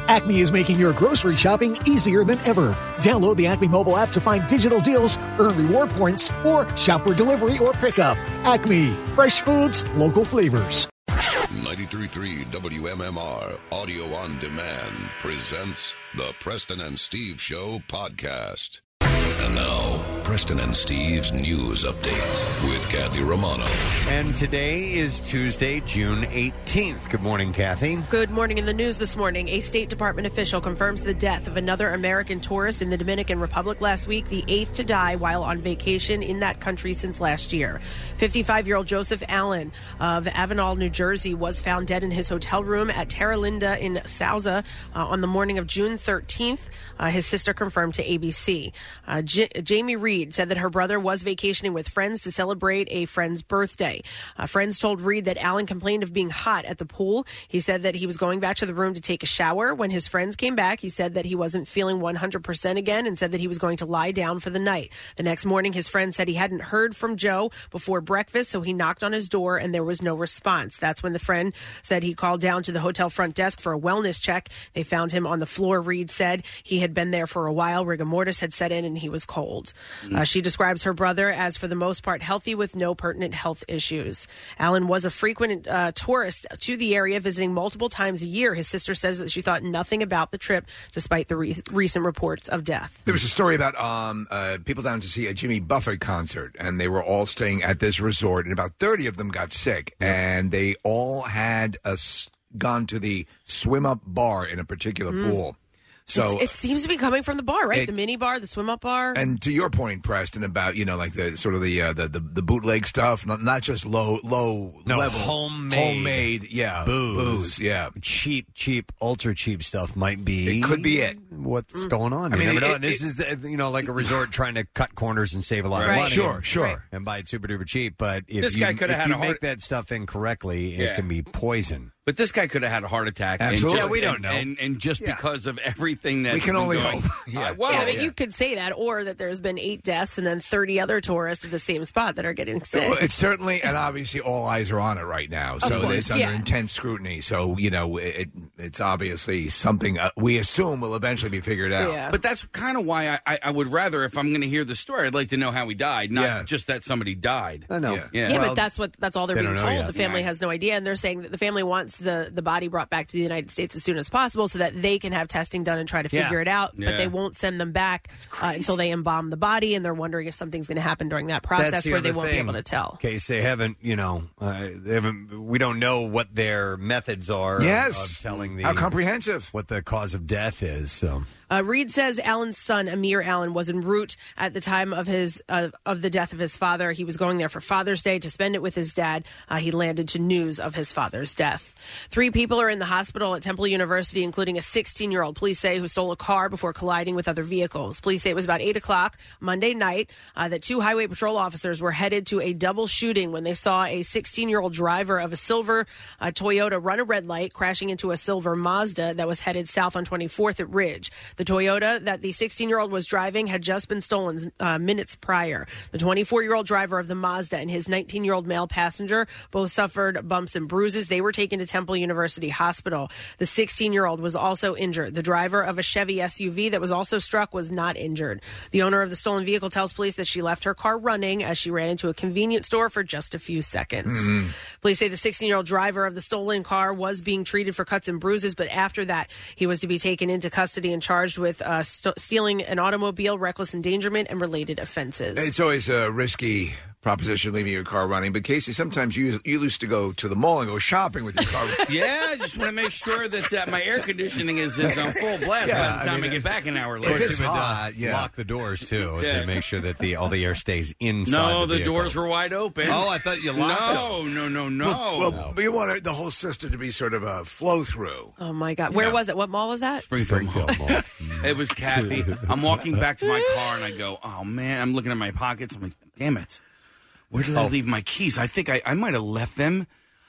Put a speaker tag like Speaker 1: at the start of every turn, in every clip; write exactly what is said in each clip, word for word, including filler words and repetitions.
Speaker 1: Acme is making your grocery shopping easier than ever. Download the Acme mobile app to find digital deals, earn reward points, or shop for delivery or pickup. Acme, fresh foods, local flavors.
Speaker 2: ninety-three point three W M M R Audio on Demand presents the Preston and Steve Show podcast. And now, Preston and Steve's News Update with Kathy Romano.
Speaker 3: And today is Tuesday, June eighteenth. Good morning, Kathy.
Speaker 4: Good morning. In the news this morning, a State Department official confirms the death of another American tourist in the Dominican Republic last week, the eighth to die while on vacation in that country since last year. fifty-five-year-old Joseph Allen of Avenal, New Jersey, was found dead in his hotel room at Terra Linda in Sousa uh, on the morning of June thirteenth. Uh, his sister confirmed to A B C. Uh, J- Jamie Reed said that her brother was vacationing with friends to celebrate a friend's birthday. Uh, friends told Reed that Allen complained of being hot at the pool. He said that he was going back to the room to take a shower. When his friends came back, he said that he wasn't feeling one hundred percent again and said that he was going to lie down for the night. The next morning, his friend said he hadn't heard from Joe before breakfast, so he knocked on his door and there was no response. That's when the friend said he called down to the hotel front desk for a wellness check. They found him on the floor. Reed said he had been there for a while. Rigor mortis had set in and he was cold. Mm. Uh, she describes her brother as, for the most part, healthy with no pertinent health issues. Allen was a frequent uh, tourist to the area, visiting multiple times a year. His sister says that she thought nothing about the trip, despite the re- recent reports of death.
Speaker 5: There was a story about um, uh, people down to see a Jimmy Buffett concert, and they were all staying at this resort, and about thirty of them got sick, yeah. and they all had a, gone to the swim-up bar in a particular mm. pool. So
Speaker 4: it's, it seems to be coming from the bar, right? It, the mini bar, the swim up bar.
Speaker 5: And to your point, Preston, about you know, like the sort of the uh, the, the the bootleg stuff, not not just low low
Speaker 3: no,
Speaker 5: level
Speaker 3: homemade,
Speaker 5: homemade, yeah,
Speaker 3: booze,
Speaker 5: booze, yeah,
Speaker 3: cheap, cheap, ultra cheap stuff might be.
Speaker 5: It could be it.
Speaker 3: What's mm. going on?
Speaker 5: I mean,
Speaker 3: you never
Speaker 5: it,
Speaker 3: know.
Speaker 5: It,
Speaker 3: this it, is you know like a resort trying to cut corners and save a lot
Speaker 5: right.
Speaker 3: of money.
Speaker 5: Sure, sure,
Speaker 3: right. and buy it super duper cheap. But if
Speaker 6: this
Speaker 3: you,
Speaker 6: guy could have
Speaker 3: if
Speaker 6: had
Speaker 3: you
Speaker 6: a
Speaker 3: make
Speaker 6: heart...
Speaker 3: that stuff incorrectly,
Speaker 6: yeah.
Speaker 3: it can be poison.
Speaker 6: But this guy could have had a heart attack.
Speaker 5: Absolutely.
Speaker 6: And just,
Speaker 3: yeah, we don't know.
Speaker 6: And, and, and just
Speaker 5: yeah.
Speaker 6: because of everything that
Speaker 5: we can only
Speaker 6: going,
Speaker 5: hope. Yeah,
Speaker 6: uh, well,
Speaker 4: yeah, but
Speaker 6: yeah.
Speaker 4: you could say that, or that there's been eight deaths and then thirty other tourists at the same spot that are getting sick.
Speaker 5: Well, it's certainly, and obviously, all eyes are on it right now. So
Speaker 4: course,
Speaker 5: it's under
Speaker 4: yeah.
Speaker 5: intense scrutiny. So you know, it, it's obviously something uh, we assume will eventually be figured out.
Speaker 4: Yeah.
Speaker 6: But that's kind of why I, I, I would rather, if I'm going to hear the story, I'd like to know how he died, not
Speaker 5: yeah.
Speaker 6: just that somebody died.
Speaker 3: I know.
Speaker 5: Yeah,
Speaker 6: yeah.
Speaker 4: yeah
Speaker 3: well,
Speaker 4: but that's what that's all they're
Speaker 3: they
Speaker 4: being
Speaker 3: don't know
Speaker 4: told.
Speaker 3: yet.
Speaker 4: The family
Speaker 6: Yeah.
Speaker 4: has no idea, and they're saying that the family wants the, the body brought back to the United States as soon as possible so that they can have testing done and try to figure
Speaker 3: Yeah.
Speaker 4: it out.
Speaker 6: Yeah.
Speaker 4: But they won't send them back uh, until they embalm the body, and they're wondering if something's going to happen during that process
Speaker 3: That's the
Speaker 4: where they
Speaker 3: other
Speaker 4: won't
Speaker 3: thing.
Speaker 4: be able to tell.
Speaker 3: In case they haven't, you know, uh, they haven't. We don't know what their methods are.
Speaker 5: Yes,
Speaker 3: of, of telling the
Speaker 5: how comprehensive
Speaker 3: what the cause of death is. So.
Speaker 4: Uh, Reed says Allen's son, Amir Allen, was en route at the time of his uh, of the death of his father. He was going there for Father's Day to spend it with his dad. Uh, he landed to news of his father's death. Three people are in the hospital at Temple University, including a sixteen-year-old, police say, who stole a car before colliding with other vehicles. Police say it was about eight o'clock Monday night uh, that two highway patrol officers were headed to a double shooting when they saw a sixteen-year-old driver of a silver uh, Toyota run a red light, crashing into a silver Mazda that was headed south on twenty-fourth at Ridge. The Toyota that the sixteen-year-old was driving had just been stolen uh, minutes prior. The twenty-four-year-old driver of the Mazda and his nineteen-year-old male passenger both suffered bumps and bruises. They were taken to Temple University Hospital. The sixteen-year-old was also injured. The driver of a Chevy S U V that was also struck was not injured. The owner of the stolen vehicle tells police that she left her car running as she ran into a convenience store for just a few seconds. Mm-hmm. Police say the sixteen-year-old driver of the stolen car was being treated for cuts and bruises, but after that, he was to be taken into custody and charged with uh, st- stealing an automobile, reckless endangerment, and related offenses.
Speaker 5: It's always a risky proposition leaving your car running. But Casey, sometimes you you used to go to the mall and go shopping with your car.
Speaker 6: Yeah, I just want to make sure that uh, my air conditioning is, is on full blast
Speaker 5: Yeah,
Speaker 6: by the time
Speaker 5: I
Speaker 6: I,
Speaker 5: mean,
Speaker 6: get back an hour
Speaker 3: Of
Speaker 6: later.
Speaker 3: course,
Speaker 5: it's
Speaker 3: you would uh,
Speaker 5: hot, yeah.
Speaker 3: lock the doors too
Speaker 6: Yeah.
Speaker 3: to make sure that the all the air stays inside.
Speaker 6: No,
Speaker 3: the,
Speaker 6: the
Speaker 3: vehicle.
Speaker 6: doors were wide open.
Speaker 3: Oh, I thought you locked
Speaker 6: No,
Speaker 3: them.
Speaker 6: no, no, no.
Speaker 5: Well, well, you want the whole system to be sort of a flow through.
Speaker 4: Oh, my God. Where
Speaker 6: Yeah.
Speaker 4: was it? What mall was that?
Speaker 3: Springfield Mall.
Speaker 6: It was Kathy. I'm walking back to my car and I go, oh man, I'm looking at my pockets. I'm like, damn it. Where did I leave my keys? I think I, I might have left them.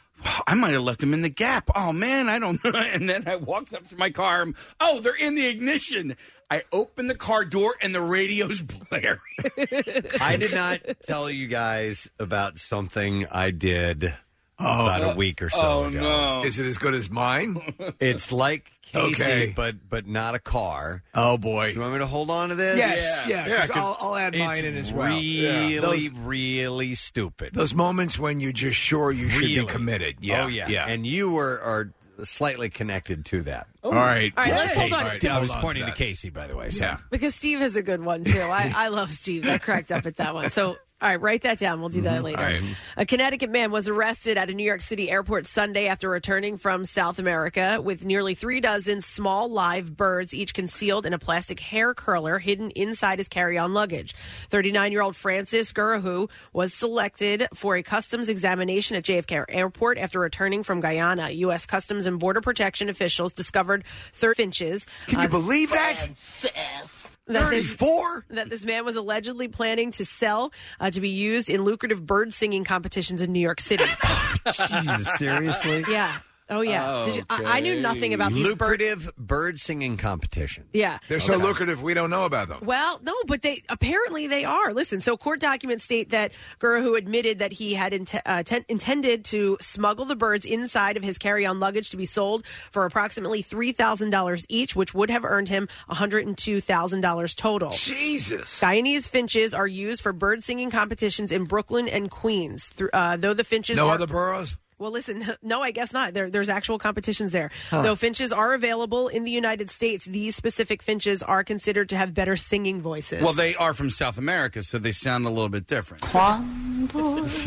Speaker 6: I might have left them in the Gap. Oh, man, I don't know. And then I walked up to my car. Oh, they're in the ignition. I opened the car door, and the radio's blaring.
Speaker 3: I did not tell you guys about something I did
Speaker 5: Oh.
Speaker 3: about a week or so
Speaker 6: Oh,
Speaker 3: ago.
Speaker 6: no.
Speaker 5: Is it as good as mine?
Speaker 3: It's like Casey,
Speaker 5: Okay.
Speaker 3: but but not a car.
Speaker 5: Oh, boy.
Speaker 3: Do you want me to hold on to this?
Speaker 5: Yes, yeah,
Speaker 7: Yeah,
Speaker 5: 'cause
Speaker 7: 'cause
Speaker 5: I'll, I'll add mine
Speaker 3: It's
Speaker 5: in as well.
Speaker 3: really,
Speaker 5: Yeah. Those,
Speaker 3: really stupid.
Speaker 5: those moments when you're just sure you should
Speaker 3: Really.
Speaker 5: be committed. Yeah,
Speaker 3: Oh, yeah.
Speaker 5: yeah.
Speaker 3: And you were are slightly connected to that.
Speaker 5: All right.
Speaker 4: All right, let's hold on.
Speaker 5: All right,
Speaker 3: I
Speaker 5: hold
Speaker 3: was
Speaker 5: on
Speaker 3: pointing to,
Speaker 5: that.
Speaker 3: Casey, by the way. So.
Speaker 5: Yeah.
Speaker 4: Because Steve has a good one, too. I, I love Steve. I cracked up at that one. So, all right, write that down. We'll do that later.
Speaker 5: All right.
Speaker 4: A Connecticut man was arrested at a New York City airport Sunday after returning from South America with nearly three dozen small live birds, each concealed in a plastic hair curler hidden inside his carry-on luggage. thirty-nine-year-old Francis Gurahu was selected for a customs examination at J F K Airport after returning from Guyana. U S Customs and Border Protection officials discovered thirty finches.
Speaker 5: Can you
Speaker 4: uh,
Speaker 5: believe that?
Speaker 4: that this-
Speaker 5: thirty-four?
Speaker 4: that this man was allegedly planning to sell uh, to be used in lucrative bird singing competitions in New York City.
Speaker 3: Jesus, seriously?
Speaker 4: Yeah. Oh, yeah. Did you, I, I knew nothing about these birds.
Speaker 3: Lucrative bird singing competition.
Speaker 4: Yeah.
Speaker 5: They're so lucrative, we don't know about them.
Speaker 4: Well, no, but they apparently they are. Listen, so court documents state that Gurahu admitted that he had int- uh, ten- intended to smuggle the birds inside of his carry-on luggage to be sold for approximately three thousand dollars each, which would have earned him one hundred two thousand dollars total.
Speaker 5: Jesus.
Speaker 4: Guyanese finches are used for bird singing competitions in Brooklyn and Queens. Th- Uh, though the finches
Speaker 5: No
Speaker 4: are-
Speaker 5: other boroughs?
Speaker 4: Well, listen, no, I guess not. There, there's actual competitions there. Though finches are available in the United States, these specific finches are considered to have better singing voices.
Speaker 6: Well, they are from South America, so they sound a little bit different.
Speaker 5: That's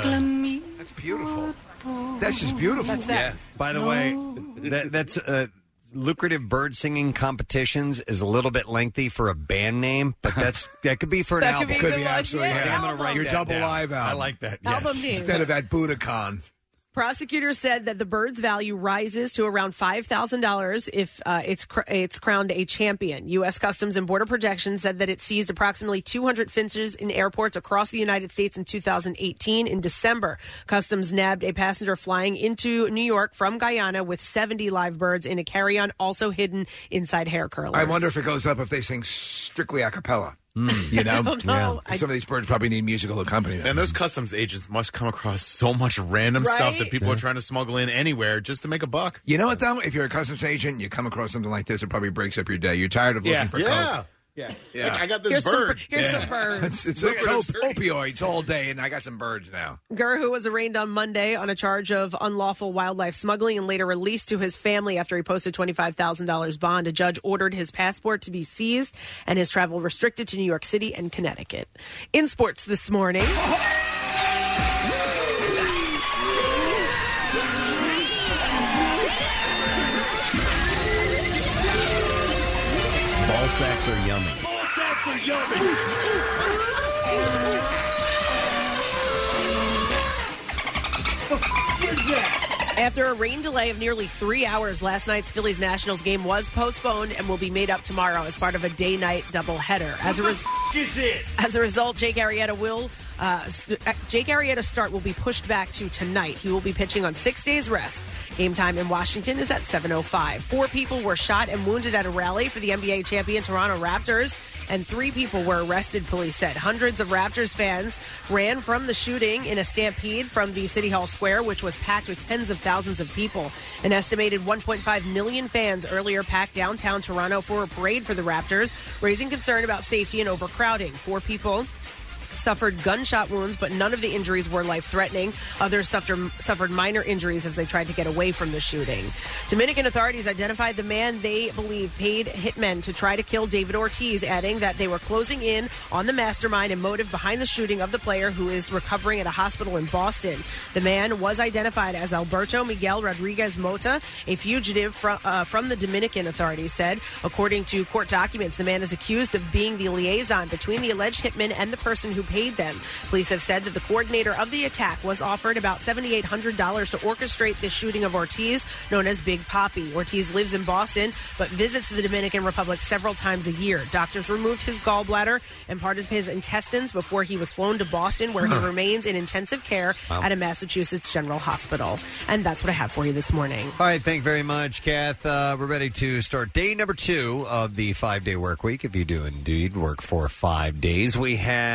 Speaker 5: beautiful. That's just beautiful.
Speaker 4: That's that.
Speaker 3: By the way, that, that's uh, lucrative bird singing competitions is a little bit lengthy for a band name, but that's that could be for an
Speaker 4: That
Speaker 3: album.
Speaker 4: could be
Speaker 5: Could
Speaker 4: a
Speaker 5: be
Speaker 4: good one.
Speaker 5: absolutely.
Speaker 4: Yeah,
Speaker 5: yeah.
Speaker 3: I'm going to write
Speaker 5: Your
Speaker 3: that
Speaker 5: double
Speaker 3: down.
Speaker 5: live album.
Speaker 3: I like that.
Speaker 4: Album
Speaker 3: Yes.
Speaker 4: name.
Speaker 5: Instead of at Budokan.
Speaker 4: Prosecutors said that the bird's value rises to around five thousand dollars if uh, it's cr- it's crowned a champion. U S Customs and Border Protection said that it seized approximately two hundred finches in airports across the United States in two thousand eighteen. In December, Customs nabbed a passenger flying into New York from Guyana with seventy live birds in a carry-on, also hidden inside hair curlers.
Speaker 5: I wonder if it goes up if they sing strictly a cappella. You know?
Speaker 4: I don't know. I-
Speaker 5: Some of these birds probably need musical accompaniment.
Speaker 7: And those customs agents must come across so much random
Speaker 4: Right?
Speaker 7: stuff that people are trying to smuggle in anywhere just to make a buck.
Speaker 5: You know what, though? If you're a customs agent, you come across something like this, it probably breaks up your day. You're tired of looking
Speaker 6: Yeah.
Speaker 5: for
Speaker 7: Yeah.
Speaker 5: coke.
Speaker 6: Yeah.
Speaker 5: Yeah.
Speaker 7: Like, I got this
Speaker 4: Here's some,
Speaker 7: bird.
Speaker 4: bir- here's
Speaker 5: Yeah.
Speaker 4: some birds.
Speaker 5: It's, it's, it's op- opioids all day, and I got some birds now.
Speaker 4: Gurahu was arraigned on Monday on a charge of unlawful wildlife smuggling and later released to his family after he posted twenty-five thousand dollars bond. A judge ordered his passport to be seized and his travel restricted to New York City and Connecticut. In sports this morning.
Speaker 3: Ball sacks are yummy.
Speaker 4: After a rain delay of nearly three hours, last night's Phillies Nationals game was postponed and will be made up tomorrow as part of a day-night doubleheader. As a res-
Speaker 3: Is this?
Speaker 4: As a result, Jake Arrieta will uh, st- uh, Jake Arrieta's start will be pushed back to tonight. He will be pitching on six days rest. Game time in Washington is at seven oh five. Four people were shot and wounded at a rally for the N B A champion Toronto Raptors, and three people were arrested, police said. Hundreds of Raptors fans ran from the shooting in a stampede from the City Hall Square, which was packed with tens of thousands of people. An estimated one point five million fans earlier packed downtown Toronto for a parade for the Raptors, raising concern about safety and overcrowding. Four people suffered gunshot wounds, but none of the injuries were life-threatening. Others suffered, suffered minor injuries as they tried to get away from the shooting. Dominican authorities identified the man they believe paid hitmen to try to kill David Ortiz, adding that they were closing in on the mastermind and motive behind the shooting of the player who is recovering at a hospital in Boston. The man was identified as Alberto Miguel Rodriguez Mota, a fugitive from, uh, from the Dominican authorities said. According to court documents, the man is accused of being the liaison between the alleged hitman and the person who paid them. Police have said that the coordinator of the attack was offered about seven thousand eight hundred dollars to orchestrate the shooting of Ortiz, known as Big Papi. Ortiz lives in Boston, but visits the Dominican Republic several times a year. Doctors removed his gallbladder and part of his intestines before he was flown to Boston, where he remains in intensive care
Speaker 3: Wow.
Speaker 4: at a Massachusetts General Hospital. And that's what I have for you this morning.
Speaker 3: All right, thank you very much, Kath. Uh, we're ready to start day number two of the five-day work week. If you do indeed work for five days, we have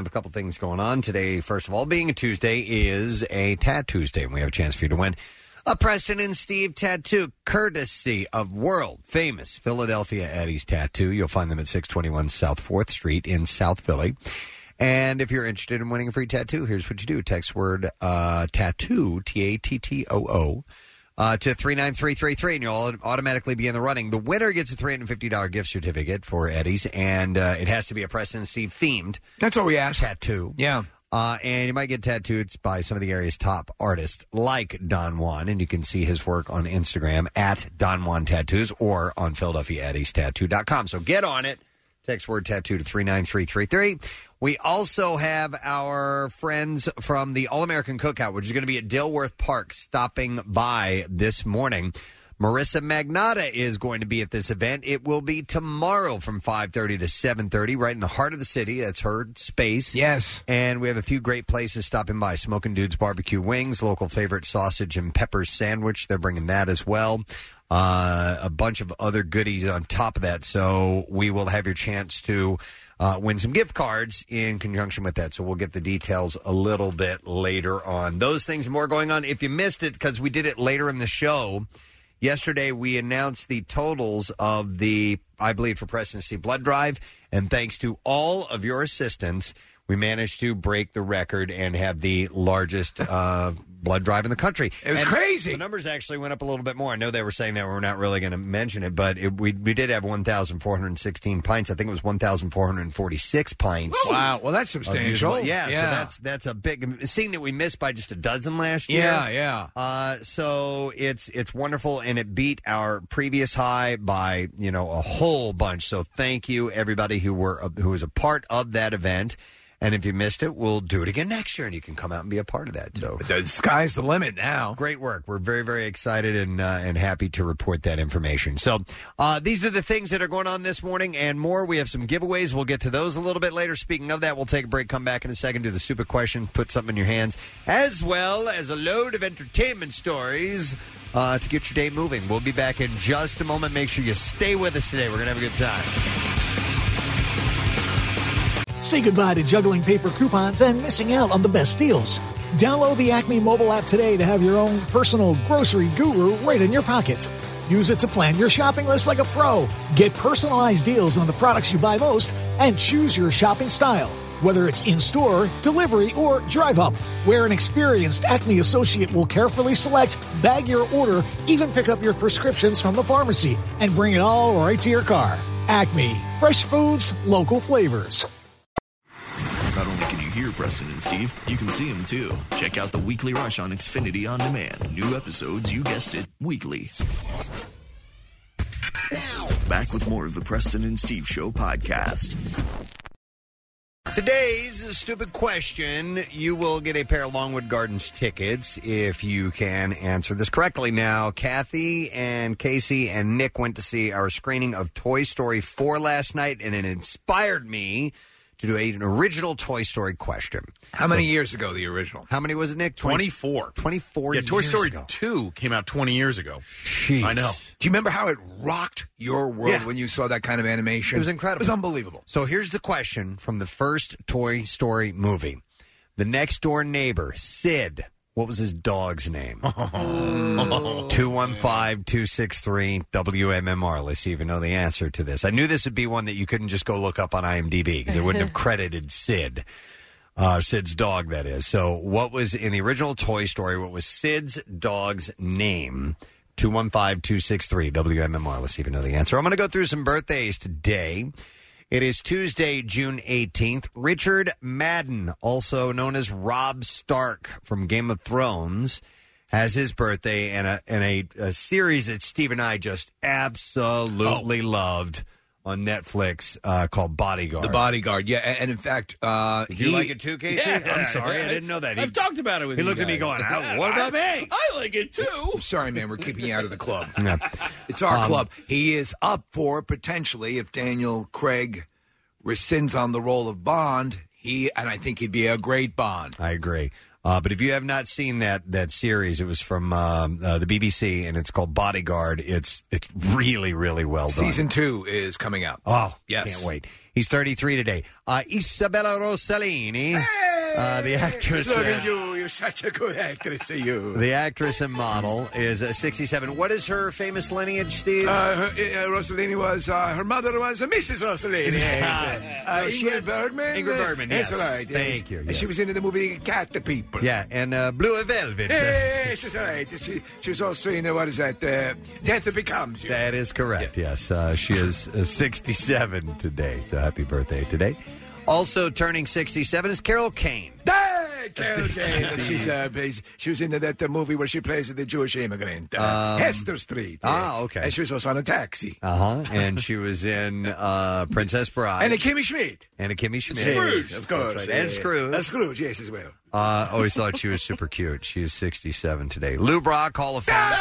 Speaker 3: have a couple things going on today. First of all, being a Tuesday is a Tattoo Tuesday, and we have a chance for you to win a Preston and Steve tattoo, courtesy of world-famous Philadelphia Eddie's Tattoo. You'll find them at six twenty-one South fourth Street in South Philly. And if you're interested in winning a free tattoo, here's what you do. Text word uh, tattoo, T A T T O O, uh, to three nine three three three, and you'll automatically be in the running. The winner gets a three hundred fifty dollars gift certificate for Eddie's, and uh, it has to be a Preston and Steve themed.
Speaker 5: That's all we ask.
Speaker 3: Tattoo.
Speaker 5: Yeah.
Speaker 3: Uh, and you might get tattooed by some of the area's top artists, like Don Juan, and you can see his work on Instagram at Don Juan Tattoos or on Philadelphia Eddies Tattoo dot com. So get on it. Text word tattoo to three nine three three three. We also have our friends from the All-American Cookout, which is going to be at Dilworth Park, stopping by this morning. Marissa Magnata is going to be at this event. It will be tomorrow from five thirty to seven thirty, right in the heart of the city. That's her space.
Speaker 5: Yes.
Speaker 3: And we have a few great places stopping by. Smoking Dudes Barbecue Wings, local favorite sausage and peppers sandwich. They're bringing that as well. Uh, a bunch of other goodies on top of that. So we will have your chance to uh, win some gift cards in conjunction with that. So we'll get the details a little bit later on. Those things and more going on. If you missed it, because we did it later in the show, yesterday we announced the totals of the, I believe, for Preston and Steve blood drive. And thanks to all of your assistance, we managed to break the record and have the largest uh, blood drive in the country.
Speaker 5: It was
Speaker 3: and
Speaker 5: crazy.
Speaker 3: The numbers actually went up a little bit more. I know they were saying that we're not really going to mention it, but it, we we did have one thousand four hundred sixteen pints. I think it was one thousand four hundred forty-six pints.
Speaker 5: Wow. Well, that's substantial.
Speaker 3: Yeah,
Speaker 5: yeah.
Speaker 3: so that's that's a big, seeing that we missed by just a dozen last year.
Speaker 5: Yeah, yeah.
Speaker 3: Uh, so it's it's wonderful, and it beat our previous high by, you know, a whole bunch. So thank you, everybody who were who was a part of that event. And if you missed it, we'll do it again next year, and you can come out and be a part of that. So
Speaker 5: the sky's the limit now.
Speaker 3: Great work. We're very, very excited and uh, and happy to report that information. So uh, these are the things that are going on this morning and more. We have some giveaways. We'll get to those a little bit later. Speaking of that, we'll take a break, come back in a second, do the stupid question, put something in your hands, as well as a load of entertainment stories uh, to get your day moving. We'll be back in just a moment. Make sure you stay with us today. We're going to have a good time.
Speaker 1: Say goodbye to juggling paper coupons and missing out on the best deals. Download the Acme mobile app today to have your own personal grocery guru right in your pocket. Use it to plan your shopping list like a pro. Get personalized deals on the products you buy most and choose your shopping style. Whether it's in-store, delivery, or drive-up, where an experienced Acme associate will carefully select, bag your order, even pick up your prescriptions from the pharmacy, and bring it all right to your car. Acme. Fresh foods, local flavors.
Speaker 8: Not only can you hear Preston and Steve, you can see them too. Check out the Weekly Rush on Xfinity On Demand. New episodes, you guessed it, weekly. Now, back with more of the Preston and Steve Show podcast.
Speaker 3: Today's stupid question, you will get a pair of Longwood Gardens tickets if you can answer this correctly. Now, Kathy and Casey and Nick went to see our screening of Toy Story four last night, and it inspired me to do a, an original Toy Story question.
Speaker 5: How many so, years ago, the original?
Speaker 3: How many was it, Nick?
Speaker 7: twenty, twenty-four.
Speaker 3: twenty-four
Speaker 7: yeah,
Speaker 3: years
Speaker 7: Toy Story
Speaker 3: ago.
Speaker 7: two came out twenty years ago.
Speaker 3: Jeez.
Speaker 7: I know.
Speaker 5: Do you remember how it rocked your world
Speaker 3: yeah.
Speaker 5: when you saw that kind of animation?
Speaker 3: It was incredible.
Speaker 5: It was unbelievable.
Speaker 3: So here's the question from the first Toy Story movie. The next door neighbor, Sid, what was his dog's name? two one five, two six three, W M M R. Let's see if you know the answer to this. I knew this would be one that you couldn't just go look up on I M D B because it wouldn't have credited Sid. Uh, Sid's dog, that is. So what was in the original Toy Story, what was Sid's dog's name? two one five, two six three, W M M R. Let's see if you know the answer. I'm going to go through some birthdays today. It is Tuesday, June eighteenth. Richard Madden, also known as Robb Stark from Game of Thrones, has his birthday, and a and a, a series that Steve and I just absolutely oh. loved on Netflix uh, called Bodyguard.
Speaker 5: The Bodyguard, yeah. And, and in fact, uh,
Speaker 3: Did
Speaker 5: he,
Speaker 3: you like it too, Casey?
Speaker 6: Yeah,
Speaker 3: I'm sorry, I didn't know that. He,
Speaker 6: I've talked about it with
Speaker 3: He
Speaker 6: you
Speaker 3: looked
Speaker 6: guys.
Speaker 3: at me going, oh, what about me?
Speaker 6: I like it too.
Speaker 5: I'm sorry, man, we're keeping you out of the club.
Speaker 3: Yeah.
Speaker 5: It's our
Speaker 3: Um,
Speaker 5: club. He is up for, potentially, if Daniel Craig rescinds on the role of Bond, he and I think he'd be a great Bond.
Speaker 3: I agree. Uh, but if you have not seen that that series, it was from um, uh, the B B C, and it's called Bodyguard. It's it's really, really well done.
Speaker 5: Season two is coming out.
Speaker 3: Oh,
Speaker 5: yes.
Speaker 3: Can't wait. He's thirty-three today. Uh, Isabella Rossellini, uh, the actress.
Speaker 5: Look at
Speaker 3: uh,
Speaker 5: you. You're such a good actress, are you?
Speaker 3: The actress and model is uh, sixty-seven. What is her famous lineage, Steve?
Speaker 5: Uh, her, uh, Rossellini was, uh, her mother was uh, Missus Rossellini. Yes. Uh,
Speaker 3: No, she
Speaker 5: Ingrid
Speaker 3: had-
Speaker 5: Bergman.
Speaker 3: Ingrid Bergman, yes.
Speaker 5: That's right. Yes.
Speaker 3: Thank you,
Speaker 5: And
Speaker 3: yes.
Speaker 5: she was in the movie Cat the People.
Speaker 3: Yeah, and uh, Blue Velvet.
Speaker 5: Yes, that's right. She, she was also in, uh, what is that, uh, Death Becomes You.
Speaker 3: That is correct, yes. Uh, she is uh, sixty-seven today, so happy birthday today. Also turning sixty-seven is Carol Kane.
Speaker 5: Hey, Carol Kane. She's, uh, she was in that uh, movie where she plays the Jewish immigrant, uh,
Speaker 3: Um,
Speaker 5: Hester Street.
Speaker 3: ah, okay.
Speaker 5: And she was also on a taxi.
Speaker 3: Uh-huh, and she was in uh, Princess Bride.
Speaker 5: And a Kimmy Schmidt.
Speaker 3: And a Kimmy Schmidt.
Speaker 5: Scrooge, of course.
Speaker 3: That's right. And
Speaker 5: yeah.
Speaker 3: Scrooge.
Speaker 5: Uh, Scrooge, yes, as well.
Speaker 3: Uh, always thought she was super cute. She is sixty-seven today. Lou Brock, Hall of Fame.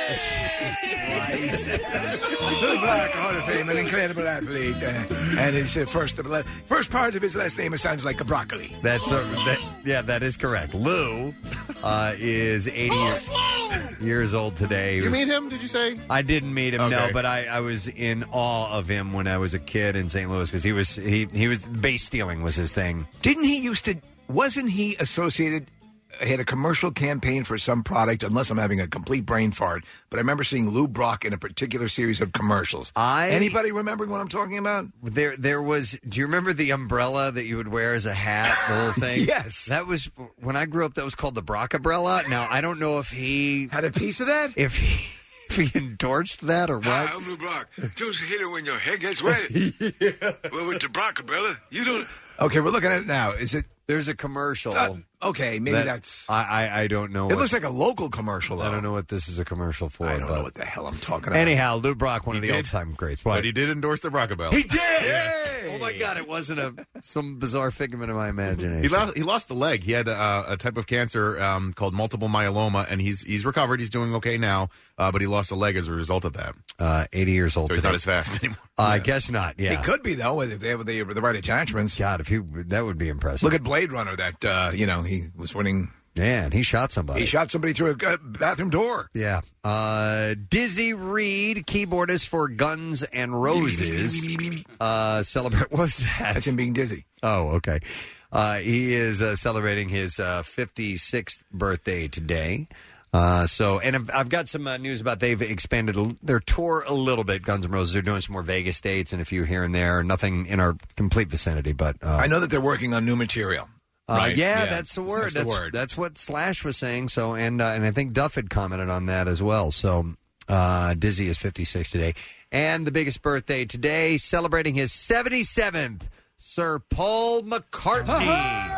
Speaker 5: Lou Brock, Hall of Fame, an incredible athlete. Uh, and his uh, first, uh, first part of his last name sounds like a broccoli.
Speaker 3: That's uh, that, yeah, that is correct. Lou uh, is eighty years, years old today. He
Speaker 7: You
Speaker 3: was-
Speaker 7: meet him? Did you say?
Speaker 3: I didn't meet him, no,
Speaker 7: Okay.
Speaker 3: but I, I was in awe of him when I was a kid in Saint Louis because he was he he was base stealing was his thing.
Speaker 5: Didn't he used to, wasn't he associated, he had a commercial campaign for some product, unless I'm having a complete brain fart, but I remember seeing Lou Brock in a particular series of commercials.
Speaker 3: I
Speaker 5: Anybody remembering what I'm talking about?
Speaker 3: There, there was. Do you remember the umbrella that you would wear as a hat? The little thing.
Speaker 5: Yes.
Speaker 3: That was when I grew up. That was called the Brock umbrella. Now I don't know if he
Speaker 5: Had a piece of that?
Speaker 3: if he if he endorsed that or what.
Speaker 9: Hi, I'm Lou Brock. Just hit it when your head gets wet. Well, with the Brock umbrella, you don't.
Speaker 5: Okay, we're looking at it now. Is it?
Speaker 3: There's a commercial.
Speaker 5: Uh, okay, maybe
Speaker 3: that-
Speaker 5: that's.
Speaker 3: I, I I don't know.
Speaker 5: It
Speaker 3: what-
Speaker 5: looks like a local commercial, though.
Speaker 3: I don't know what this is a commercial for.
Speaker 5: I don't
Speaker 3: but
Speaker 5: know what the hell I'm talking about.
Speaker 3: anyhow, Lou Brock, one of the
Speaker 7: did.
Speaker 3: all-time greats. What?
Speaker 7: But he did endorse the Brockabella.
Speaker 3: He did.
Speaker 5: Hey!
Speaker 3: Oh my God! It wasn't a some bizarre figment of my imagination.
Speaker 7: He lost, he lost the leg. He had uh, a type of cancer um, called multiple myeloma, and he's he's recovered. He's doing okay now, uh, but he lost a leg as a result of that.
Speaker 3: Uh, eighty years old.
Speaker 7: So he's
Speaker 3: today.
Speaker 7: not as fast anymore.
Speaker 3: Uh, I guess not. Yeah.
Speaker 5: He could be, though, if they have the, the right attachments.
Speaker 3: God, if he that would be impressive.
Speaker 5: Look at Blade Runner, that, uh, you know, he was winning.
Speaker 3: yeah, and he shot somebody.
Speaker 5: He shot somebody through a uh, bathroom door.
Speaker 3: Yeah. Uh, Dizzy Reed, keyboardist for Guns and Roses. Uh, celebrate. What's that?
Speaker 5: That's him being dizzy.
Speaker 3: Oh, okay. Uh, he is uh, celebrating his uh, fifty-sixth birthday today. Uh, so, and I've, I've got some uh, news about they've expanded a, their tour a little bit. Guns N' Roses are doing some more Vegas dates and a few here and there. Nothing in our complete vicinity, but uh,
Speaker 5: I know that they're working on new material.
Speaker 3: Uh,
Speaker 5: Right?
Speaker 3: yeah,
Speaker 5: Yeah.
Speaker 3: that's the word.
Speaker 5: That's the word.
Speaker 3: That's what Slash was saying. So, and uh, and I think Duff had commented on that as well. So, uh, Dizzy is fifty-six today, and the biggest birthday today, celebrating his seventy-seventh, Sir Paul McCartney.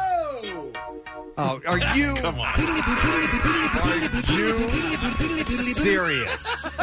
Speaker 3: Oh, are you? Come on. Are you serious?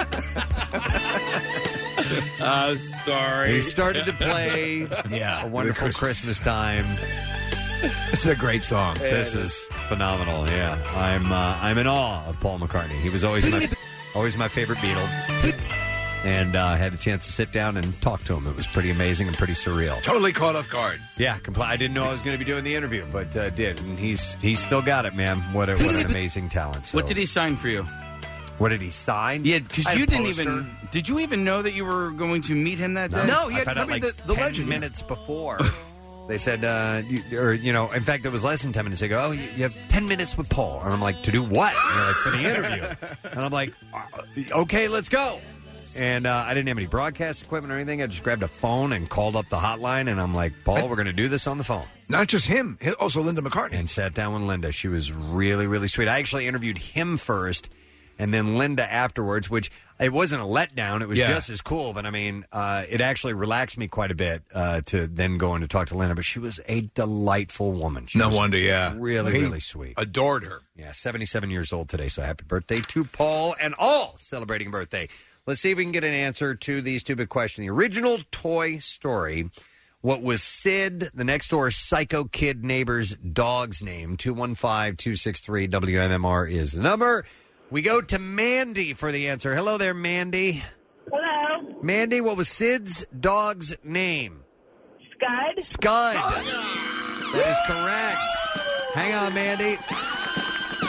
Speaker 6: Uh, sorry.
Speaker 3: He started to play
Speaker 5: Yeah.
Speaker 3: A Wonderful Christmas Time.
Speaker 5: This is a great song.
Speaker 3: This is phenomenal. Yeah, I'm uh, I'm in awe of Paul McCartney. He was always my always my favorite Beatle, and uh, had a chance to sit down and talk to him. It was pretty amazing and pretty surreal.
Speaker 5: Totally caught off guard.
Speaker 3: Yeah, compl- I didn't know I was going to be doing the interview, but uh, did, and he's he's still got it, man. What a, what an amazing talent. So,
Speaker 6: What did he sign for you?
Speaker 3: What did he sign?
Speaker 6: Yeah, because
Speaker 3: I had
Speaker 6: you
Speaker 3: a
Speaker 6: didn't
Speaker 3: poster.
Speaker 6: even. Did you even know that you were going to meet him that day?
Speaker 5: No, he
Speaker 3: I
Speaker 5: had
Speaker 3: found out
Speaker 5: remember
Speaker 3: like
Speaker 5: the, the
Speaker 3: ten
Speaker 5: legend.
Speaker 3: minutes before. They said, uh, you, or, you know, in fact, it was less than ten minutes. They go, oh, you you have ten minutes with Paul. And I'm like, to do what? And they're like, for the interview. And I'm like, uh, okay, let's go. And uh, I didn't have any broadcast equipment or anything. I just grabbed a phone and called up the hotline. And I'm like, Paul, we're going to do this on the phone.
Speaker 5: Not just him, also Linda McCartney.
Speaker 3: And sat down with Linda. She was really, really sweet. I actually interviewed him first and then Linda afterwards, which it wasn't a letdown. It was
Speaker 5: Yeah.
Speaker 3: just as cool. But, I mean, uh, it actually relaxed me quite a bit uh, to then go in to talk to Linda. But she was a delightful woman. She
Speaker 5: No
Speaker 3: was
Speaker 5: wonder, yeah.
Speaker 3: Really,
Speaker 5: He
Speaker 3: really sweet.
Speaker 5: Adored her.
Speaker 3: Yeah, seventy-seven years old today. So happy birthday to Paul and all celebrating birthday. Let's see if we can get an answer to the stupid question. The original Toy Story, what was Sid, the next door psycho kid neighbor's dog's name? two one five, two six three, W M M R is the number. We go to Mandy for the answer. Hello there, Mandy.
Speaker 10: Hello.
Speaker 3: Mandy, what was Sid's dog's name?
Speaker 10: Scud.
Speaker 3: Scud. That is correct. Hang on, Mandy.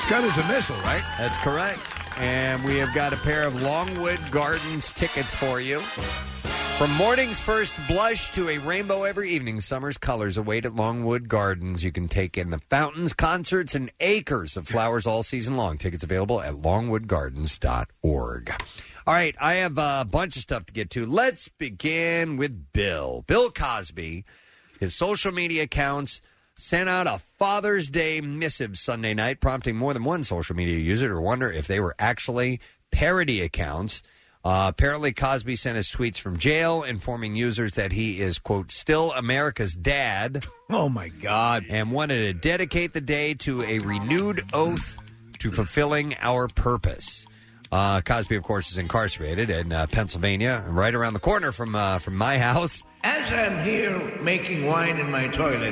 Speaker 5: gun is a missile, right?
Speaker 3: That's correct. And we have got a pair of Longwood Gardens tickets for you. From morning's first blush to a rainbow every evening, summer's colors await at Longwood Gardens. You can take in the fountains, concerts, and acres of flowers all season long. Tickets available at longwood gardens dot org. All right, I have a bunch of stuff to get to. Let's begin with Bill. Bill Cosby, his social media accounts sent out a Father's Day missive Sunday night, prompting more than one social media user to wonder if they were actually parody accounts. Uh, apparently, Cosby sent his tweets from jail, informing users that he is, quote, still America's dad.
Speaker 5: Oh, my God.
Speaker 3: And wanted to dedicate the day to a renewed oath to fulfilling our purpose. Uh, Cosby, of course, is incarcerated in uh, Pennsylvania, right around the corner from uh, from my house.
Speaker 10: As I'm here making wine in my toilet,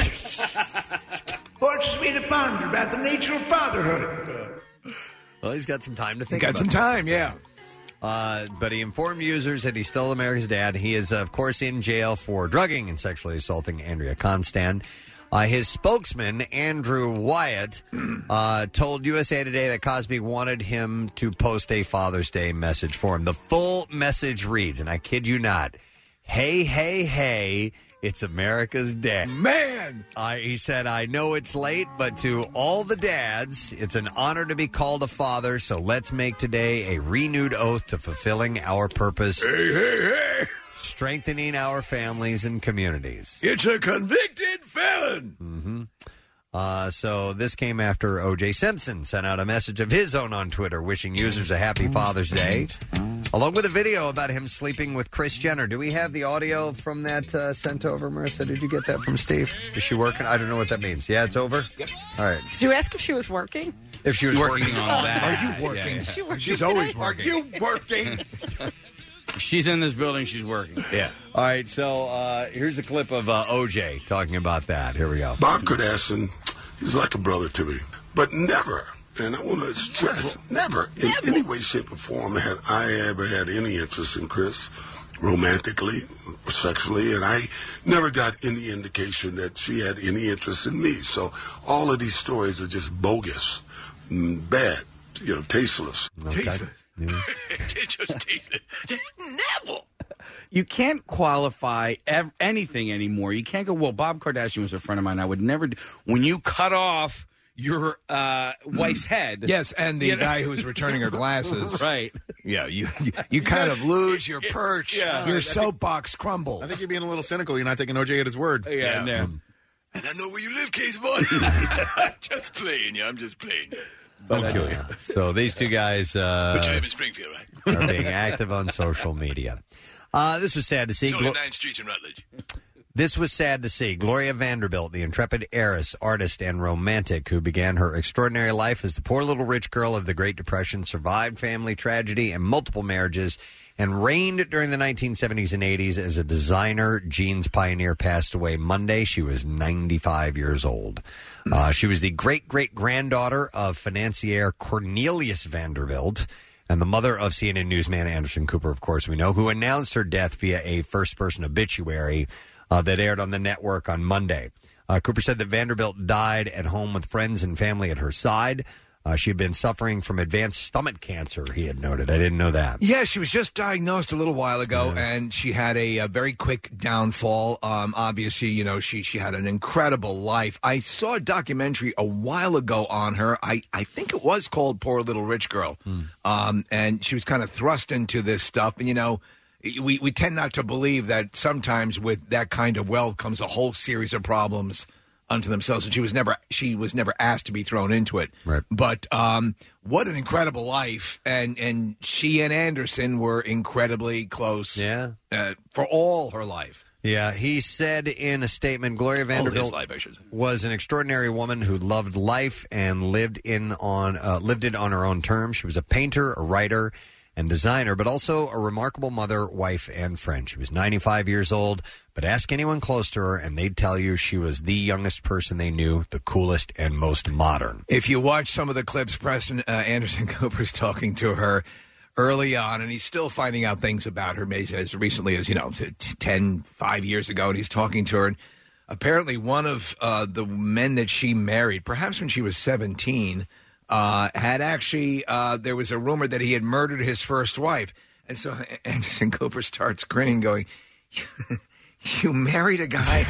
Speaker 10: forces me to ponder about the nature of fatherhood.
Speaker 3: Well, he's got some time to think
Speaker 5: got
Speaker 3: about
Speaker 5: some
Speaker 3: this.
Speaker 5: time, yeah.
Speaker 3: Uh, but he informed users that he's still America's dad. He is, of course, in jail for drugging and sexually assaulting Andrea Constand. Uh, his spokesman, Andrew Wyatt, uh, told U S A Today that Cosby wanted him to post a Father's Day message for him. The full message reads, and I kid you not, hey, hey, hey, it's America's dad.
Speaker 5: Man!
Speaker 3: Uh, he said, I know it's late, but to all the dads, it's an honor to be called a father, so let's make today a renewed oath to fulfilling our purpose.
Speaker 9: Hey, hey, hey!
Speaker 3: Strengthening our families and communities.
Speaker 9: It's a convicted felon.
Speaker 3: Mm-hmm. Uh, so this came after O J Simpson sent out a message of his own on Twitter wishing users a happy Father's Day, along with a video about him sleeping with Kris Jenner. Do we have the audio from that uh, sent over, Marissa? Did you get that from Steve? Is she working? I don't know what that means. Yeah, it's over? Yep. All right.
Speaker 4: Did you ask if she was working?
Speaker 3: If she was working,
Speaker 6: Working on that.
Speaker 5: Are you working?
Speaker 6: Yeah, yeah.
Speaker 4: She working
Speaker 5: She's
Speaker 4: today?
Speaker 5: always working.
Speaker 3: you working?
Speaker 6: If she's in this building, she's working.
Speaker 3: Yeah. All right, so uh, here's a clip of uh, O J talking about that. Here we go.
Speaker 11: Bob Kardashian, he's like a brother to me. But never, and I want to stress, never, in any way, shape, or form had I ever had any interest in Kris, romantically or sexually, and I never got any indication that she had any interest in me. So all of these stories are just bogus, mm, bad, you know, tasteless.
Speaker 3: Okay.
Speaker 5: Jesus.
Speaker 3: Yeah.
Speaker 9: They just tasted Neville.
Speaker 6: You can't qualify ev- anything anymore. You can't go, well, Bob Kardashian was a friend of mine. I would never do. When you cut off your uh, wife's head.
Speaker 5: Yes, and the
Speaker 6: you know?
Speaker 5: guy who was returning her glasses.
Speaker 6: Right.
Speaker 5: Yeah, you you, you kind of lose your perch.
Speaker 6: Yeah.
Speaker 5: Your
Speaker 7: I
Speaker 5: soapbox crumbles.
Speaker 7: I think you're being a little cynical. You're not taking O J at his word.
Speaker 6: Yeah, yeah.
Speaker 9: And I know where you live, Case Boy. Just playing you. I'm just playing you.
Speaker 3: Okay. So these two guys uh,
Speaker 9: But you live in Springfield, right?
Speaker 3: are being active on social media. Uh, this was sad to see.
Speaker 9: It's only
Speaker 3: Glo-
Speaker 9: nine streets in Rutledge.
Speaker 3: This was sad to see. Gloria Vanderbilt, the intrepid heiress, artist, and romantic who began her extraordinary life as the poor little rich girl of the Great Depression, survived family tragedy and multiple marriages, and reigned during the nineteen seventies and eighties as a designer jeans pioneer, passed away Monday. She was ninety-five years old. Uh, she was the great-great-granddaughter of financier Cornelius Vanderbilt and the mother of C N N newsman Anderson Cooper, of course, we know, who announced her death via a first-person obituary uh, that aired on the network on Monday. Uh, Cooper said that Vanderbilt died at home with friends and family at her side. Uh, she had been suffering from advanced stomach cancer, he had noted. I didn't know that.
Speaker 5: Yeah, she was just diagnosed a little while ago, yeah. and she had a, a very quick downfall. Um, obviously, you know, she, she had an incredible life. I saw a documentary a while ago on her. I, I think it was called Poor Little Rich Girl.
Speaker 3: Hmm.
Speaker 5: Um, and she was kind of thrust into this stuff. And, you know, we, we tend not to believe that sometimes with that kind of wealth comes a whole series of problems unto themselves, and she was never she was never asked to be thrown into it.
Speaker 3: Right.
Speaker 5: But um, what an incredible life, and and she and Anderson were incredibly close.
Speaker 3: Yeah,
Speaker 5: uh, for all her life.
Speaker 3: Yeah, he said in a statement, Gloria Vanderbilt
Speaker 5: life, I should say.
Speaker 3: was an extraordinary woman who loved life and lived in on uh, lived it on her own terms. She was a painter, a writer, and designer, but also a remarkable mother, wife, and friend. She was ninety-five years old, but ask anyone close to her, and they'd tell you she was the youngest person they knew, the coolest and most modern.
Speaker 5: If you watch some of the clips, Preston uh, Anderson Cooper's talking to her early on, and he's still finding out things about her as recently as, you know, ten, five years ago, and he's talking to her, and apparently one of uh, the men that she married, perhaps when she was seventeen, uh, had actually, uh, there was a rumor that he had murdered his first wife. And so Anderson Cooper starts grinning, going, you married a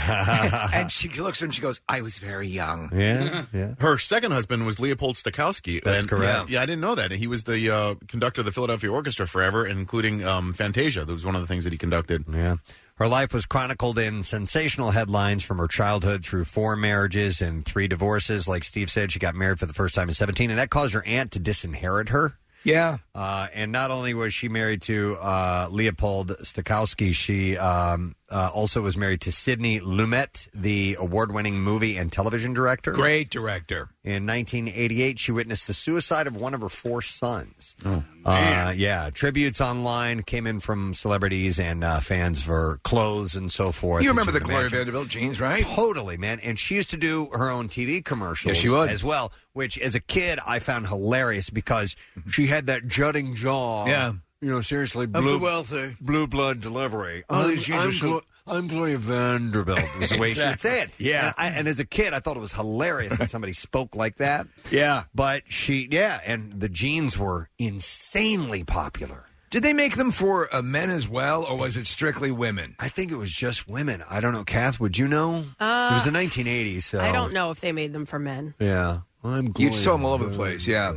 Speaker 5: guy? And she looks at him, she goes, I was very young.
Speaker 3: Yeah, yeah.
Speaker 7: Her second husband was Leopold Stokowski.
Speaker 3: That's
Speaker 7: and,
Speaker 3: correct.
Speaker 7: Yeah, yeah, I didn't know that. He was the uh, conductor of the Philadelphia Orchestra forever, including um, Fantasia. That was one of the things that he conducted.
Speaker 3: Yeah. Her life was chronicled in sensational headlines from her childhood through four marriages and three divorces. Like Steve said, she got married for the first time at seventeen, and that caused her aunt to disinherit her.
Speaker 5: Yeah.
Speaker 3: Uh, and not only was she married to uh, Leopold Stokowski, she um, uh, also was married to Sidney Lumet, the award-winning movie and television director.
Speaker 5: Great director.
Speaker 3: In nineteen eighty-eight, she witnessed the suicide of one of her four sons.
Speaker 7: Oh,
Speaker 3: uh, yeah, tributes online came in from celebrities and uh, fans for clothes and so forth.
Speaker 5: You
Speaker 3: And
Speaker 5: remember
Speaker 3: she
Speaker 5: the
Speaker 3: would
Speaker 5: Gloria
Speaker 3: imagine-
Speaker 5: Vanderbilt jeans, right?
Speaker 3: Totally, man. And she used to do her own T V commercials
Speaker 5: Yes, she would.
Speaker 3: as well, which as a kid I found hilarious because she had that jutting jaw.
Speaker 5: Yeah.
Speaker 3: You know, seriously,
Speaker 5: Of
Speaker 3: blue,
Speaker 5: the wealthy.
Speaker 3: blue blood delivery.
Speaker 5: Oh,
Speaker 3: I'm,
Speaker 5: these jeans
Speaker 3: I'm,
Speaker 5: are so-
Speaker 3: Glo- I'm Gloria Vanderbilt is the way she would
Speaker 5: Exactly.
Speaker 3: say it.
Speaker 5: Yeah.
Speaker 3: And, I, and as a kid, I thought it was hilarious when somebody spoke like that.
Speaker 5: Yeah.
Speaker 3: But she, yeah, and the jeans were insanely popular.
Speaker 5: Did they make them for uh, men as well, or was it strictly women?
Speaker 3: I think it was just women. I don't know. Kath, would you know?
Speaker 4: Uh,
Speaker 3: it was the nineteen eighties, so.
Speaker 4: I don't know if they made them for men.
Speaker 3: Yeah. I'm
Speaker 5: You
Speaker 3: Gloria
Speaker 5: saw them all over the place, yeah.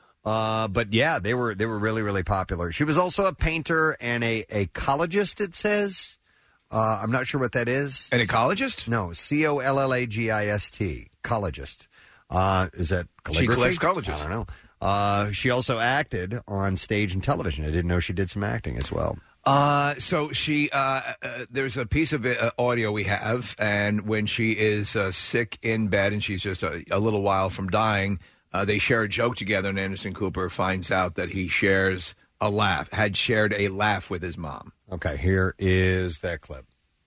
Speaker 3: Uh, but yeah, they were they were really, really popular. She was also a painter and a, a ecologist, it says. Uh, I'm not sure what that is.
Speaker 5: An ecologist?
Speaker 3: No, C O L L A G I S T, ecologist. Uh, is that
Speaker 5: She
Speaker 3: calligraphy?
Speaker 5: collects colleges.
Speaker 3: I don't know. Uh, she also acted on stage and television. I didn't know she did some acting as well.
Speaker 5: Uh, so she, uh, uh, there's a piece of uh, audio we have, and when she is uh, sick in bed and she's just a, a little while from dying, uh, they share a joke together, and Anderson Cooper finds out that he shares a laugh, had shared a laugh with his mom.
Speaker 3: Okay, here is that clip.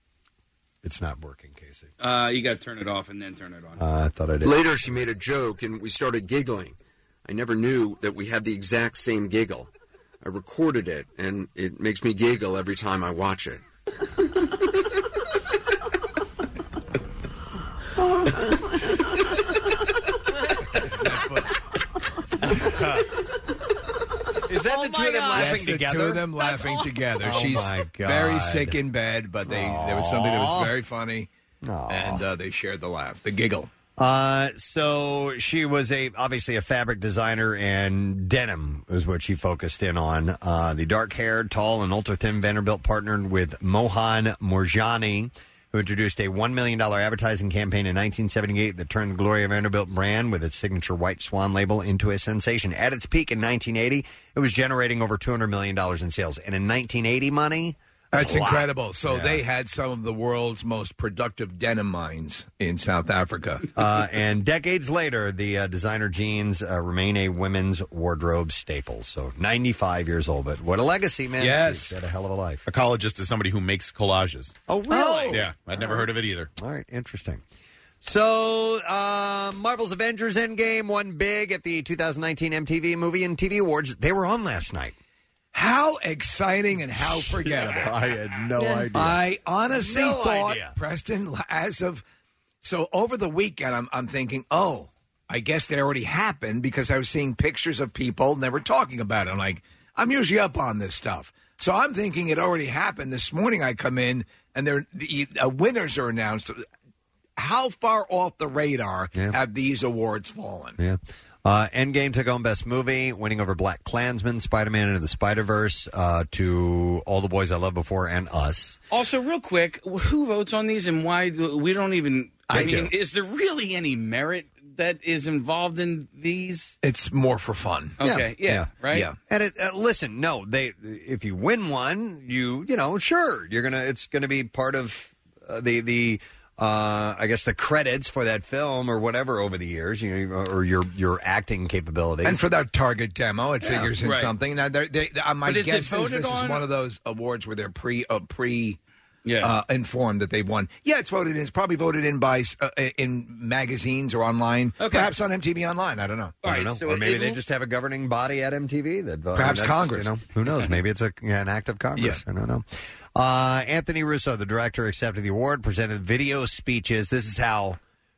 Speaker 3: It's not working, Casey.
Speaker 6: Uh, you got to turn it off and then turn it on.
Speaker 3: Uh, I thought I did.
Speaker 12: Later, she made a joke, and we started giggling. I never knew that we had the exact same giggle. I recorded it, and it makes me giggle every time I watch it.
Speaker 3: Is that
Speaker 4: Oh
Speaker 3: the two
Speaker 4: my
Speaker 3: of them
Speaker 4: God.
Speaker 3: laughing
Speaker 5: That's the
Speaker 3: together?
Speaker 5: two of them laughing together.
Speaker 3: Oh
Speaker 5: She's
Speaker 3: my God.
Speaker 5: very sick in bed, but they there was something that
Speaker 3: Aw.
Speaker 5: was very funny,
Speaker 3: Aw.
Speaker 5: and uh, they shared the laugh, the giggle.
Speaker 3: Uh, so she was a obviously a fabric designer, and denim is what she focused in on. Uh, the dark-haired, tall, and ultra-thin Vanderbilt partnered with Mohan Moorjani, who introduced a one million dollars advertising campaign in nineteen seventy-eight that turned the Gloria Vanderbilt brand with its signature white swan label into a sensation. At its peak in nineteen eighty, it was generating over two hundred million dollars in sales. And in nineteen eighty money,
Speaker 5: That's
Speaker 3: a lot.
Speaker 5: incredible. So
Speaker 3: Yeah.
Speaker 5: they had some of the world's most productive denim mines in South Africa.
Speaker 3: Uh, and decades later, the uh, designer jeans uh, remain a women's wardrobe staple. So ninety-five years old, but what a legacy, man.
Speaker 7: Yes.
Speaker 3: She's had a hell of a life.
Speaker 7: Ecologist is somebody who makes collages.
Speaker 3: Oh, really?
Speaker 7: Yeah, I'd never heard of it either.
Speaker 3: All right, interesting. So, uh, Marvel's Avengers Endgame won big at the two thousand nineteen M T V Movie and T V Awards. They were on last night.
Speaker 5: How exciting and how forgettable.
Speaker 3: I had no idea.
Speaker 5: I honestly
Speaker 3: No
Speaker 5: thought,
Speaker 3: idea.
Speaker 5: Preston, as of so over the weekend, I'm, I'm thinking, oh, I guess they already happened because I was seeing pictures of people and they were talking about it. I'm like, I'm usually up on this stuff. So I'm thinking it already happened. This morning I come in and they're, the uh, winners are announced. How far off the radar
Speaker 3: Yeah.
Speaker 5: have these awards fallen?
Speaker 3: Yeah. Uh, Endgame took home Best Movie, winning over Black Klansman, Spider-Man Into the Spider-Verse, uh, to All the Boys I Loved Before, and Us.
Speaker 6: Also, real quick, who votes on these and why? Do, we don't even. I
Speaker 3: They
Speaker 6: mean,
Speaker 3: do.
Speaker 6: is there really any merit that is involved in these?
Speaker 5: It's more for fun.
Speaker 6: Okay, yeah, right.
Speaker 5: Yeah.
Speaker 3: And it, uh, listen, no, they if you win one, you you know, sure, you're gonna it's gonna be part of uh, the the. Uh, I guess the credits for that film or whatever over the years, you know, or your your acting capabilities.
Speaker 5: And for that Target demo, it
Speaker 3: Yeah,
Speaker 5: figures in
Speaker 3: right.
Speaker 5: something. Now, they're, they, uh, my
Speaker 6: But is it
Speaker 5: guess is
Speaker 6: voted
Speaker 5: this is
Speaker 6: on?
Speaker 5: one of those awards where they're pre uh, pre
Speaker 6: Yeah.
Speaker 5: uh, informed that they've won. Yeah, it's voted in. It's probably voted in by uh, in magazines or online.
Speaker 6: Okay.
Speaker 5: Perhaps on M T V Online. I don't know.
Speaker 3: I don't know.
Speaker 6: so
Speaker 3: or maybe
Speaker 6: it-
Speaker 3: they just have a governing body at M T V that vote.
Speaker 5: Perhaps
Speaker 3: That's,
Speaker 5: Congress.
Speaker 3: You know, who knows? Maybe it's a, yeah, an act of Congress.
Speaker 5: Yeah.
Speaker 3: I don't know. Uh, Anthony Russo, the director, accepted the award, presented video speeches. This is how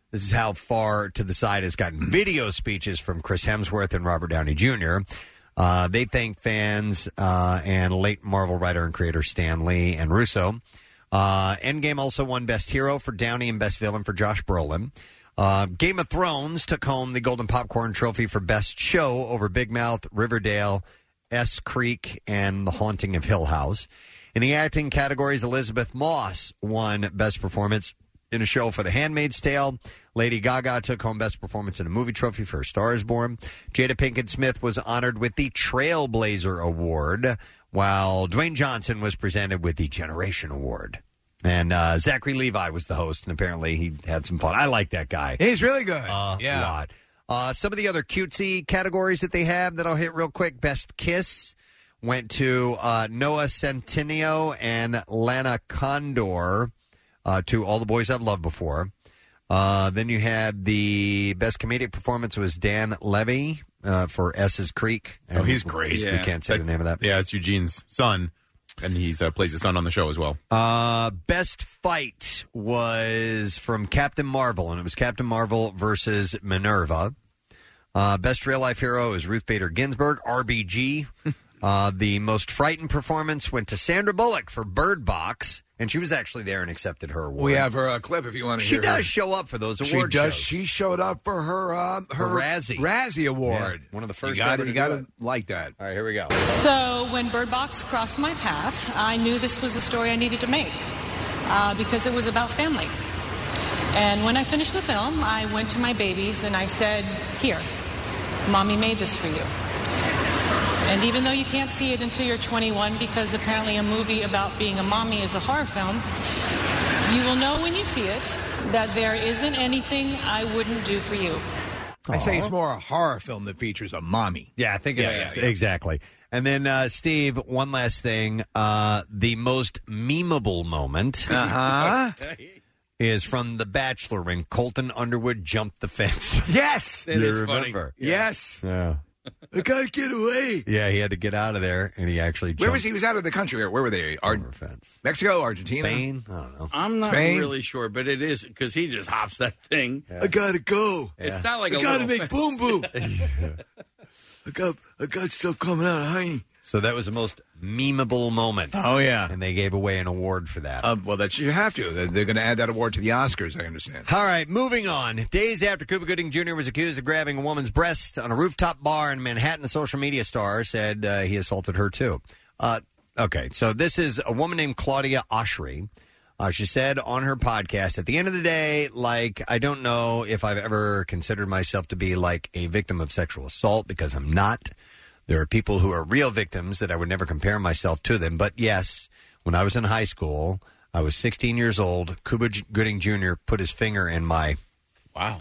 Speaker 3: This is how far to the side it's gotten. Video speeches from Chris Hemsworth and Robert Downey Junior Uh, they thank fans uh, and late Marvel writer and creator Stan Lee and Russo. Uh, Endgame also won Best Hero for Downey and Best Villain for Josh Brolin. Uh, Game of Thrones took home the Golden Popcorn Trophy for Best Show over Big Mouth, Riverdale, S Creek, and The Haunting of Hill House. In the acting categories, Elizabeth Moss won Best Performance in a Show for The Handmaid's Tale. Lady Gaga took home Best Performance in a Movie trophy for A Star is Born. Jada Pinkett Smith was honored with the Trailblazer Award, while Dwayne Johnson was presented with the Generation Award. And uh, Zachary Levi was the host, and apparently he had some fun. I like that guy.
Speaker 5: He's really good.
Speaker 3: A
Speaker 5: yeah.
Speaker 3: lot. Uh, some of the other cutesy categories that they have that I'll hit real quick. Best Kiss went to uh, Noah Centineo and Lana Condor, uh, to All the Boys I've Loved Before. Uh, then you had the Best Comedic Performance was Dan Levy uh, for S's Creek.
Speaker 7: Oh, he's great.
Speaker 3: We can't say the name of that.
Speaker 7: Yeah, it's Eugene's son, and he uh, plays his son on the show as well.
Speaker 3: Uh, best fight was from Captain Marvel, and it was Captain Marvel versus Minerva. Uh, best real-life hero is Ruth Bader Ginsburg, R B G. uh, the most frightened performance went to Sandra Bullock for Bird Box, and she was actually there and accepted her award.
Speaker 5: We have her uh, clip if you want to
Speaker 3: She
Speaker 5: hear
Speaker 3: does
Speaker 5: her.
Speaker 3: show up for those
Speaker 5: She
Speaker 3: award
Speaker 5: does.
Speaker 3: shows.
Speaker 5: She showed up for her uh, her
Speaker 3: The Razzie.
Speaker 5: Razzie Award.
Speaker 3: Yeah, one of the first
Speaker 5: You got
Speaker 3: ever
Speaker 5: to
Speaker 3: to
Speaker 5: you got
Speaker 3: do
Speaker 5: to
Speaker 3: it.
Speaker 5: like that.
Speaker 3: All right, here we go.
Speaker 13: So when Bird Box crossed my path, I knew this was a story I needed to make uh, because it was about family. And when I finished the film, I went to my babies and I said, here, Mommy made this for you. And even though you can't see it until you're twenty-one, because apparently a movie about being a mommy is a horror film, you will know when you see it that there isn't anything I wouldn't do for you.
Speaker 5: I'd say it's more a horror film that features a mommy.
Speaker 3: Yeah, I think it's
Speaker 5: Yeah, yeah, yeah.
Speaker 3: exactly. And then, uh, Steve, one last thing. Uh, the most memeable moment
Speaker 5: Uh-huh.
Speaker 3: is from The Bachelor when Colton Underwood jumped the fence.
Speaker 5: Yes!
Speaker 3: You remember?
Speaker 5: Yes.
Speaker 3: Yeah.
Speaker 5: I gotta get away.
Speaker 3: Yeah, he had to get out of there, and he actually jumped
Speaker 5: Where was he? He was out of the country. Where, where were they? Ar-
Speaker 3: over a fence.
Speaker 5: Mexico, Argentina,
Speaker 3: Spain? I don't know.
Speaker 6: I'm not
Speaker 5: Spain?
Speaker 6: really sure, but it is because he just hops that thing.
Speaker 5: I gotta go.
Speaker 6: It's not like
Speaker 5: I
Speaker 6: a
Speaker 5: gotta
Speaker 6: little
Speaker 5: make
Speaker 6: fence.
Speaker 5: boom boom. I got I got stuff coming out of Heine.
Speaker 3: So that was the most memeable moment.
Speaker 5: Oh, yeah.
Speaker 3: And they gave away an award for that.
Speaker 5: Uh, well, that's you have to. They're, they're going to add that award to the Oscars. I understand.
Speaker 3: All right, moving on. Days after Cuba Gooding Junior was accused of grabbing a woman's breast on a rooftop bar in Manhattan, a social media star said uh, he assaulted her, too. Uh, okay, so this is a woman named Claudia Oshry. Uh, she said on her podcast, at the end of the day, like, I don't know if I've ever considered myself to be like a victim of sexual assault because I'm not. There are people who are real victims that I would never compare myself to them. But yes, when I was in high school, I was sixteen years old. Cuba Gooding Junior put his finger in my
Speaker 6: Wow.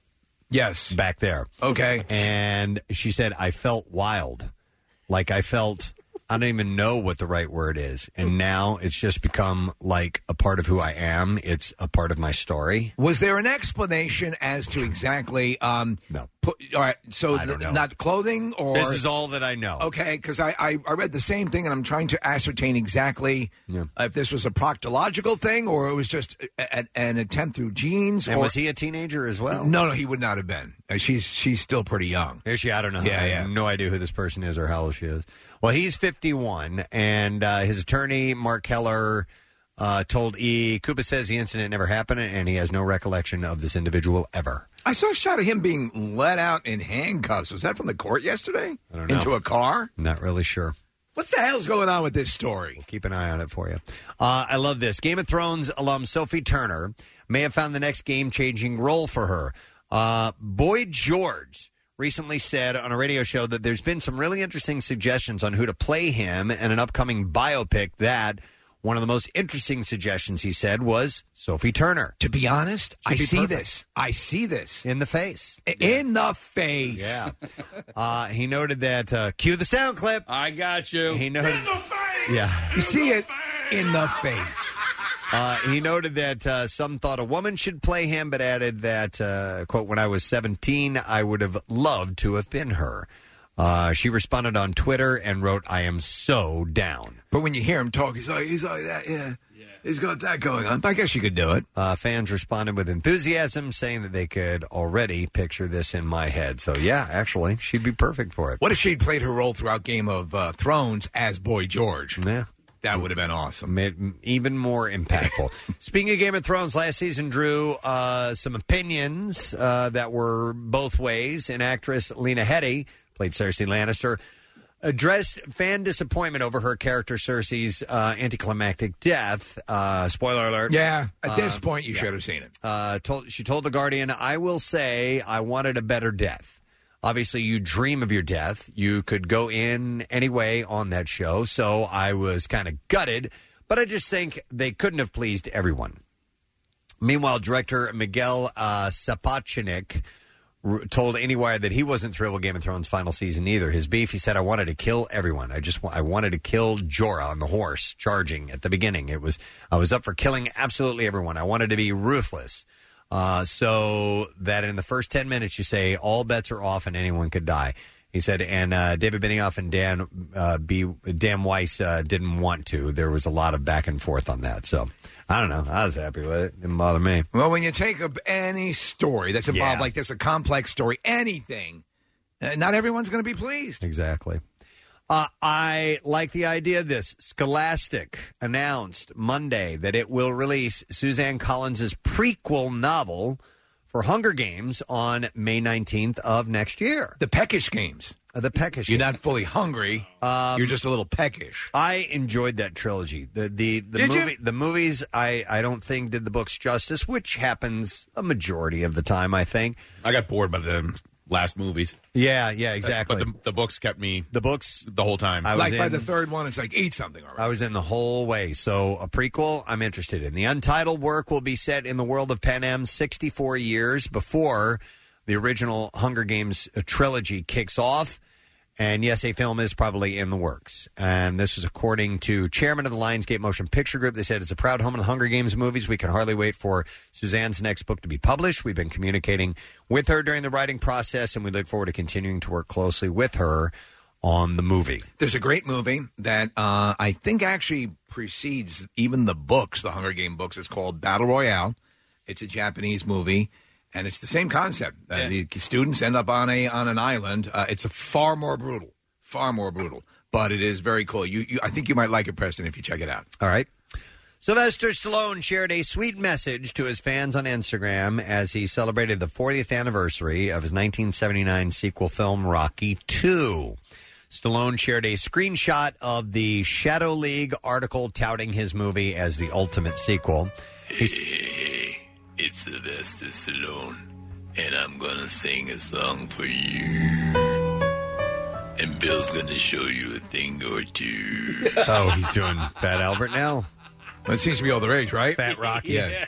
Speaker 5: Yes.
Speaker 3: back there.
Speaker 5: Okay.
Speaker 3: And she said, I felt wild. Like I felt, I don't even know what the right word is. And now it's just become like a part of who I am. It's a part of my story.
Speaker 5: Was there an explanation as to exactly? Um,
Speaker 3: no.
Speaker 5: Put, all right. So
Speaker 3: I don't
Speaker 5: th-
Speaker 3: know.
Speaker 5: not clothing or
Speaker 3: This is all that I know.
Speaker 5: Okay, because I, I I read the same thing and I'm trying to ascertain exactly if this was a proctological thing or it was just a, a, an attempt through genes.
Speaker 3: And
Speaker 5: or,
Speaker 3: was he a teenager as well?
Speaker 5: No, no, he would not have been. Uh, she's she's still pretty young.
Speaker 3: Is she? I don't know.
Speaker 5: Yeah,
Speaker 3: I
Speaker 5: yeah.
Speaker 3: have no idea who this person is or how old she is. Well, he's fifty-one, and uh, his attorney, Mark Keller, uh, told E! Cuba says the incident never happened, and he has no recollection of this individual ever.
Speaker 5: I saw a shot of him being let out in handcuffs. Was that from the court yesterday?
Speaker 3: I don't know.
Speaker 5: Into a car?
Speaker 3: Not really sure.
Speaker 5: What the hell's going on with this story?
Speaker 3: Keep an eye on it for you. Uh, I love this. Game of Thrones alum Sophie Turner may have found the next game-changing role for her. Uh, Boy George recently said on a radio show that there's been some really interesting suggestions on who to play him in an upcoming biopic that one of the most interesting suggestions, he said, was Sophie Turner.
Speaker 5: To be honest,
Speaker 3: She'd
Speaker 5: I
Speaker 3: be
Speaker 5: see
Speaker 3: perfect.
Speaker 5: this. I see this.
Speaker 3: In the face.
Speaker 5: In the face.
Speaker 3: Yeah. uh, he noted that, uh, cue the sound clip.
Speaker 6: I got you.
Speaker 3: He noted, yeah.
Speaker 5: You see it in the face.
Speaker 3: Uh, he noted that uh, some thought a woman should play him, but added that, uh, quote, when I was seventeen, I would have loved to have been her. Uh, she responded on Twitter and wrote, "I am so down."
Speaker 5: But when you hear him talk, he's like, he's like that, yeah. He's got that going on. I guess you could do it.
Speaker 3: Uh, fans responded with enthusiasm, saying that they could already picture this in my head. So, yeah, actually, she'd be perfect for it.
Speaker 5: What if she'd played her role throughout Game of uh, Thrones as Boy George?
Speaker 3: Yeah.
Speaker 5: That would have been awesome.
Speaker 3: Made even more impactful. Speaking of Game of Thrones, last season drew uh, some opinions uh, that were both ways. And actress Lena Headey, played Cersei Lannister, addressed fan disappointment over her character Cersei's uh, anticlimactic death. Uh, spoiler alert.
Speaker 5: Yeah, at this
Speaker 3: Uh,
Speaker 5: point, you
Speaker 3: yeah.
Speaker 5: should have seen it.
Speaker 3: Uh, told, she told The Guardian, "I will say I wanted a better death. Obviously, you dream of your death. You could go in any way on that show, so I was kind of gutted, but I just think they couldn't have pleased everyone." Meanwhile, director Miguel uh, Sapochnik r- told AnyWire that he wasn't thrilled with Game of Thrones' final season either. His beef, he said, "I wanted to kill everyone. I just wa- I wanted to kill Jorah on the horse charging at the beginning. It was I was up for killing absolutely everyone. I wanted to be ruthless." Uh, so that in the first ten minutes, you say all bets are off and anyone could die. He said, and uh, David Benioff and Dan uh, B, Dan Weiss uh, didn't want to. There was a lot of back and forth on that. So I don't know. I was happy with it. Didn't bother me.
Speaker 5: Well, when you take up any story that's involved
Speaker 3: Yeah.
Speaker 5: like this, a complex story, anything, uh, not everyone's going to be pleased.
Speaker 3: Exactly. Uh, I like the idea of this. Scholastic announced Monday that it will release Suzanne Collins' prequel novel for Hunger Games on May nineteenth of next year.
Speaker 5: The Peckish Games.
Speaker 3: Uh, the Peckish
Speaker 5: You're
Speaker 3: Games.
Speaker 5: not fully hungry.
Speaker 3: Um,
Speaker 5: You're just a little peckish.
Speaker 3: I enjoyed that trilogy. The the the
Speaker 5: Did you?
Speaker 3: movie the movies I, I don't think did the books justice, which happens a majority of the time, I think.
Speaker 7: I got bored by the last movies.
Speaker 3: Yeah, yeah, exactly.
Speaker 7: But the, the books kept me
Speaker 3: the books
Speaker 7: the whole time.
Speaker 3: I was
Speaker 5: Like by
Speaker 3: in-
Speaker 5: the third one, it's like eat something already.
Speaker 3: I was in the whole way. So a prequel, I'm interested in. The untitled work will be set in the world of Panem sixty-four years before the original Hunger Games uh, trilogy kicks off. And yes, a film is probably in the works. And this is according to chairman of the Lionsgate Motion Picture Group. They said it's a proud home of the Hunger Games movies. We can hardly wait for Suzanne's next book to be published. We've been communicating with her during the writing process, and we look forward to continuing to work closely with her on the movie.
Speaker 5: There's a great movie that uh, I think actually precedes even the books, the Hunger Game books. It's called Battle Royale. It's a Japanese movie, and it's the same concept. Uh,
Speaker 6: Yeah.
Speaker 5: The students end up on a on an island. Uh, it's a far more brutal, far more brutal, but it is very cool. You, you, I think you might like it, Preston, if you check it out.
Speaker 3: All right. Sylvester Stallone shared a sweet message to his fans on Instagram as he celebrated the fortieth anniversary of his nineteen seventy-nine sequel film, Rocky two. Stallone shared a screenshot of the Shadow League article touting his movie as the ultimate sequel. He's,
Speaker 9: Hey, it's Sylvester Stallone, and I'm gonna sing a song for you. And Bill's gonna show you a thing or two.
Speaker 3: oh, he's doing Fat Albert now?
Speaker 5: That seems to be all the rage, right?
Speaker 3: Fat Rocky?
Speaker 5: Yeah.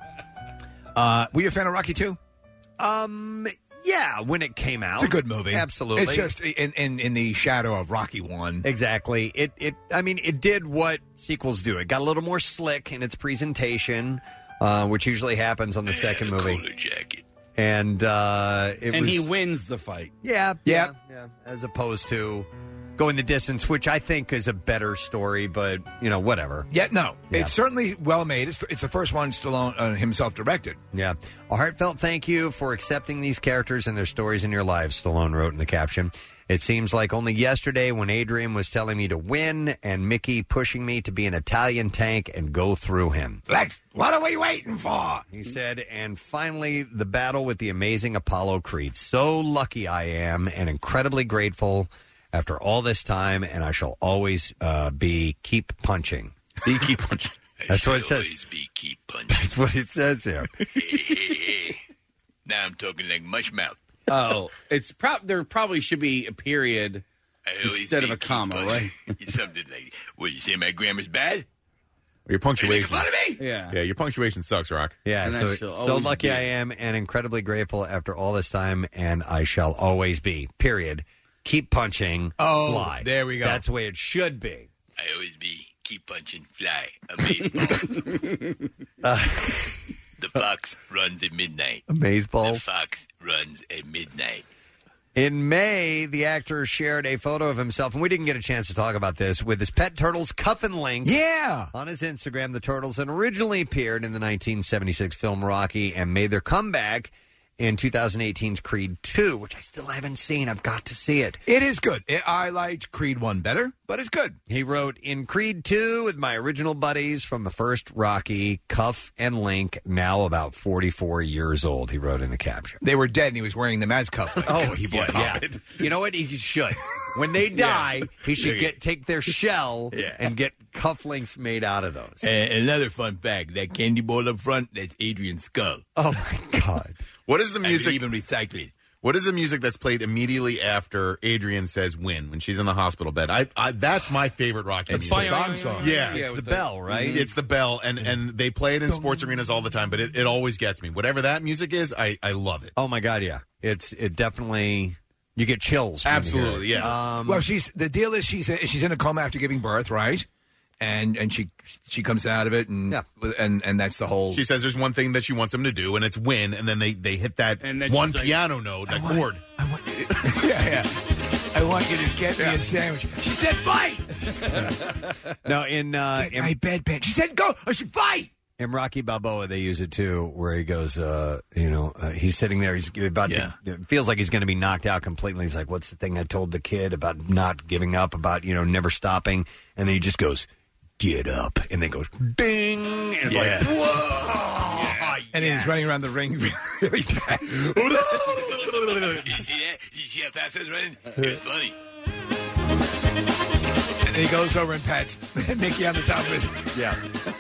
Speaker 5: Uh, were you a fan of Rocky two?
Speaker 3: Um, yeah, when it came out.
Speaker 5: It's a good movie.
Speaker 3: Absolutely.
Speaker 5: It's just in, in, in the shadow of Rocky one.
Speaker 3: Exactly. It it I mean it did what sequels do. It got a little more slick in its presentation, uh, which usually happens on the second movie.
Speaker 9: Jacket.
Speaker 3: And uh, it
Speaker 6: and
Speaker 3: was,
Speaker 6: he wins the fight.
Speaker 3: Yeah, yeah, yeah. As opposed to going the distance, which I think is a better story, but you know, whatever.
Speaker 5: Yeah, no,
Speaker 3: Yeah.
Speaker 5: it's certainly well made. It's, it's the first one Stallone uh, himself directed.
Speaker 3: Yeah. A heartfelt thank you for accepting these characters and their stories in your lives, Stallone wrote in the caption. It seems like only yesterday when Adrian was telling me to win and Mickey pushing me to be an Italian tank and go through him.
Speaker 5: Lex, what are we waiting for?
Speaker 3: He said, and finally, the battle with the amazing Apollo Creed. So lucky I am and incredibly grateful after all this time, and I shall always uh, be keep punching.
Speaker 6: Be keep punching.
Speaker 3: That's what it says.
Speaker 9: Always be keep punching.
Speaker 3: That's what it says here.
Speaker 9: Now I'm talking like mush mouth.
Speaker 6: Oh, it's pro- there probably should be a period
Speaker 9: I always
Speaker 6: instead of
Speaker 9: be
Speaker 6: a
Speaker 9: keep
Speaker 6: comma,
Speaker 9: punching.
Speaker 6: right?
Speaker 9: Something like, what, you say my grammar's bad?
Speaker 7: Your punctuation.
Speaker 9: Are you making fun of me?
Speaker 6: Yeah.
Speaker 7: Yeah, your punctuation sucks, Rock.
Speaker 3: Yeah,
Speaker 6: And
Speaker 3: so,
Speaker 6: I shall
Speaker 3: so
Speaker 6: always
Speaker 3: lucky
Speaker 6: be.
Speaker 3: I am and incredibly grateful after all this time, and I shall always be. Period. Keep punching.
Speaker 5: Oh,
Speaker 3: fly.
Speaker 5: there we go.
Speaker 3: That's the way it should be.
Speaker 9: I always be keep punching fly. Amazing.
Speaker 3: Uh,
Speaker 9: The fox runs at midnight.
Speaker 3: Amazeballs.
Speaker 9: The fox runs at midnight.
Speaker 3: In May, the actor shared a photo of himself, and we didn't get a chance to talk about this, with his pet turtles, Cuff and Link.
Speaker 5: Yeah.
Speaker 3: On his Instagram, the turtles had originally appeared in the nineteen seventy-six film Rocky and made their comeback in twenty eighteen's Creed two, which I still haven't seen. I've got to see it.
Speaker 5: It is good. It, I liked Creed one better, but it's good.
Speaker 3: He wrote, in Creed two, with my original buddies from the first Rocky, Cuff and Link, now about forty-four years old, he wrote in the caption.
Speaker 5: They were dead, and he was wearing them as cufflinks.
Speaker 3: Oh, he would, yeah. You know what? He should. When they die,
Speaker 5: Yeah.
Speaker 3: he should get take their shell
Speaker 14: Yeah.
Speaker 3: and get cufflinks made out of those.
Speaker 14: And another fun fact: that candy bowl up front, that's Adrian's skull.
Speaker 3: Oh my God!
Speaker 7: What is the
Speaker 14: I
Speaker 7: music?
Speaker 14: even recycle it.
Speaker 7: What is the music that's played immediately after Adrian says "win" when she's in the hospital bed? I, I that's my favorite Rocky
Speaker 5: It's
Speaker 7: music.
Speaker 5: the gong song.
Speaker 7: Yeah,
Speaker 3: It's the bell, right?
Speaker 7: It's the bell, and and they play it in sports arenas all the time. But it, it always gets me. Whatever that music is, I, I love it.
Speaker 3: Oh my God! Yeah, it's it definitely. You get chills. when you hear
Speaker 7: Absolutely,
Speaker 3: it.
Speaker 7: yeah.
Speaker 3: Um,
Speaker 5: well, she's the deal is she's she's in a coma after giving birth, right? And and she she comes out of it, and
Speaker 3: Yeah.
Speaker 5: and and that's the whole.
Speaker 7: She says there's one thing that she wants them to do, and it's win. And then they, they hit that
Speaker 14: And then
Speaker 7: one
Speaker 14: she's like,
Speaker 7: piano note, that chord.
Speaker 5: yeah, yeah. I want you to get me a sandwich. She said, "Fight."
Speaker 3: no, in uh,
Speaker 5: Get
Speaker 3: in,
Speaker 5: my bedpan. She said, "Go." I should fight.
Speaker 3: in Rocky Balboa, they use it too, where he goes, uh, you know, uh, he's sitting there, he's about
Speaker 14: Yeah.
Speaker 3: to, it feels like he's going to be knocked out completely. He's like, what's the thing I told the kid about not giving up, about, you know, never stopping? And then he just goes, get up. And then goes, ding. And it's
Speaker 14: Yeah.
Speaker 3: like, whoa.
Speaker 5: And then he's running around the ring really fast.
Speaker 9: Did you see that? Did you see how fast I was running? It was funny.
Speaker 5: And then he goes over and pats Mickey on the top of his.
Speaker 3: Yeah.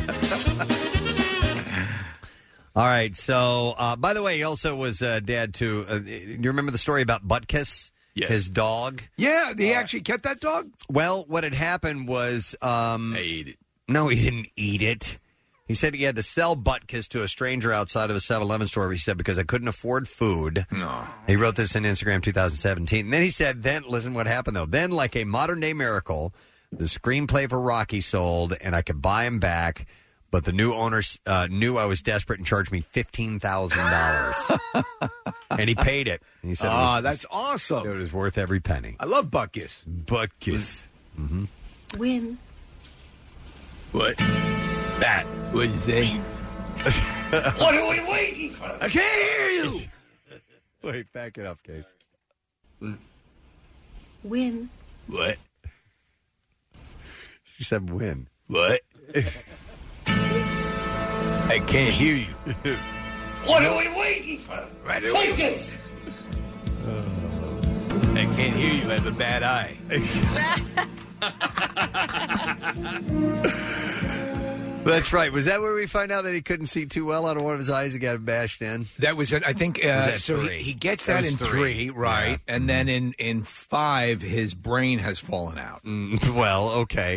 Speaker 3: All right. So, uh, by the way, he also was uh, dad to. Uh, you remember the story about Butkus,
Speaker 14: Yes.
Speaker 3: his dog?
Speaker 5: Yeah, he actually kept that dog.
Speaker 3: Well, what had happened was, um,
Speaker 14: I ate it.
Speaker 3: no, he didn't eat it. He said he had to sell Butkus to a stranger outside of a seven eleven store. He said because I couldn't afford food.
Speaker 5: No.
Speaker 3: He wrote this in Instagram twenty seventeen. And then he said, then listen what happened though. Then, like a modern day miracle, the screenplay for Rocky sold, and I could buy him back. But the new owners uh, knew I was desperate and charged me fifteen thousand dollars. And he paid it. And he said, it
Speaker 5: Ah,
Speaker 3: was,
Speaker 5: that's awesome.
Speaker 3: it was worth every penny.
Speaker 5: I love Butkus.
Speaker 3: Butkus. Mm-hmm.
Speaker 15: Win.
Speaker 14: What? That. What did you say?
Speaker 10: What are we waiting for?
Speaker 5: I can't hear you.
Speaker 3: Wait, back it up, Case.
Speaker 15: Win.
Speaker 14: What?
Speaker 3: She said win.
Speaker 14: What? I can't hear you.
Speaker 10: What are we waiting for?
Speaker 14: Right
Speaker 10: Take
Speaker 14: away.
Speaker 10: this!
Speaker 14: I can't hear you. I have a bad eye.
Speaker 3: That's right. Was that where we find out that he couldn't see too well out of one of his eyes? He got bashed in.
Speaker 5: That was, I think, uh,
Speaker 3: Was that
Speaker 5: so he,
Speaker 3: three?
Speaker 5: he gets
Speaker 3: That
Speaker 5: that,
Speaker 3: was
Speaker 5: in
Speaker 3: three.
Speaker 5: three, right?
Speaker 3: Yeah.
Speaker 5: And then in, in five, his brain has fallen out.
Speaker 3: Mm, well, okay.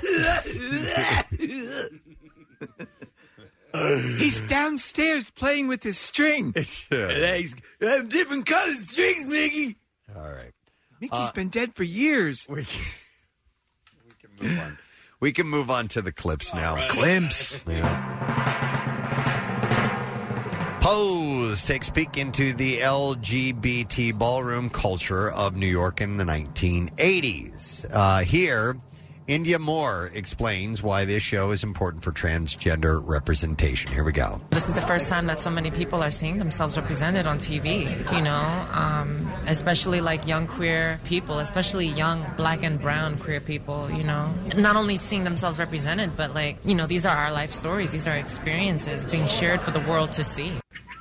Speaker 5: He's downstairs playing with his string.
Speaker 14: And he's, I have different colored strings, Mickey.
Speaker 3: All right.
Speaker 5: Mickey's been dead for years.
Speaker 3: We can, we can move on. We can move on to the clips now.
Speaker 14: Right.
Speaker 5: Glimpse.
Speaker 3: Yeah. Pose takes a peek into the L G B T ballroom culture of New York in the nineteen eighties. Uh, here, India Moore explains why this show is important for transgender representation. Here we go.
Speaker 16: This is the first time that so many people are seeing themselves represented on T V, you know, um, especially like young queer people, especially young black and brown queer people, you know. Not only seeing themselves represented, but like, you know, these are our life stories. These are experiences being shared for the world to see.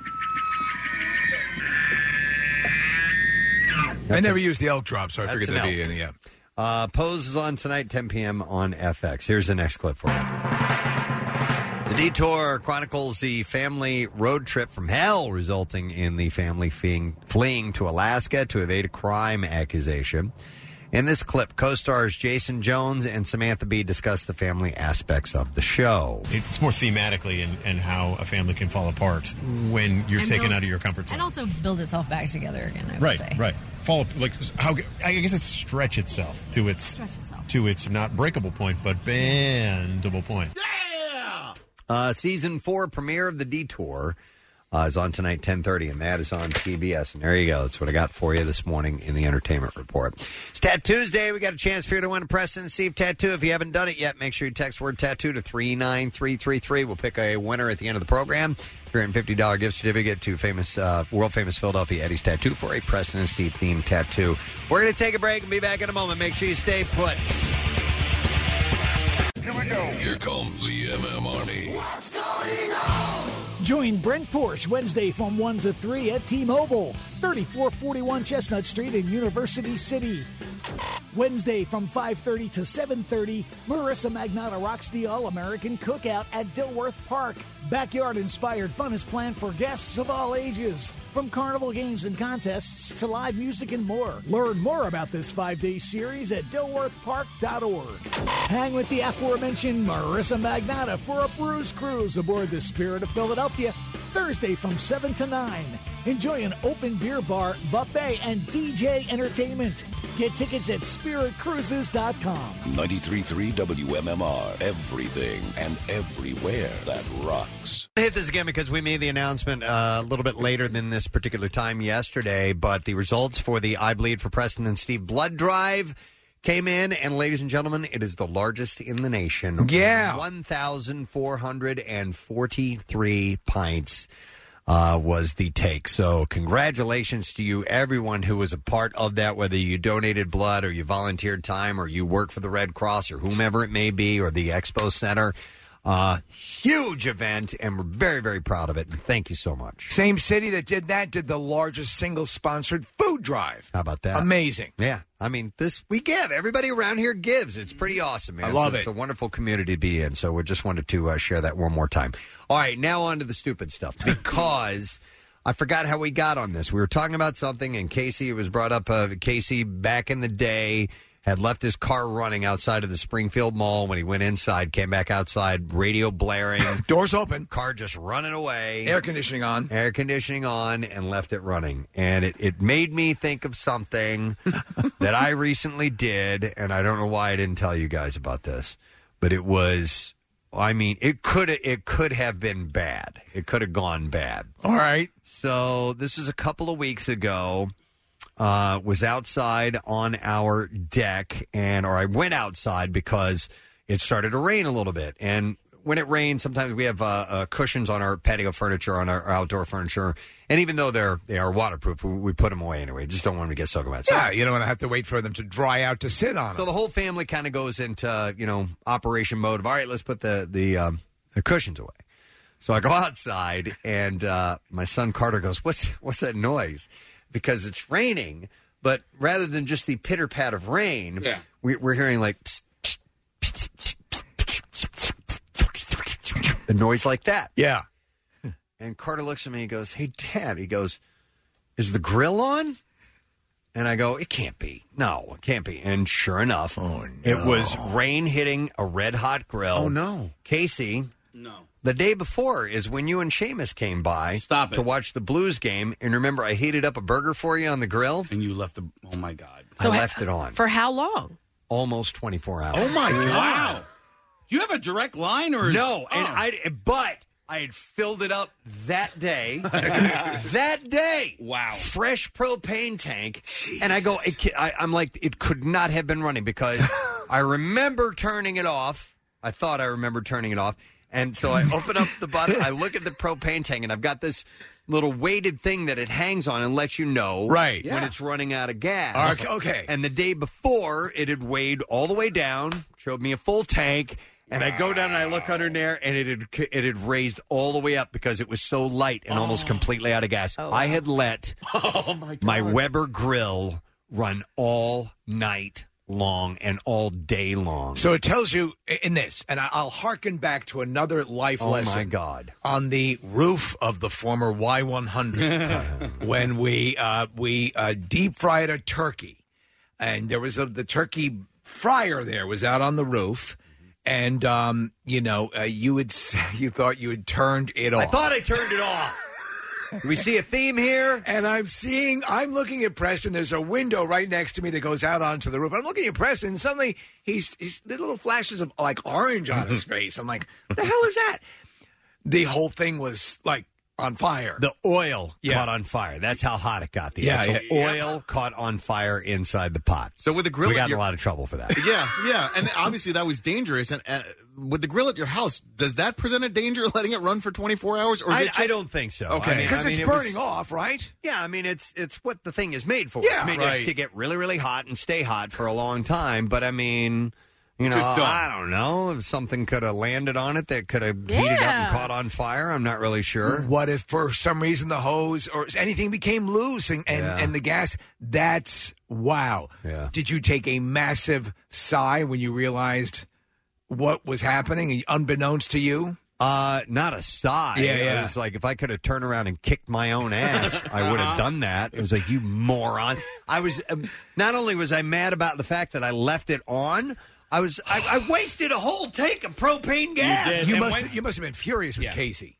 Speaker 5: I never used the elk drop, so I
Speaker 3: That's
Speaker 5: figured
Speaker 3: an
Speaker 5: that'd be
Speaker 3: elk.
Speaker 5: in, yeah.
Speaker 3: Uh, Pose is on tonight, ten p.m. on F X. Here's the next clip for you. The Detour chronicles the family road trip from hell, resulting in the family fleeing, fleeing to Alaska to evade a crime accusation. In this clip, co-stars Jason Jones and Samantha Bee discuss the family aspects of the show.
Speaker 17: It's more thematically and, and how a family can fall apart when you're
Speaker 18: And
Speaker 17: taken
Speaker 18: build-
Speaker 17: out of your comfort zone.
Speaker 18: And also build itself back together again, I would
Speaker 17: Right,
Speaker 18: say.
Speaker 17: right. Fall like how I guess it's stretch itself to its
Speaker 18: Stretch itself.
Speaker 17: to its not breakable point, but bendable point.
Speaker 3: Uh, season four premiere of The Detour Uh, is on tonight, ten thirty, and that is on T B S. And there you go. That's what I got for you this morning in the Entertainment Report. It's Tattoo Tuesday. We got a chance for you to win a Preston and Steve tattoo. If you haven't done it yet, make sure you text word tattoo to three nine three three three. We'll pick a winner at the end of the program. three hundred fifty dollars gift certificate to famous, uh, world-famous Philadelphia Eddie's Tattoo for a Preston and Steve themed tattoo. We're going to take a break and be back in a moment. Make sure you stay put.
Speaker 2: Here we go. Here comes the M M Army.
Speaker 1: What's going on? Join Brent Porsche Wednesday from one to three at T-Mobile, thirty-four forty-one Chestnut Street in University City. Wednesday from five thirty to seven thirty, Marissa Magnotta rocks the All-American Cookout at Dilworth Park. Backyard-inspired fun is planned for guests of all ages, from carnival games and contests to live music and more. Learn more about this five-day series at dilworth park dot org. Hang with the aforementioned Marissa Magnotta for a Brews Cruise aboard the Spirit of Philadelphia, Thursday from seven to nine. Enjoy an open beer bar, buffet, and D J entertainment. Get tickets at spirit cruises dot com.
Speaker 2: ninety-three point three W M M R. Everything and everywhere that rocks.
Speaker 3: I hit this again because we made the announcement uh, a little bit later than this particular time yesterday, but the results for the I Bleed for Preston and Steve blood drive came in, and ladies and gentlemen, it is the largest in the nation.
Speaker 5: Yeah.
Speaker 3: one thousand four hundred forty-three pints uh, was the take. So congratulations to you, everyone who was a part of that, whether you donated blood or you volunteered time or you work for the Red Cross or whomever it may be, or the Expo Center. Uh, huge event, and we're very, very proud of it. Thank you so much.
Speaker 5: Same city that did that did the largest single-sponsored food drive.
Speaker 3: How about that?
Speaker 5: Amazing.
Speaker 3: Yeah. I mean, this we give. Everybody around here gives. It's pretty awesome, man.
Speaker 5: I love
Speaker 3: it's,
Speaker 5: it.
Speaker 3: It's a wonderful community to be in, so we just wanted to uh, share that one more time. All right, now on to the stupid stuff, because I forgot how we got on this. We were talking about something, and Casey, it was brought up, uh, Casey back in the day had left his car running outside of the Springfield Mall. When he went inside, came back outside, radio blaring.
Speaker 5: Doors open.
Speaker 3: Car just running away.
Speaker 5: Air conditioning on.
Speaker 3: Air conditioning on, and left it running. And it, it made me think of something that I recently did, and I don't know why I didn't tell you guys about this, but it was, I mean, it could it could have been bad. It could have gone bad.
Speaker 5: All right.
Speaker 3: So this is a couple of weeks ago. Uh, was outside on our deck, and or I went outside because it started to rain a little bit. And when it rains, sometimes we have uh, uh, cushions on our patio furniture, on our, our outdoor furniture. And even though they're they are waterproof, we, we put them away anyway. Just don't want them to get soaking wet. So,
Speaker 5: Yeah, you don't want to have to wait for them to dry out to sit on
Speaker 3: so
Speaker 5: them.
Speaker 3: the whole family kind of goes into, you know, operation mode of, all right, let's put the the, um, the cushions away. So I go outside, and uh, my son Carter goes, "What's what's that noise?" Because it's raining, but rather than just the pitter-pat of rain,
Speaker 6: Yeah.
Speaker 3: we, we're hearing like psst, psst, psst, psst, psst, a noise like that.
Speaker 5: Yeah.
Speaker 3: And Carter looks at me and goes, "Hey, Dad," he goes, "is the grill on?" And I go, "It can't be. No, it can't be." And sure enough,
Speaker 5: oh, no.
Speaker 3: It was rain hitting a red-hot grill.
Speaker 7: Oh, no.
Speaker 3: Casey...
Speaker 6: No.
Speaker 3: The day before is when you and Seamus came by
Speaker 6: Stop it.
Speaker 3: to watch the Blues game. And remember, I heated up a burger for you on the grill.
Speaker 6: And you left the, oh my God.
Speaker 3: I left it on.
Speaker 4: For how long?
Speaker 3: Almost twenty-four hours.
Speaker 6: Oh my God. Wow. Do you have a direct line or? Is,
Speaker 3: No, and
Speaker 6: oh.
Speaker 3: I, but I had filled it up that day. that day.
Speaker 6: Wow.
Speaker 3: Fresh propane tank. Jesus. And I go, it, ca- I, I'm like, it could not have been running because I remember turning it off. I thought I remembered turning it off. And so I open up the button, I look at the propane tank, and I've got this little weighted thing that it hangs on and lets you know
Speaker 5: right.
Speaker 3: when
Speaker 5: yeah.
Speaker 3: it's running out of gas.
Speaker 5: Okay.
Speaker 3: And the day before, it had weighed all the way down, showed me a full tank, and I go down and I look under there, and it had, it had raised all the way up because it was so light and oh. almost completely out of gas.
Speaker 4: Oh,
Speaker 3: I
Speaker 4: wow.
Speaker 3: had let
Speaker 7: oh, my, God.
Speaker 3: my Weber grill run all night long and all day long.
Speaker 5: So it tells you in this, and I'll hearken back to another life
Speaker 3: oh
Speaker 5: lesson.
Speaker 3: Oh, my God.
Speaker 5: On the roof of the former Y one hundred when we uh, we uh, deep fried a turkey. And there was a, the turkey fryer there was out on the roof. And, um, you know, uh, you had you thought you had turned it off.
Speaker 3: I thought I turned it off. We see a theme here.
Speaker 5: And I'm seeing, I'm looking at Preston. There's a window right next to me that goes out onto the roof. I'm looking at Preston, and suddenly he's, he's the little flashes of like orange on his face. I'm like, what the hell is that? The whole thing was like on fire.
Speaker 3: The oil
Speaker 5: Yeah.
Speaker 3: caught on fire. That's how hot it got. The
Speaker 5: Yeah,
Speaker 3: actual
Speaker 7: yeah.
Speaker 3: oil caught on fire inside the pot.
Speaker 7: So with the grill,
Speaker 3: we
Speaker 7: at
Speaker 3: got in
Speaker 7: your-
Speaker 3: a lot of trouble for that.
Speaker 7: Yeah, yeah, and obviously that was dangerous. And uh, with the grill at your house, does that present a danger letting it run for twenty-four hours? Or is
Speaker 3: I,
Speaker 7: it just...
Speaker 3: I don't think so.
Speaker 7: Okay,
Speaker 3: I mean,
Speaker 5: Because
Speaker 3: I
Speaker 5: it's
Speaker 3: mean, it
Speaker 5: burning
Speaker 3: was-
Speaker 5: off, right?
Speaker 3: Yeah, I mean it's it's what the thing is made for.
Speaker 5: Yeah.
Speaker 3: It's made
Speaker 7: Right.
Speaker 3: to, to get really really hot and stay hot for a long time. But I mean, you know,
Speaker 7: Just dumb.
Speaker 3: I don't know if something could have landed on it that could have heated up
Speaker 4: Yeah.
Speaker 3: and caught on fire. I'm not really sure.
Speaker 5: What if for some reason the hose or anything became loose and, and,
Speaker 3: Yeah.
Speaker 5: and the gas? That's wow.
Speaker 3: Yeah.
Speaker 5: Did you take a massive sigh when you realized what was happening, unbeknownst to you?
Speaker 3: Uh, not a sigh.
Speaker 5: Yeah,
Speaker 3: It
Speaker 5: yeah.
Speaker 3: was like if I could have turned around and kicked my own ass, I would have done that. It was like, you moron. I was um, not only was I mad about the fact that I left it on, I was I, I wasted a whole tank of propane gas.
Speaker 5: You
Speaker 6: And
Speaker 5: must
Speaker 6: when-
Speaker 5: you must have been furious with
Speaker 6: Yeah.
Speaker 5: Casey.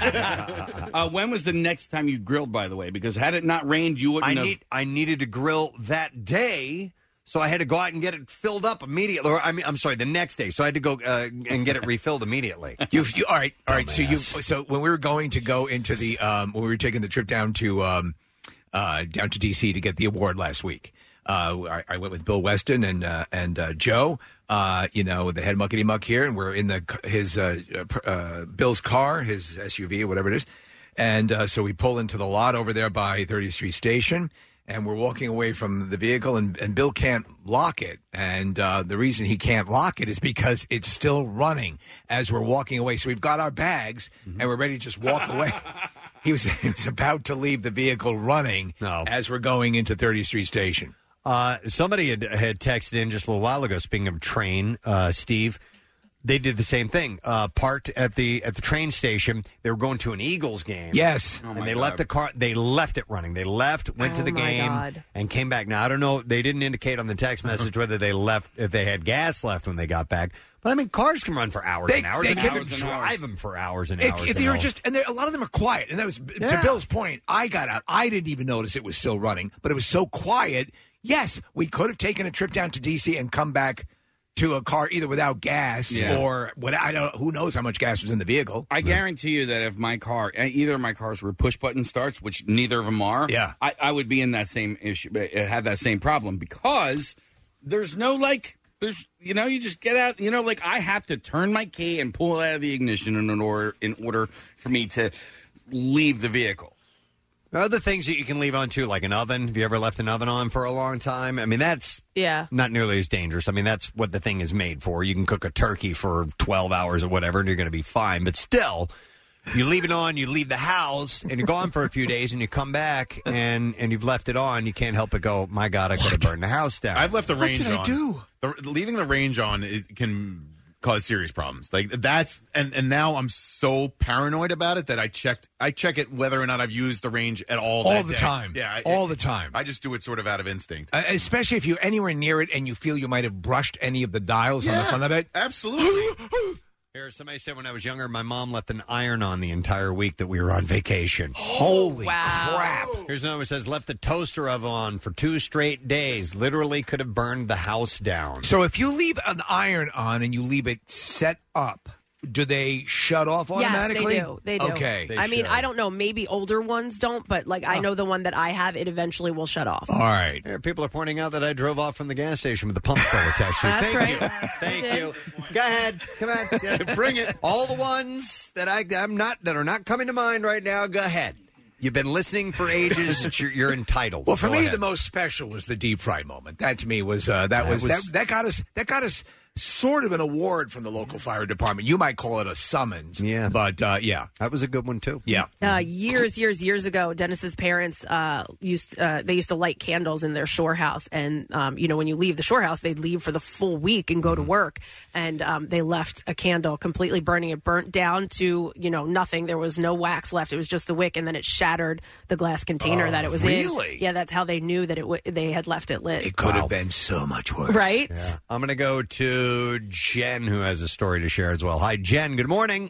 Speaker 6: uh, when was the next time you grilled, by the way? Because had it not rained, you wouldn't
Speaker 3: I
Speaker 6: have.
Speaker 3: need I needed to grill that day, so I had to go out and get it filled up immediately. Or I mean, I'm sorry, the next day, so I had to go uh, and get it refilled immediately.
Speaker 5: You, you all right? All right. So you
Speaker 3: Dumbass.
Speaker 5: so when we were going to go into the um, when we were taking the trip down to um, uh, down to D C to get the award last week, uh, I, I went with Bill Weston and uh, and uh, Joe. Uh, you know, the head muckety muck here, and we're in the his uh, uh, Bill's car, his S U V or whatever it is, and uh, so we pull into the lot over there by thirtieth Street Station. And we're walking away from the vehicle, and, and Bill can't lock it. And uh, the reason he can't lock it is because it's still running as we're walking away. So we've got our bags, and we're ready to just walk away. He was, he was about to leave the vehicle running as we're going into thirtieth Street Station.
Speaker 3: Uh, somebody had, had texted in just a little while ago. Speaking of train, uh, Steve, they did the same thing. Uh, parked at the at the train station. They were going to an Eagles game.
Speaker 5: Yes,
Speaker 3: and they left the car. They left it running. They left, went
Speaker 4: Oh,
Speaker 3: to the
Speaker 4: my
Speaker 3: game,
Speaker 4: God.
Speaker 3: and came back. Now I don't know. They didn't indicate on the text message whether they left if they had gas left when they got back. But I mean, cars can run for hours
Speaker 5: They-
Speaker 3: and hours.
Speaker 5: they
Speaker 3: and
Speaker 5: can-
Speaker 3: you can
Speaker 5: Hours and
Speaker 3: drive
Speaker 5: hours.
Speaker 3: them for hours and
Speaker 5: If,
Speaker 3: hours.
Speaker 5: if
Speaker 3: and
Speaker 5: they were
Speaker 3: hours.
Speaker 5: just, and there, a lot of them are quiet, and that was
Speaker 3: Yeah.
Speaker 5: to Bill's point. I got out. I didn't even notice it was still running, but it was so quiet. Yes, we could have taken a trip down to D C and come back to a car either without gas
Speaker 6: Yeah.
Speaker 5: or what I don't. Who knows how much gas was in the vehicle?
Speaker 6: I guarantee you that if my car, uh, either of my cars were push button starts, which neither of them are,
Speaker 5: Yeah.
Speaker 6: I, I would be in that same issue, uh, have that same problem because there's no like, there's you know, you just get out, you know, like I have to turn my key and pull it out of the ignition in order in order for me to leave the vehicle.
Speaker 3: There are other things that you can leave on too, like an oven. Have you ever left an oven on for a long time? I mean, that's
Speaker 4: Yeah.
Speaker 3: not nearly as dangerous. I mean, that's what the thing is made for. You can cook a turkey for twelve hours or whatever, and you're going to be fine. But still, you leave it on, you leave the house, and you're gone for a few days, and you come back, and, and you've left it on. You can't help but go, my God, I could have burned the house down.
Speaker 7: I've left the
Speaker 3: What
Speaker 7: range
Speaker 3: did I
Speaker 7: on.
Speaker 3: do?
Speaker 7: The, leaving the range on it can cause serious problems. Like that's and and now I'm so paranoid about it that I checked. I check it whether or not I've used the range at all.
Speaker 5: All
Speaker 7: that
Speaker 5: the
Speaker 7: day.
Speaker 5: time.
Speaker 7: Yeah, I-
Speaker 5: All
Speaker 7: it-
Speaker 5: the time.
Speaker 7: I just do it sort of out of instinct.
Speaker 5: Uh, especially if you're anywhere near it and you feel you might have brushed any of the dials on the
Speaker 7: Yeah,
Speaker 5: front of it.
Speaker 7: Absolutely.
Speaker 3: Here, somebody said when I was younger, my mom left an iron on the entire week that we were on vacation.
Speaker 5: Holy
Speaker 4: Wow.
Speaker 5: crap.
Speaker 3: Here's another one that says, left the toaster oven on for two straight days. Literally could have burned the house down.
Speaker 5: So if you leave an iron on and you leave it set up, do they shut off automatically?
Speaker 4: Yes, they do. They do.
Speaker 5: Okay.
Speaker 4: I mean, I don't know. Maybe older ones don't, but like I know the one that I have, it eventually will shut off.
Speaker 5: All right.
Speaker 3: Here, people are pointing out that I drove off from the gas station with the pump still attached to it.
Speaker 4: That's
Speaker 3: Thank
Speaker 4: right.
Speaker 3: you. Thank you. Go ahead. Come on. Yeah, bring it. All the ones that I, I'm not that are not coming to mind right now, go ahead. You've been listening for ages. It's your, you're entitled.
Speaker 5: Well, for
Speaker 3: Go
Speaker 5: me,
Speaker 3: ahead.
Speaker 5: the most special was the deep fry moment. That to me was uh, that,
Speaker 3: That
Speaker 5: was,
Speaker 3: was-
Speaker 5: that, that got us that got us sort of an award from the local fire department. You might call it a summons.
Speaker 3: Yeah.
Speaker 5: But uh, yeah,
Speaker 3: that was a good one too.
Speaker 5: Yeah.
Speaker 4: Uh, years, years, years ago, Dennis's parents uh, used uh, they used to light candles in their shore house, and um, you know when you leave the shore house, they'd leave for the full week and go to work, and um, they left a candle completely burning. It burnt down to you know nothing. There was no wax left. It was just the wick, and then it shattered the glass container
Speaker 5: Oh,
Speaker 4: that it was
Speaker 5: really?
Speaker 4: in. Yeah, that's how they knew that it w- they had left it lit.
Speaker 5: it could
Speaker 3: Wow.
Speaker 5: have been so much worse.
Speaker 4: Right?
Speaker 3: Yeah. I'm going to go to Jen, who has a story to share as well. Hi, Jen. Good morning.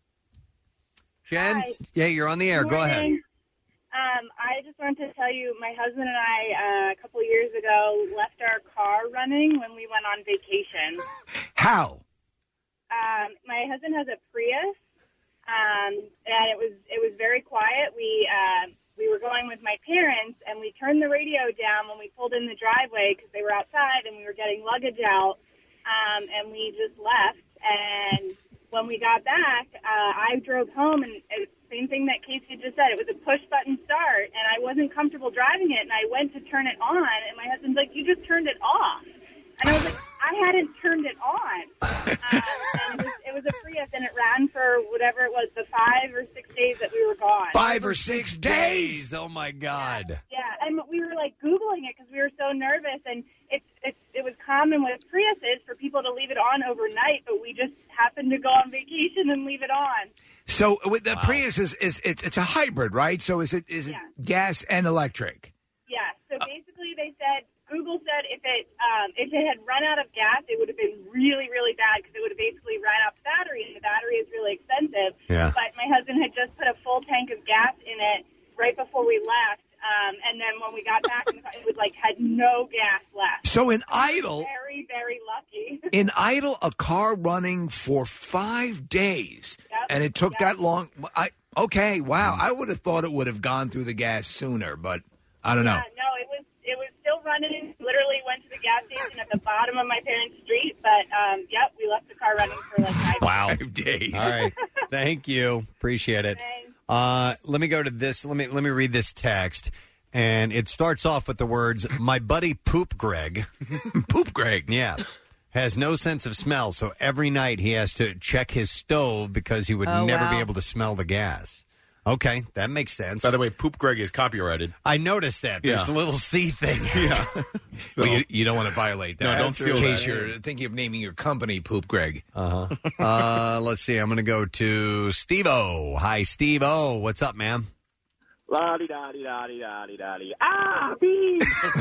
Speaker 3: Jen?
Speaker 15: Hi.
Speaker 3: Yeah, you're on the air.
Speaker 15: Good
Speaker 3: Go ahead.
Speaker 15: morning. Um, I just wanted to tell you, my husband and I, uh, a couple of years ago, left our car running when we went on vacation.
Speaker 5: How?
Speaker 15: Um, my husband has a Prius, um, and it was it was very quiet. We uh, we were going with my parents, and we turned the radio down when we pulled in the driveway because they were outside, and we were getting luggage out, um, and we just left. And when we got back, uh, I drove home, and it, same thing that Casey just said. It was a push-button start, and I wasn't comfortable driving it, and I went to turn it on, and my husband's like, you just turned it off. And I was like, I hadn't turned it on. Um, and it was, it was a Prius, and it ran for whatever it was, the five or six days that we were gone.
Speaker 5: Five or six days?
Speaker 3: Oh, my God.
Speaker 15: Yeah, and we were, like, Googling it because we were so nervous, and it's, it's, it was common with Priuses for people to leave it on overnight, but we just happened to go on vacation and leave it on.
Speaker 5: So with the wow. Prius is, is it's, it's a hybrid, right? So is it is it
Speaker 15: yeah.
Speaker 5: gas and electric?
Speaker 15: Yeah. So basically, they said Google said if it um, if it had run out of gas, it would have been really really bad because it would have basically run out the battery, and the battery is really expensive.
Speaker 3: Yeah.
Speaker 15: But my husband had just put a full tank of gas in it right before we left, um, and then when we got back, in the car, it was like had no gas left.
Speaker 5: So in idle,
Speaker 15: very very lucky.
Speaker 5: in idle, a car running for five days. And it took that long. I okay, wow. I would have thought it would have gone through the gas sooner, but I don't know.
Speaker 15: Yeah, no, it was it was still running. Literally went to the gas station at the bottom of my parents' street, but um, yep, we left the car running for like five,
Speaker 3: wow.
Speaker 5: five days.
Speaker 3: All right, thank you, appreciate it. Uh, let me go to this. Let me let me read this text, and it starts off with the words, "My buddy Poop Greg,
Speaker 5: Poop Greg,
Speaker 3: yeah." has no sense of smell, so every night he has to check his stove because he would
Speaker 7: Oh,
Speaker 3: never
Speaker 7: wow.
Speaker 3: be able to smell the gas. Okay, that makes sense.
Speaker 7: By the way, Poop Greg is copyrighted.
Speaker 3: I noticed that. There's
Speaker 7: Yeah.
Speaker 3: a little C thing.
Speaker 7: Yeah.
Speaker 5: Well, you, you don't want to violate that.
Speaker 7: No, don't
Speaker 5: in
Speaker 7: steal
Speaker 5: case
Speaker 7: that.
Speaker 5: you're thinking of naming your company Poop Greg.
Speaker 3: Uh-huh. uh, let's see. I'm going to go to Steve-O. Hi, Steve-O. What's up, man?
Speaker 19: La-di-da-di-da-di-da-di-da-di. Ah, bees!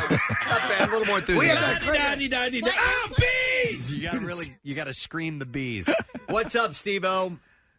Speaker 3: A little more enthusiasm.
Speaker 19: We have that
Speaker 5: Da-di-da-di-da. Ah, bees!
Speaker 3: You got to really, you got to scream the bees. What's up, Steve-O?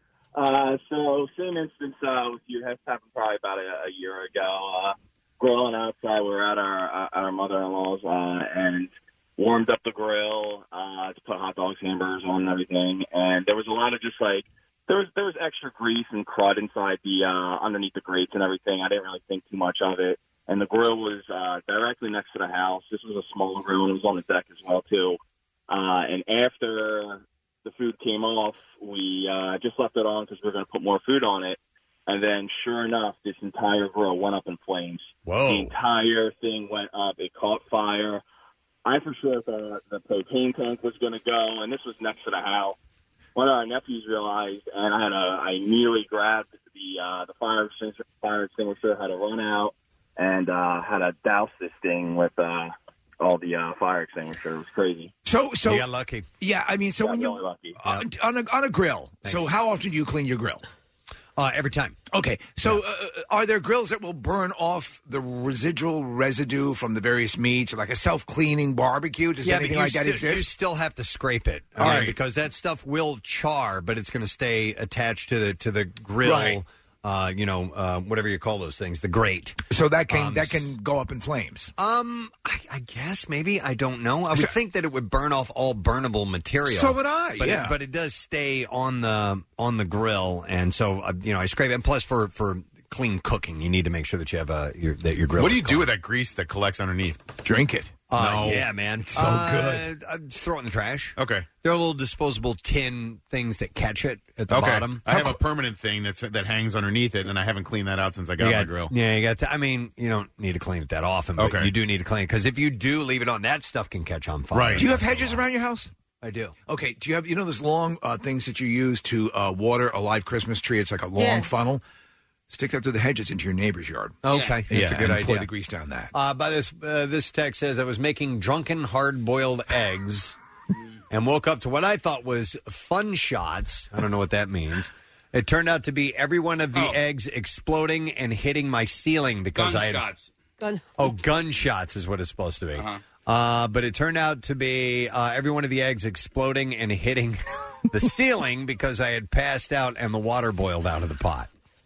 Speaker 19: Uh, so, same instance uh, with you. Has happened probably about a, a year ago. Uh, grilling outside, we were at our uh, at our mother-in-law's uh, and warmed up the grill uh, to put hot dogs, hamburgers on and everything. And there was a lot of just like there was there was extra grease and crud inside the uh, underneath the grates and everything. I didn't really think too much of it. And the grill was uh, directly next to the house. This was a smaller grill, and it was on the deck as well too. Uh, and after the food came off, we uh, just left it on because we were going to put more food on it. And then, sure enough, this entire grill went up in flames.
Speaker 3: Whoa.
Speaker 19: The entire thing went up. It caught fire. I for sure thought the propane tank was going to go, and this was next to the house. One of our nephews realized, and I had a, I immediately grabbed the uh, the fire extinguisher, fire extinguisher, had to run out, and uh, had to douse this thing with uh, all the uh, fire extinguisher. It was crazy.
Speaker 5: So, so
Speaker 3: You got lucky.
Speaker 5: Yeah, I mean, so
Speaker 19: Got
Speaker 5: when you
Speaker 19: really lucky.
Speaker 5: uh, on a on a grill. So, how often do you clean your grill?
Speaker 3: Uh, every time.
Speaker 5: Okay, so uh, are there grills that will burn off the residual residue from the various meats, or like a self-cleaning barbecue? Does
Speaker 3: yeah,
Speaker 5: anything
Speaker 3: but you
Speaker 5: like that
Speaker 3: sti-
Speaker 5: exist?
Speaker 3: You still have to scrape it,
Speaker 5: All
Speaker 3: okay,
Speaker 5: right.
Speaker 3: because that stuff will char, but it's going to stay attached to the to the grill.
Speaker 5: Right.
Speaker 3: Uh, you know, uh, whatever you call those things, the grate.
Speaker 5: So that can
Speaker 3: Um,
Speaker 5: that can go up in flames.
Speaker 3: Um, I, I guess maybe I don't know. I would think that it would burn off all burnable material.
Speaker 5: So would I,
Speaker 3: But
Speaker 5: yeah.
Speaker 3: it, but it does stay on the on the grill, and so uh, you know I scrape it. And plus, for for clean cooking, you need to make sure that you have a your, that your grill.
Speaker 7: What do
Speaker 3: is
Speaker 7: you do with that grease that collects underneath?
Speaker 5: Drink it.
Speaker 3: Uh,
Speaker 7: No.
Speaker 3: Yeah, man.
Speaker 7: It's so
Speaker 3: good. Uh, just throw it in the trash.
Speaker 7: Okay.
Speaker 3: They're little disposable tin things that catch it at the
Speaker 7: Okay.
Speaker 3: bottom.
Speaker 7: I have a permanent thing that's that hangs underneath it, and I haven't cleaned that out since I got
Speaker 3: You
Speaker 7: my
Speaker 3: got-
Speaker 7: grill.
Speaker 3: Yeah, you got to. I mean, you don't need to clean it that often, but
Speaker 7: Okay.
Speaker 3: you do need to clean it because if you do leave it on, that stuff can catch on fire.
Speaker 5: Do you have hedges around your house?
Speaker 3: I do.
Speaker 5: Okay. Do you have you know those long uh, things that you use to uh, water a live Christmas tree? It's like a long
Speaker 3: Yeah.
Speaker 5: funnel. Stick that through the hedges into your neighbor's yard.
Speaker 3: Okay, that's
Speaker 5: yeah,
Speaker 3: a good
Speaker 5: and
Speaker 3: idea.
Speaker 5: Pour the grease down that.
Speaker 3: Uh, by this, uh, this text says I was making drunken hard-boiled eggs and woke up to what I thought was fun shots. I don't know what that means. It turned out to be every one of the
Speaker 6: Oh.
Speaker 3: eggs exploding and hitting my ceiling because I had
Speaker 6: Gunshots.
Speaker 4: Gun.
Speaker 3: oh gunshots is what it's supposed to be.
Speaker 6: Uh-huh.
Speaker 3: Uh, but it turned out to be uh, every one of the eggs exploding and hitting the ceiling because I had passed out and the water boiled out of the pot.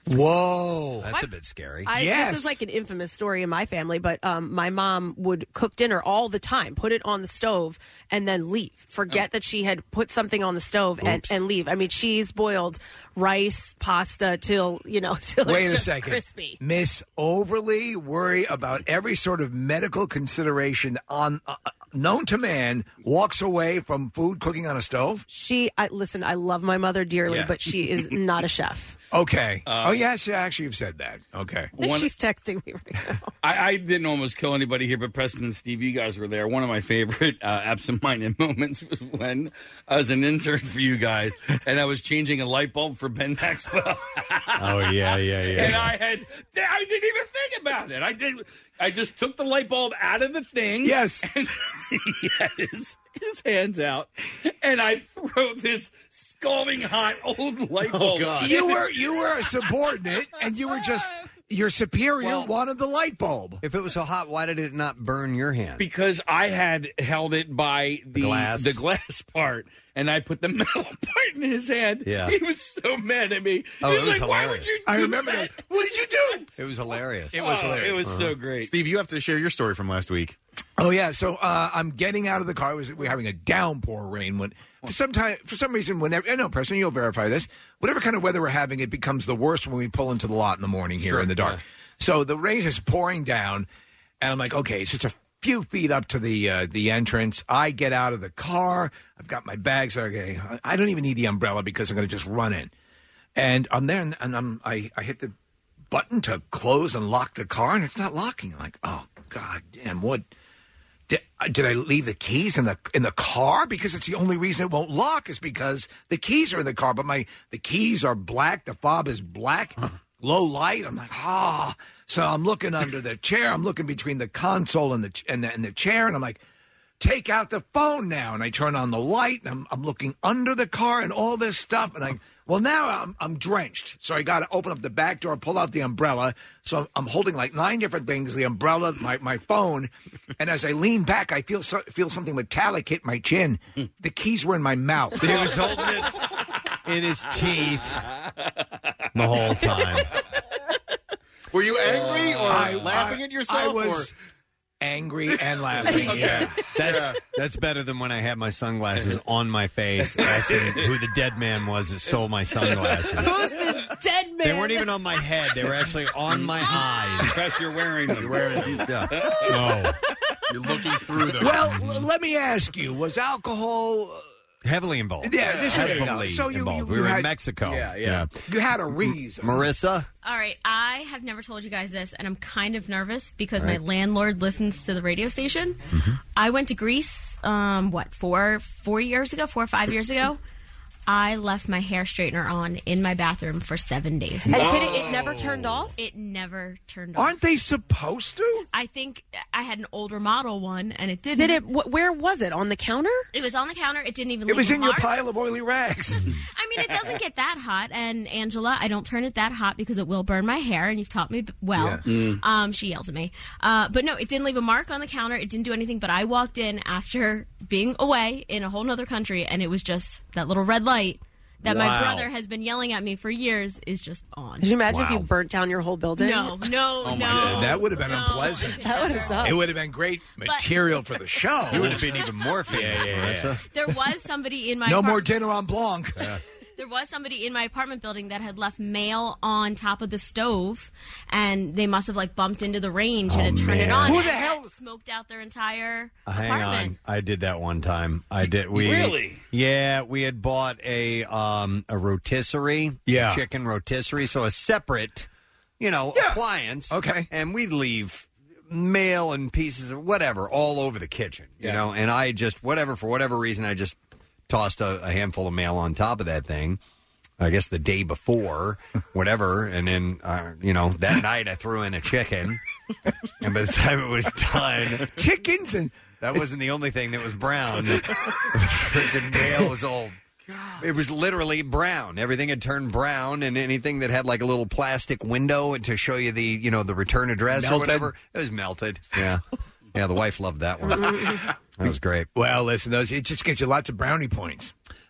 Speaker 5: Whoa.
Speaker 3: That's a bit scary.
Speaker 4: I, This is like an infamous story in my family, but um, my mom would cook dinner all the time, put it on the stove, and then leave. Forget that she had put something on the stove and, and leave. I mean, she's boiled rice, pasta till, you know, till
Speaker 5: Wait
Speaker 4: it's
Speaker 5: a
Speaker 4: just
Speaker 5: second.
Speaker 4: crispy.
Speaker 5: Miss overly worry about every sort of medical consideration on uh, known to man walks away from food cooking on a stove?
Speaker 4: She, I, listen, I love my mother dearly,
Speaker 5: Yeah.
Speaker 4: but she is not a chef.
Speaker 5: Okay.
Speaker 6: Uh,
Speaker 5: oh, yes, yeah, actually, you've said that. Okay.
Speaker 6: One-
Speaker 4: She's texting me right now.
Speaker 6: I, I didn't almost kill anybody here, but Preston and Steve, you guys were there. One of my favorite uh, absent-minded moments was when I was an intern for you guys, and I was changing a light bulb for Ben Maxwell.
Speaker 3: Oh, yeah, yeah, yeah.
Speaker 6: And I had, I didn't even think about it. I did. I just took the light bulb out of the thing.
Speaker 5: Yes.
Speaker 6: And he had his, his hands out, and I throw this scalding hot old light bulb.
Speaker 5: You were you were a subordinate, and you were just your superior wanted the light bulb.
Speaker 3: If it was so hot, why did it not burn your hand?
Speaker 6: Because I had held it by the,
Speaker 3: The glass?
Speaker 6: the glass part, and I put the metal part in his hand.
Speaker 3: Yeah.
Speaker 6: He was so mad at me.
Speaker 3: Oh,
Speaker 6: he
Speaker 3: it
Speaker 6: was
Speaker 3: was
Speaker 6: like, "Why would
Speaker 3: hilarious.
Speaker 6: you do
Speaker 5: I remember
Speaker 6: that?
Speaker 5: that. What did you do?"
Speaker 3: It was hilarious.
Speaker 6: It was hilarious. It was so great.
Speaker 7: Steve, you have to share your story from last week.
Speaker 5: Oh yeah, so uh, I'm getting out of the car. It was, we were having a downpour rain. When for some time, for some reason, whenever I know, Preston, you'll verify this. Whatever kind of weather we're having, it becomes the worst when we pull into the lot in the morning here
Speaker 3: Sure,
Speaker 5: in the dark.
Speaker 3: yeah.
Speaker 5: So the rain is pouring down, and I'm like, okay, it's just a few feet up to the uh, the entrance. I get out of the car. I've got my bags. Okay, I don't even need the umbrella because I'm going to just run in. And I'm there, and, and I'm I, I hit the button to close and lock the car, and it's not locking. I'm like, oh god damn, what? Did, did I leave the keys in the in the car? Because it's the only reason it won't lock is because the keys are in the car. But my the keys are black. The fob is black. Low light. I'm like, ah. So I'm looking under the chair. I'm looking between the console and the and the, and the chair, and I'm like, take out the phone now. And I turn on the light, and I'm I'm looking under the car and all this stuff. And I well now I'm I'm drenched. So I got to open up the back door, pull out the umbrella. So I'm, I'm holding like nine different things: the umbrella, my my phone. And as I lean back, I feel so, feel something metallic hit my chin. The keys were in my mouth.
Speaker 3: He was holding it in his teeth the whole time.
Speaker 7: Were you angry or
Speaker 5: I-
Speaker 7: laughing
Speaker 5: I-
Speaker 7: at yourself?
Speaker 5: I was
Speaker 7: or?
Speaker 5: angry and laughing. Yeah.
Speaker 3: That's that's better than when I had my sunglasses on my face, asking who the dead man was that stole my sunglasses.
Speaker 4: Who's the dead man?
Speaker 3: They weren't even on my head; they were actually on my eyes.
Speaker 6: Press, you're wearing them.
Speaker 7: You're wearing them.
Speaker 3: Yeah. Oh,
Speaker 7: You're looking through them.
Speaker 5: Well, l- let me ask you: was alcohol? Uh,
Speaker 3: heavily involved.
Speaker 5: Yeah, this is
Speaker 3: heavily
Speaker 5: so you,
Speaker 3: involved.
Speaker 5: you,
Speaker 3: we
Speaker 5: you
Speaker 3: were
Speaker 5: had,
Speaker 3: in Mexico.
Speaker 5: Yeah, yeah, You had a reason,
Speaker 3: Marissa.
Speaker 20: All right, I have never told you guys this, and I'm kind of nervous because
Speaker 3: Right.
Speaker 20: my landlord listens to the radio station.
Speaker 3: Mm-hmm.
Speaker 20: I went to Greece, um, what, four, four years ago, four or five years ago. I left my hair straightener on in my bathroom for seven days.
Speaker 4: And did it, it never turned off?
Speaker 20: It never turned off.
Speaker 5: Aren't they supposed to?
Speaker 20: I think I had an older model one, and it didn't.
Speaker 4: Did it? Wh- where was it? On the counter?
Speaker 20: It was on the counter. It didn't even
Speaker 5: It
Speaker 20: leave
Speaker 5: was
Speaker 20: a
Speaker 5: in your
Speaker 20: mark.
Speaker 5: pile of oily rags.
Speaker 20: I mean, it doesn't get that hot. And Angela, I don't turn it that hot because it will burn my hair, and you've taught me b- well.
Speaker 5: Yeah.
Speaker 6: Mm.
Speaker 20: Um, she yells at me. Uh, but no, it didn't leave a mark on the counter. It didn't do anything. But I walked in after being away in a whole nother country, and it was just that little red light that my
Speaker 6: Wow.
Speaker 20: brother has been yelling at me for years is just on.
Speaker 4: Could you imagine if
Speaker 5: Wow.
Speaker 4: you burnt down your whole building?
Speaker 20: No, no,
Speaker 6: Oh, my
Speaker 20: no.
Speaker 6: God.
Speaker 5: That would have been
Speaker 20: No.
Speaker 5: unpleasant.
Speaker 4: That would have sucked.
Speaker 5: It would have been great material for the show.
Speaker 3: You would have been even more famous,
Speaker 5: Yeah, yeah, yeah.
Speaker 3: Marissa.
Speaker 20: There was somebody in my
Speaker 5: No
Speaker 20: apartment-
Speaker 5: more dinner on Blanc.
Speaker 20: There was somebody in my apartment building that had left mail on top of the stove, and they must have like bumped into the range and
Speaker 3: Oh,
Speaker 20: it turned it
Speaker 3: man.
Speaker 20: on.
Speaker 5: Who
Speaker 20: and
Speaker 5: the
Speaker 20: that
Speaker 5: hell-
Speaker 20: smoked out their entire
Speaker 3: Uh, Hang
Speaker 20: apartment?
Speaker 3: on, I did that one time. I did. We
Speaker 6: Really?
Speaker 3: Yeah, we had bought a um a rotisserie,
Speaker 5: Yeah.
Speaker 3: chicken rotisserie, so a separate, you know,
Speaker 5: Yeah.
Speaker 3: appliance.
Speaker 5: Okay.
Speaker 3: and we'd leave mail and pieces of whatever all over the kitchen, you
Speaker 5: Yeah.
Speaker 3: know. And I just whatever for whatever reason, I just tossed a, a handful of mail on top of that thing. I guess the day before, whatever, and then uh, you know that night I threw in a chicken, and by the time it was done,
Speaker 5: Chickens and
Speaker 3: that wasn't the only thing that was brown. The freaking mail was all. It was literally brown. Everything had turned brown, and anything that had like a little plastic window to show you the you know the return address or
Speaker 5: Melted.
Speaker 3: whatever, it was melted. Yeah, yeah. The wife loved that one. That was great.
Speaker 5: Well, listen, those it just gets you lots of brownie points.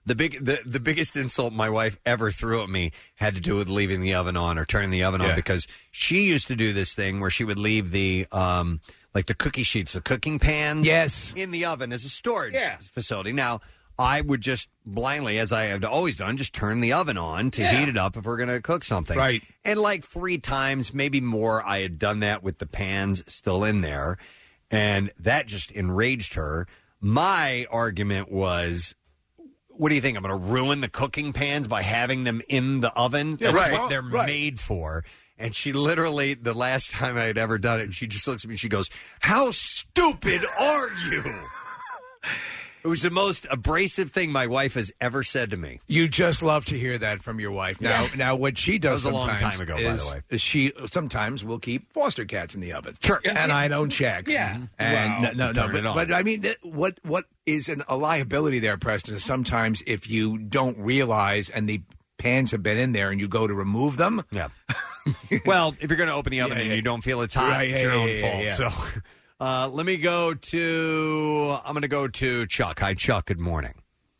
Speaker 3: The big, the, the biggest insult my wife ever threw at me had to do with leaving the oven on or turning the oven
Speaker 5: Yeah.
Speaker 3: on, because she used to do this thing where she would leave the um, like the cookie sheets, the cooking pans,
Speaker 5: yes,
Speaker 3: in the oven as a storage
Speaker 5: Yeah.
Speaker 3: facility. Now, I would just blindly, as I have always done, just turn the oven on to
Speaker 5: Yeah.
Speaker 3: heat it up if we're going to cook something.
Speaker 5: Right.
Speaker 3: And like three times, maybe more, I had done that with the pans still in there, and that just enraged her. My argument was, what do you think? I'm going to ruin the cooking pans by having them in the oven?
Speaker 5: Yeah,
Speaker 3: That's
Speaker 5: right.
Speaker 3: what they're
Speaker 5: Right.
Speaker 3: made for. And she literally, the last time I had ever done it, she just looks at me and she goes, "How stupid are you?" It was the most abrasive thing my wife has ever said to me.
Speaker 5: You just love to hear that from your wife. Now,
Speaker 3: Yeah.
Speaker 5: now what she does
Speaker 3: That was a long
Speaker 5: sometimes
Speaker 3: time ago, by
Speaker 5: is,
Speaker 3: the way.
Speaker 5: is she sometimes will keep foster cats in the oven.
Speaker 3: Sure.
Speaker 5: And I don't check.
Speaker 6: Yeah.
Speaker 5: And
Speaker 6: Wow.
Speaker 5: no, no, no
Speaker 3: Turn
Speaker 5: but,
Speaker 3: it on.
Speaker 5: but I mean, that- what what is an, a liability there, Preston, is sometimes if you don't realize and the pans have been in there and you go to remove them.
Speaker 3: Yeah. Well, if you're going to open the oven
Speaker 5: Yeah,
Speaker 3: and
Speaker 5: yeah.
Speaker 3: you don't feel it's hot,
Speaker 5: Right,
Speaker 3: it's
Speaker 5: yeah,
Speaker 3: your
Speaker 5: yeah,
Speaker 3: own
Speaker 5: yeah,
Speaker 3: fault.
Speaker 5: yeah.
Speaker 3: So uh, let me go to, I'm going to go to Chuck. Hi, Chuck. Good morning.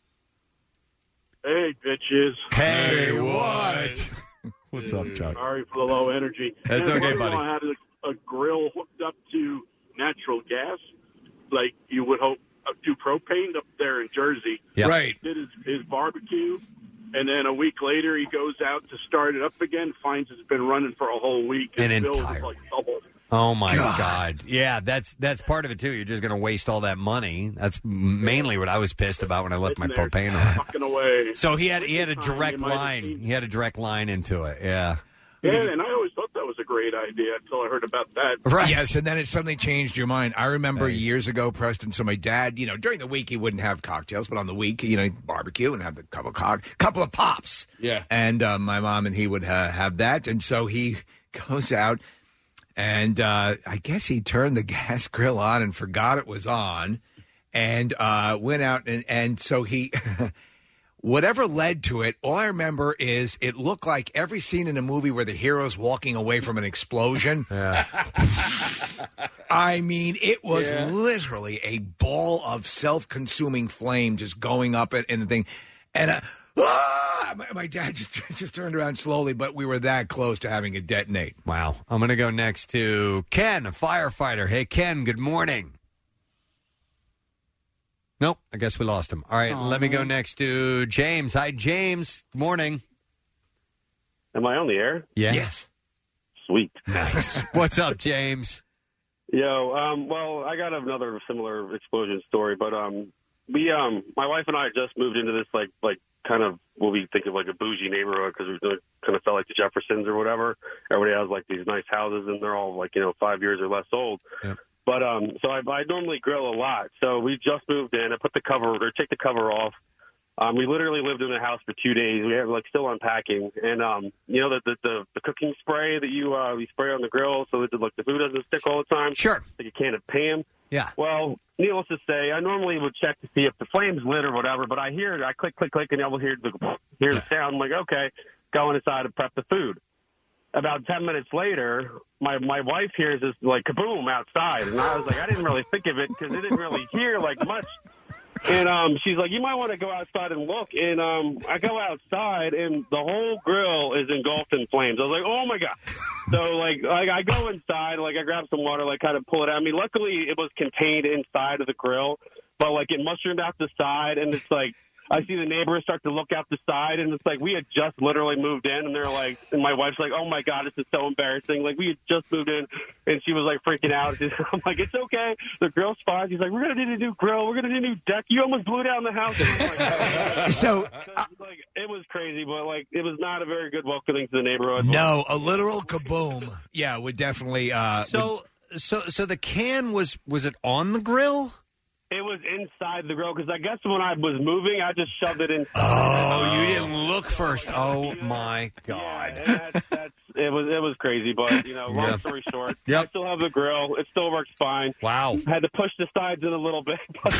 Speaker 21: Hey, bitches.
Speaker 3: Hey, what? What's up, Chuck?
Speaker 21: Sorry for the low energy.
Speaker 3: That's
Speaker 21: And
Speaker 3: okay,
Speaker 21: one
Speaker 3: buddy.
Speaker 21: I had a, a grill hooked up to natural gas, like you would hope uh, to propane up there in Jersey.
Speaker 3: Yep.
Speaker 5: Right.
Speaker 21: Did his, his barbecue, and then a week later he goes out to start it up again, finds it's been running for a whole week, and
Speaker 3: An
Speaker 21: the bill
Speaker 3: entire
Speaker 21: is like double.
Speaker 3: Oh my God.
Speaker 21: God.
Speaker 3: Yeah, that's that's part of it too. You're just going to waste all that money. That's mainly what I was pissed about when I left my
Speaker 21: Sitting there
Speaker 3: propane on.
Speaker 21: Fucking away.
Speaker 3: So he had he had a
Speaker 21: Time
Speaker 3: direct
Speaker 21: you might have
Speaker 3: line.
Speaker 21: seen-
Speaker 3: He had a direct line into it. Yeah.
Speaker 21: Yeah, and I always thought that was a great idea until I heard about that.
Speaker 3: Right.
Speaker 5: Yes, and then it suddenly changed your mind. I remember years ago, Preston. So my dad, you know, during the week he wouldn't have cocktails, but on the week, you know, he'd barbecue and have a couple of cock, couple of pops.
Speaker 6: Yeah.
Speaker 5: And uh, my mom and he would uh, have that, and so he goes out, and uh, I guess he turned the gas grill on and forgot it was on, and uh, went out, and and so he. Whatever led to it, all I remember is it looked like every scene in a movie where the hero's walking away from an explosion.
Speaker 3: Yeah.
Speaker 5: I mean, it was
Speaker 21: Yeah.
Speaker 5: literally a ball of self-consuming flame just going up in, in the thing. And uh, ah! my, my dad just, just turned around slowly, but we were that close to having it detonate.
Speaker 3: Wow. I'm going to go next to Ken, a firefighter. Hey, Ken, good morning. Nope, I guess we lost him. All right, let me go next to James. Hi, James. Good morning.
Speaker 21: Am I on the air?
Speaker 3: Yeah.
Speaker 5: Yes.
Speaker 21: Sweet.
Speaker 3: Nice. What's up, James?
Speaker 21: Yo, um, well, I got another similar explosion story, but um, we, um, my wife and I just moved into this like, like kind of what we think of like a bougie neighborhood because we kind of felt like the Jeffersons or whatever. Everybody has like these nice houses, and they're all like you know five years or less old.
Speaker 3: Yep.
Speaker 21: But um, so I, I normally grill a lot. So we just moved in. I put the cover or take the cover off. Um, we literally lived in the house for two days. We were like still unpacking, and um, you know the, the the the cooking spray that you uh, you spray on the grill so that the, like the food doesn't stick all the time.
Speaker 3: Sure.
Speaker 21: Like a can of Pam.
Speaker 3: Yeah.
Speaker 21: Well, needless to say, I normally would check to see if the flame's lit or whatever. But I hear I click click click, and I will hear the hear the sound. I'm like, okay, going inside to prep the food. About ten minutes later, my my wife hears this like kaboom outside, and I was like, I didn't really think of it because it didn't really hear like much. And um, she's like, you might want to go outside and look. And um, I go outside, and the whole grill is engulfed in flames. I was like, oh my god! So like, like I go inside, like I grab some water, like kind of pull it out. I mean, luckily it was contained inside of the grill, but like it mushroomed out the side, and it's like. I see the neighbors start to look out the side, and it's like we had just literally moved in, and they're like, and my wife's like, "Oh my god, this is so embarrassing!" Like we had just moved in, and she was like freaking out. I'm like, "It's okay, the grill's fine." She's like, "We're gonna need a new grill. We're gonna need a new deck. You almost blew down the house." And I'm like,
Speaker 5: So,
Speaker 21: uh, like, it was crazy, but like, it was not a very good welcoming to the neighborhood.
Speaker 5: No, a literal kaboom. Yeah, would definitely. Uh,
Speaker 3: So, so, so the can was was it on the grill?
Speaker 21: It was inside the grill because I guess when I was moving, I just shoved it in.
Speaker 3: Oh, you didn't look first. Oh my god!
Speaker 21: Yeah, that's, that's, it was it was crazy, but you know, long
Speaker 3: Yeah.
Speaker 21: story short,
Speaker 3: Yep.
Speaker 21: I still have the grill. It still works fine.
Speaker 3: Wow!
Speaker 21: Had to push the sides in a little bit, but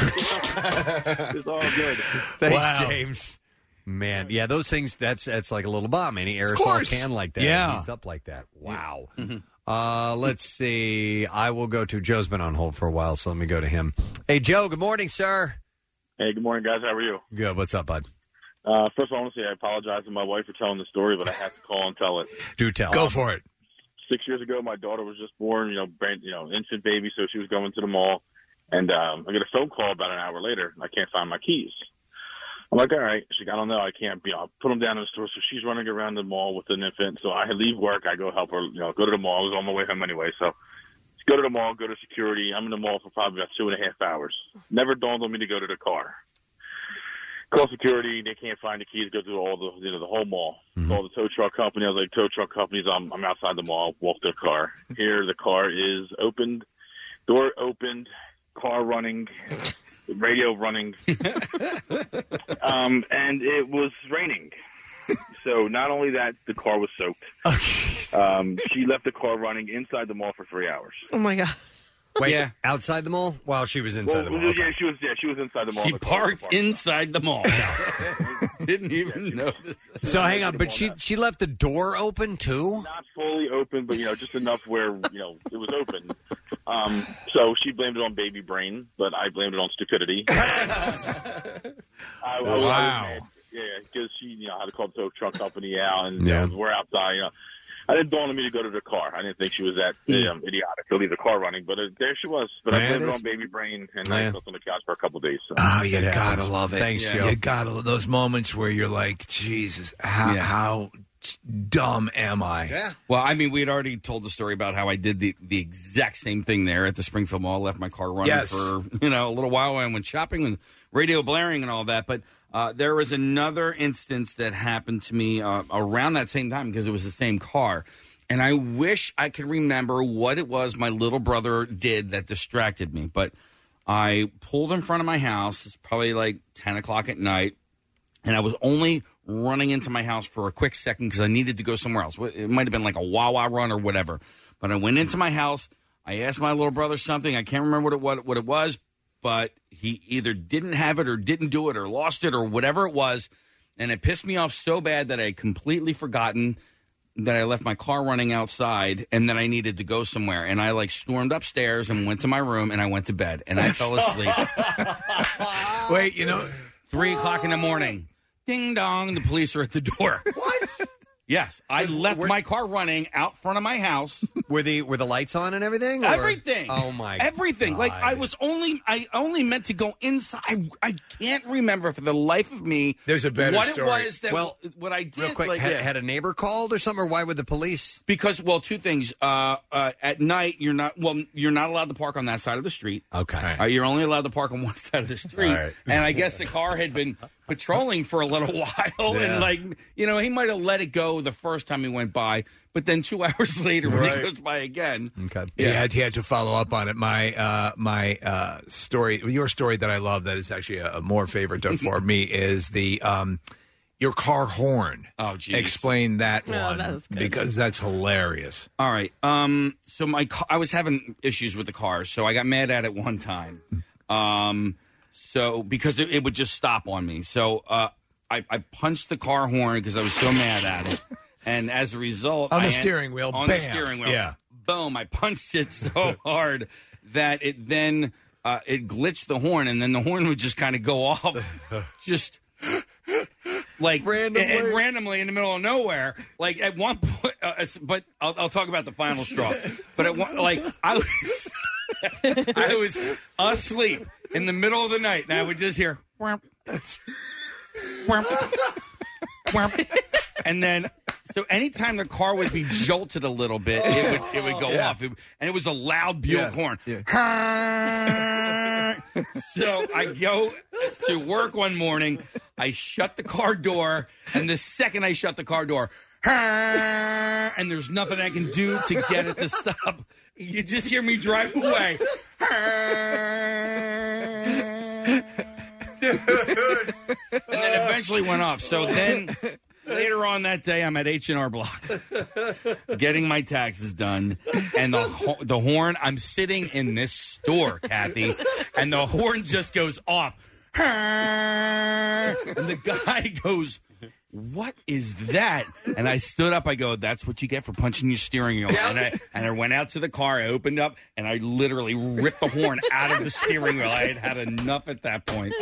Speaker 21: it's all good.
Speaker 3: Thanks,
Speaker 21: Wow.
Speaker 3: James. Man, yeah, those things. That's that's like a little bomb. Any aerosol
Speaker 5: course.
Speaker 3: can like that,
Speaker 5: Yeah.
Speaker 3: it heats up like that. Wow. Uh, let's see. I will go to Joe's been on hold for a while, so let me go to him. Hey, Joe. Good morning, sir.
Speaker 21: Hey, good morning, guys. How are you?
Speaker 3: Good. What's up, bud?
Speaker 8: Uh, first of all, I want to say I apologize to my wife for telling the story, but I have to call and tell it.
Speaker 3: Do tell.
Speaker 5: Go for it.
Speaker 8: Six years ago, my daughter was just born, you know, brand, you know, infant baby, so she was going to the mall, and um, I get a phone call about an hour later. I can't find my keys. I'm like, all right. She got, I don't know. I can't be. I'll put them down in the store. So she's running around the mall with an infant. So I leave work. I go help her. You know, go to the mall. I was on my way home anyway. So go to the mall. Go to security. I'm in the mall for probably about two and a half hours. Never dawned on me to go to the car. Call security. They can't find the keys. Go through all the, you know, the whole mall. Mm-hmm. Call the tow truck company. I was like, tow truck companies. I'm, I'm outside the mall. Walk to the car. Here, the car is opened. Door opened. Car running. Radio running, um, and it was raining. So not only that, the car was soaked. Um, she left the car running inside the mall for three hours.
Speaker 4: Oh my god!
Speaker 3: Wait,
Speaker 6: Yeah.
Speaker 3: outside the mall? While she was inside
Speaker 8: Well,
Speaker 3: the mall.
Speaker 8: yeah,
Speaker 3: Okay.
Speaker 8: she was. Yeah, she was inside the mall.
Speaker 6: She
Speaker 8: The car was
Speaker 6: parked
Speaker 8: parked.
Speaker 6: inside the mall. Didn't even notice.
Speaker 3: So hang on, but she she left the door open too?
Speaker 8: Not fully open, but you know, just enough where you know it was open. Um, so she blamed it on baby brain, but I blamed it on stupidity. I, I, was- I was
Speaker 5: Wow.
Speaker 8: mad. Yeah, because she, you know, had to call the tow truck company out, and
Speaker 3: Yeah.
Speaker 8: you know, we're outside. You know, I didn't dawn on me to go to the car. I didn't think she was that um, idiotic to leave the car running, but uh, there she was. But I
Speaker 3: Man,
Speaker 8: blamed it
Speaker 3: it's-
Speaker 8: on baby brain, and
Speaker 3: Yeah.
Speaker 8: I slept on the couch for a couple of days. So.
Speaker 5: Oh, you
Speaker 3: It
Speaker 5: gotta
Speaker 3: happens.
Speaker 5: love it.
Speaker 3: Thanks,
Speaker 5: yeah.
Speaker 3: Joe.
Speaker 5: You gotta love those moments where you're like, Jesus, how
Speaker 6: Yeah.
Speaker 5: how dumb am I?
Speaker 3: Yeah.
Speaker 6: Well, I mean, we had already told the story about how I did the, the exact same thing there at the Springfield Mall. Left my car running
Speaker 5: Yes.
Speaker 6: for you know a little while. I went shopping and radio blaring and all that. But uh, there was another instance that happened to me uh, around that same time because it was the same car. And I wish I could remember what it was my little brother did that distracted me. But I pulled in front of my house. It's probably like ten o'clock at night. And I was only running into my house for a quick second because I needed to go somewhere else. It might have been like a Wawa run or whatever. But I went into my house. I asked my little brother something. I can't remember what it, what, what it was, but he either didn't have it or didn't do it or lost it or whatever it was. And it pissed me off so bad that I had completely forgotten that I left my car running outside and that I needed to go somewhere. And I like stormed upstairs and went to my room and I went to bed and I fell asleep.
Speaker 5: Wait, you know,
Speaker 6: Three o'clock in the morning. Ding dong, the police are at the door.
Speaker 3: What?
Speaker 6: Yes, I left my car running out front of my house.
Speaker 3: Were the were the lights on and everything? or-
Speaker 6: Everything.
Speaker 3: Oh my!
Speaker 6: Everything. Like I was only I only meant to go inside. I, I can't remember for the life of me.
Speaker 5: There's a better
Speaker 6: what
Speaker 5: story.
Speaker 6: it was that
Speaker 3: Well,
Speaker 6: what I did.
Speaker 3: Real quick,
Speaker 6: like,
Speaker 3: had,
Speaker 6: yeah.
Speaker 3: had a neighbor called or something, or why would the police?
Speaker 6: Because well, two things. Uh, uh, at night, you're not well. You're not allowed to park on that side of the street.
Speaker 3: Okay.
Speaker 6: Uh, you're only allowed to park on one side of the street.
Speaker 3: All right.
Speaker 6: And I guess the car had been patrolling for a little while,
Speaker 3: Yeah.
Speaker 6: and like you know, he might have let it go the first time he went by, but then two hours later when
Speaker 3: Right.
Speaker 6: he goes by again,
Speaker 3: Okay.
Speaker 5: he had, he had to follow up on it. My uh, my uh, story, your story that I love, that is actually a, a more favorite for me, is the um, your car horn.
Speaker 6: Oh, geez.
Speaker 5: Explain that
Speaker 6: Oh,
Speaker 5: one
Speaker 6: that was good.
Speaker 5: because that's hilarious.
Speaker 6: All right. Um. So my car, I was having issues with the car, so I got mad at it one time. Um. So because it, it would just stop on me, so uh, I, I punched the car horn because I was so mad at it, and as a result,
Speaker 5: On the
Speaker 6: I had-
Speaker 5: steering wheel,
Speaker 6: on the
Speaker 5: bam.
Speaker 6: steering wheel,
Speaker 5: Yeah.
Speaker 6: boom! I punched it so hard that it then uh, it glitched the horn, and then the horn would just kind of go off, just. Like randomly. And, and randomly in the middle of nowhere, like at one point. Uh, it's- but I'll, I'll talk about the final straw. But at one, like I was, I was asleep in the middle of the night, and I would just hear, whomp, whomp, whomp. And then, so anytime the car would be jolted a little bit, it would it would go
Speaker 5: Yeah.
Speaker 6: off, it, and it was a loud Buick
Speaker 5: Yeah.
Speaker 6: horn.
Speaker 5: Yeah.
Speaker 6: So I go to work one morning. I shut the car door, and the second I shut the car door, and there's nothing I can do to get it to stop. You just hear me drive away. And then eventually went off. So then later on that day, I'm at H and R Block getting my taxes done, and the ho- the horn. I'm sitting in this store, Kathy, and the horn just goes off, and the guy goes, "What is that?" And I stood up. I go, "That's what you get for punching your steering wheel." And I and I went out to the car. I opened up, and I literally ripped the horn out of the steering wheel. I had had enough at that point.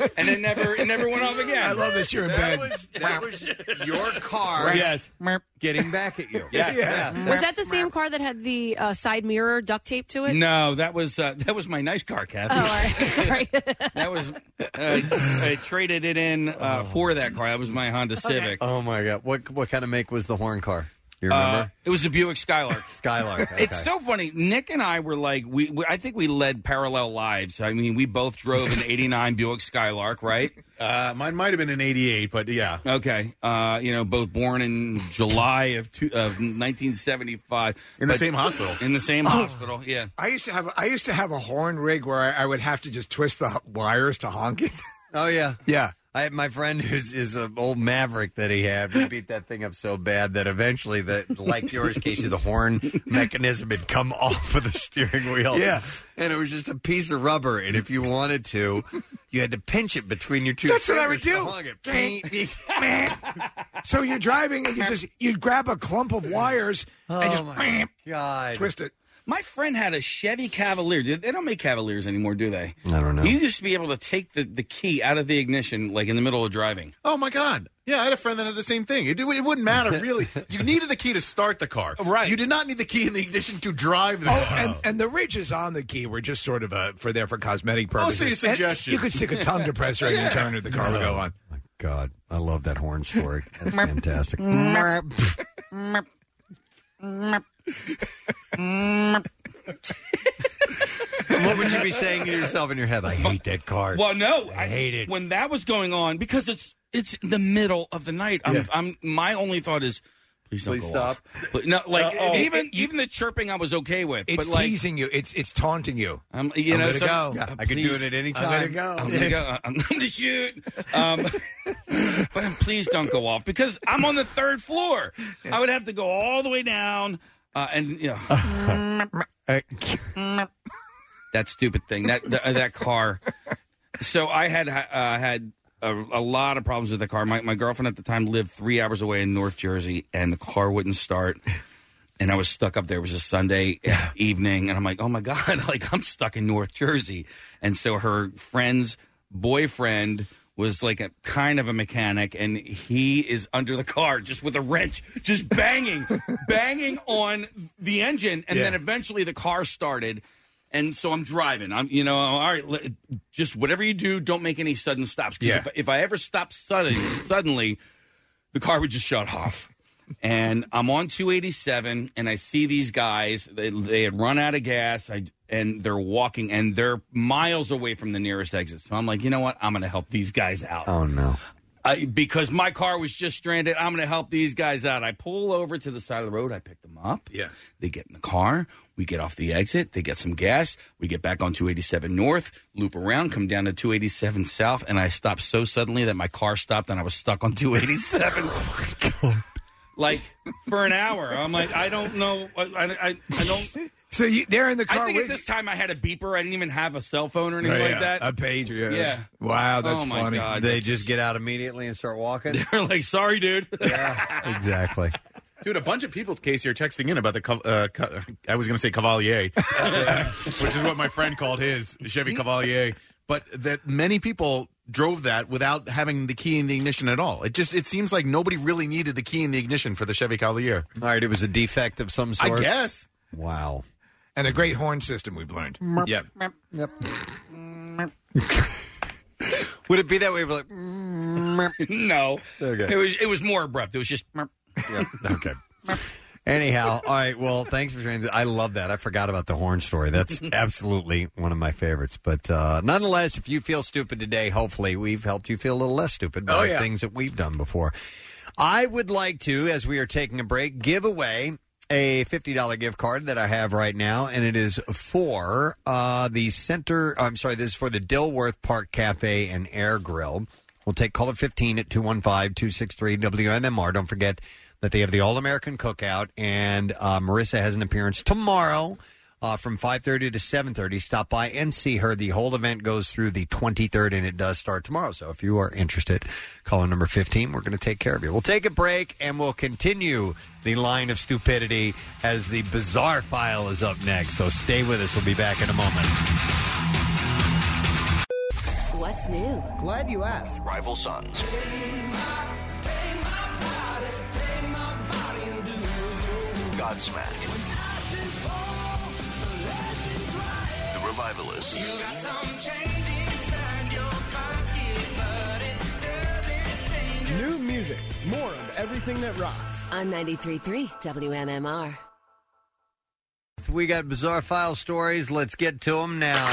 Speaker 6: and it never it never went off again.
Speaker 5: I love that you're in
Speaker 3: That
Speaker 5: bed.
Speaker 3: was, that was your car
Speaker 6: Yes.
Speaker 3: getting back at you.
Speaker 6: Yes.
Speaker 3: Yeah.
Speaker 4: Was that the same car that had the uh, side mirror duct tape to it?
Speaker 6: No, that was uh, that was my nice car, Kathy.
Speaker 4: Oh, all right. Sorry.
Speaker 6: That was uh, I traded it in uh, for that car. That was my Honda Civic.
Speaker 3: Oh my God! What what kind of make was the horn car? You remember?
Speaker 6: Uh, it was a Buick Skylark.
Speaker 3: Skylark. Okay.
Speaker 6: It's so funny. Nick and I were like, we, we. I think we led parallel lives. I mean, we both drove an eighty-nine Buick Skylark, right?
Speaker 7: Uh, mine might have been an eighty-eight, but yeah.
Speaker 6: Okay. Uh, you know, both born in July of, two, of nineteen seventy-five.
Speaker 7: In the
Speaker 6: But-
Speaker 7: same hospital.
Speaker 6: In the same hospital, yeah.
Speaker 5: I used to have I used to have a horn rig where I, I would have to just twist the wires to honk it.
Speaker 3: Oh yeah,
Speaker 5: yeah.
Speaker 3: I had my friend who's is an old Maverick that he had. We beat that thing up so bad that eventually, the like yours, Casey, the horn mechanism had come off of the steering wheel.
Speaker 5: Yeah.
Speaker 3: and it was just a piece of rubber. And if you wanted to, you had to pinch it between your two.
Speaker 5: That's what I would
Speaker 3: fingers
Speaker 5: do.
Speaker 3: to hug it.
Speaker 5: So you're driving and you just you'd grab a clump of wires and just
Speaker 3: my God.
Speaker 5: twist it.
Speaker 6: My friend had a Chevy Cavalier. They don't make Cavaliers anymore, do they?
Speaker 3: I don't know.
Speaker 6: You used to be able to take the, the key out of the ignition, like in the middle of driving.
Speaker 7: Oh my God! Yeah, I had a friend that had the same thing. It, it wouldn't matter really. You needed the key to start the car,
Speaker 6: right?
Speaker 7: You did not need the key in the ignition to drive the
Speaker 5: Oh,
Speaker 7: car.
Speaker 5: and, and the ridges on the key were just sort of a, for there for cosmetic purposes.
Speaker 7: Mostly a
Speaker 5: And
Speaker 7: suggestion.
Speaker 5: you could stick a tongue depressor in
Speaker 7: Yeah.
Speaker 5: and turn it, the car would go on.
Speaker 3: My God, I love that horn story. That's fantastic. What would you be saying to yourself in your head? I hate that car.
Speaker 6: Well, no,
Speaker 3: I hate it.
Speaker 6: When that was going on, because it's it's the middle of the night. I'm,
Speaker 3: Yeah.
Speaker 6: I'm my only thought is, please don't
Speaker 3: Please
Speaker 6: go
Speaker 3: stop.
Speaker 6: off. But no, like
Speaker 5: Uh-oh.
Speaker 6: even even the chirping I was okay with.
Speaker 5: It's
Speaker 6: but like,
Speaker 5: teasing you. It's it's taunting you.
Speaker 6: I'm, you
Speaker 5: I'm
Speaker 6: know,
Speaker 5: gonna
Speaker 6: so-
Speaker 5: go.
Speaker 6: uh,
Speaker 3: I could do
Speaker 6: please,
Speaker 3: it at any
Speaker 5: I'm gonna
Speaker 3: time.
Speaker 5: go.
Speaker 6: I'm gonna go. I'm gonna shoot. Um, but please don't go off because I'm on the third floor. I would have to go all the way down, uh, and you know, that stupid thing, that that, that car. So I had uh, had a, a lot of problems with the car. My my girlfriend at the time lived three hours away in North Jersey, and the car wouldn't start. And I was stuck up there. It was a Sunday evening, and I'm like, oh my God, like I'm stuck in North Jersey. And so her friend's boyfriend was like a kind of a mechanic, and he is under the car just with a wrench, just banging, banging on the engine. And
Speaker 5: Yeah.
Speaker 6: then eventually the car started. And so I'm driving. I'm, you know, all right, let- just whatever you do, don't make any sudden stops. Because
Speaker 5: Yeah.
Speaker 6: if, if I ever stopped suddenly, suddenly, the car would just shut off. And I'm on two eighty-seven, and I see these guys. They, they had run out of gas, I, and they're walking, and they're miles away from the nearest exit. So I'm like, you know what? I'm going to help these guys out.
Speaker 3: Oh, no.
Speaker 6: I, because my car was just stranded. I'm going to help these guys out. I pull over to the side of the road. I pick them up.
Speaker 5: Yeah.
Speaker 6: They get in the car. We get off the exit. They get some gas. We get back on two eighty-seven North, loop around, come down to two eighty-seven South, and I stopped so suddenly that my car stopped and I was stuck on two eighty-seven. Oh, my God. Like, for an hour. I'm like, I don't know. I, I, I don't.
Speaker 5: So you, they're in the car
Speaker 6: I think
Speaker 5: with
Speaker 6: at this time I had a beeper. I didn't even have a cell phone or anything
Speaker 5: Right,
Speaker 6: like
Speaker 5: yeah.
Speaker 6: that.
Speaker 5: A pager. Yeah.
Speaker 6: Yeah.
Speaker 5: Wow, that's
Speaker 6: Oh, my
Speaker 5: funny.
Speaker 6: God.
Speaker 3: They
Speaker 6: That's-
Speaker 3: just get out immediately and start walking?
Speaker 6: They're like, sorry, dude.
Speaker 3: Exactly.
Speaker 7: Dude, a bunch of people, Casey, are texting in about the, Cav- uh, Ca- I was going to say Cavalier, which is what my friend called his, the Chevy Cavalier. But that many people drove that without having the key in the ignition at all. It just, it seems like nobody really needed the key in the ignition for the Chevy Cavalier.
Speaker 3: All right, it was a defect of some sort?
Speaker 7: I guess.
Speaker 3: Wow.
Speaker 5: And a great horn system we've learned. Yep.
Speaker 3: Yep. Would it be that way? We're like, mm,
Speaker 6: No.
Speaker 3: Okay.
Speaker 6: It was it was more abrupt. It was just.
Speaker 3: yeah. Okay. Anyhow, all right. Well, thanks for sharing that. I love that. I forgot about the horn story. That's absolutely one of my favorites. But uh, nonetheless, if you feel stupid today, hopefully we've helped you feel a little less stupid by
Speaker 5: Oh, yeah.
Speaker 3: things that we've done before. I would like to, as we are taking a break, give away a fifty dollars gift card that I have right now, and it is for uh, the center. I'm sorry, this is for the Dilworth Park Cafe and Air Grill. We'll take caller fifteen at two one five, two six three, W M M R. Don't forget that they have the All-American Cookout, and uh, Marissa has an appearance tomorrow uh, from five thirty to seven thirty. Stop by and see her. The whole event goes through the twenty-third, and it does start tomorrow. So if you are interested, caller number fifteen, we're going to take care of you. We'll take a break, and we'll continue the line of stupidity as the Bizarre File is up next. So stay with us. We'll be back in a moment.
Speaker 11: What's new?
Speaker 22: Glad you asked.
Speaker 11: Rival Sons. Godsmack. The Revivalists. You got some change inside your pocket, but it doesn't change.
Speaker 22: New music. More of everything that rocks.
Speaker 11: On ninety-three point three W M M R.
Speaker 3: We got bizarre file stories. Let's get to them now.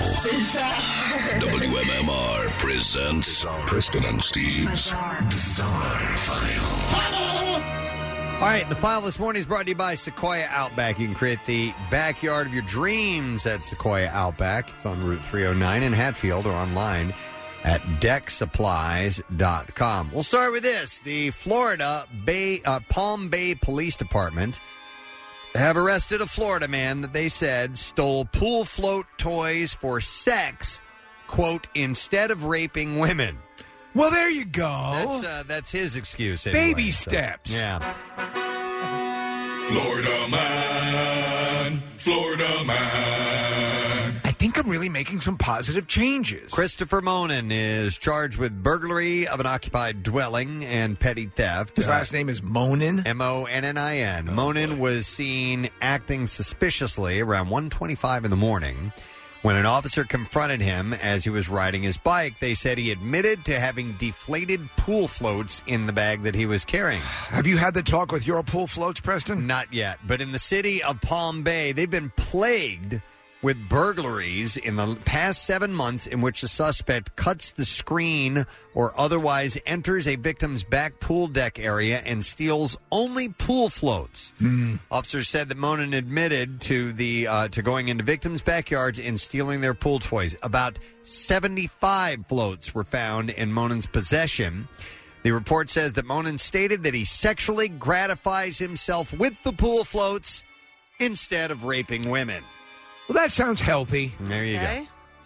Speaker 2: W M M R presents Preston and Steve's Bizarre File.
Speaker 3: All right, the file this morning is brought to you by Sequoia Outback. You can create the backyard of your dreams at Sequoia Outback. It's on Route three oh nine in Hatfield or online at deck supplies dot com. We'll start with this. The Florida Bay, uh, Palm Bay Police Department have arrested a Florida man that they said stole pool float toys for sex, quote, instead of raping women.
Speaker 5: Well, there you go.
Speaker 3: That's, uh, that's his excuse. Anyway,
Speaker 5: Baby
Speaker 3: so,
Speaker 5: steps.
Speaker 3: Yeah.
Speaker 10: Florida man, Florida man.
Speaker 5: I think I'm really making some positive changes.
Speaker 3: Christopher Monin is charged with burglary of an occupied dwelling and petty theft.
Speaker 5: His last name is Monin?
Speaker 3: M O N N I N. Oh, Monin boy. was seen acting suspiciously around one twenty-five in the morning. When an officer confronted him as he was riding his bike, they said he admitted to having deflated pool floats in the bag that he was carrying.
Speaker 5: Have you had the talk with your pool floats, Preston?
Speaker 3: Not yet. But in the city of Palm Bay, they've been plagued with burglaries in the past seven months in which a suspect cuts the screen or otherwise enters a victim's back pool deck area and steals only pool floats.
Speaker 5: Mm.
Speaker 3: Officers said that Monin admitted to the uh, to going into victims' backyards and stealing their pool toys. About seventy-five floats were found in Monin's possession. The report says that Monin stated that he sexually gratifies himself with the pool floats instead of raping women.
Speaker 5: Well, that sounds healthy.
Speaker 3: There you okay.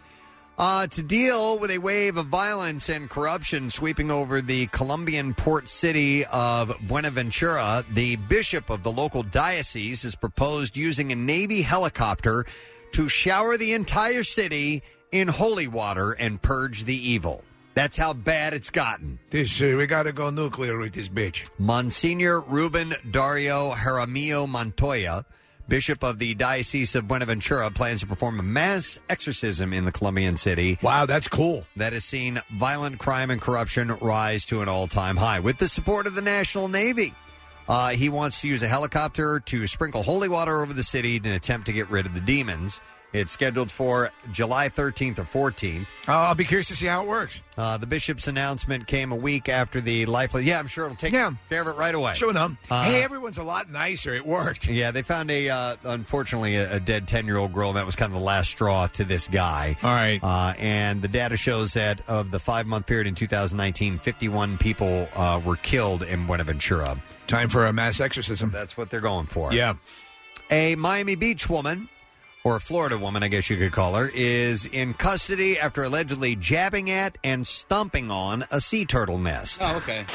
Speaker 3: go. Uh, to deal with a wave of violence and corruption sweeping over the Colombian port city of Buenaventura, the bishop of the local diocese has proposed using a Navy helicopter to shower the entire city in holy water and purge the evil. That's how bad it's gotten.
Speaker 5: This uh, we got to go nuclear with this bitch.
Speaker 3: Monsignor Ruben Dario Jaramillo Montoya, Bishop of the Diocese of Buenaventura, plans to perform a mass exorcism in the Colombian city.
Speaker 5: Wow, that's cool.
Speaker 3: That has seen violent crime and corruption rise to an all-time high. With the support of the National Navy, uh, he wants to use a helicopter to sprinkle holy water over the city in an attempt to get rid of the demons. It's scheduled for July thirteenth or fourteenth.
Speaker 5: Uh, I'll be curious to see how it works.
Speaker 3: Uh, the bishop's announcement came a week after the lifeless... Yeah, I'm sure it'll take yeah. care of it right away.
Speaker 5: Sure enough.
Speaker 3: Uh,
Speaker 5: hey, everyone's a lot nicer. It worked.
Speaker 3: Yeah, they found, a uh, unfortunately, a, a dead ten-year-old girl, and that was kind of the last straw to this guy.
Speaker 5: All right.
Speaker 3: Uh, and the data shows that of the five-month period in two thousand nineteen, fifty-one people uh, were killed in Buenaventura.
Speaker 5: Time for a mass exorcism.
Speaker 3: That's what they're going for.
Speaker 5: Yeah.
Speaker 3: A Miami Beach woman, or a Florida woman, I guess you could call her, is in custody after allegedly jabbing at and stomping on a sea turtle nest.
Speaker 6: Oh, okay.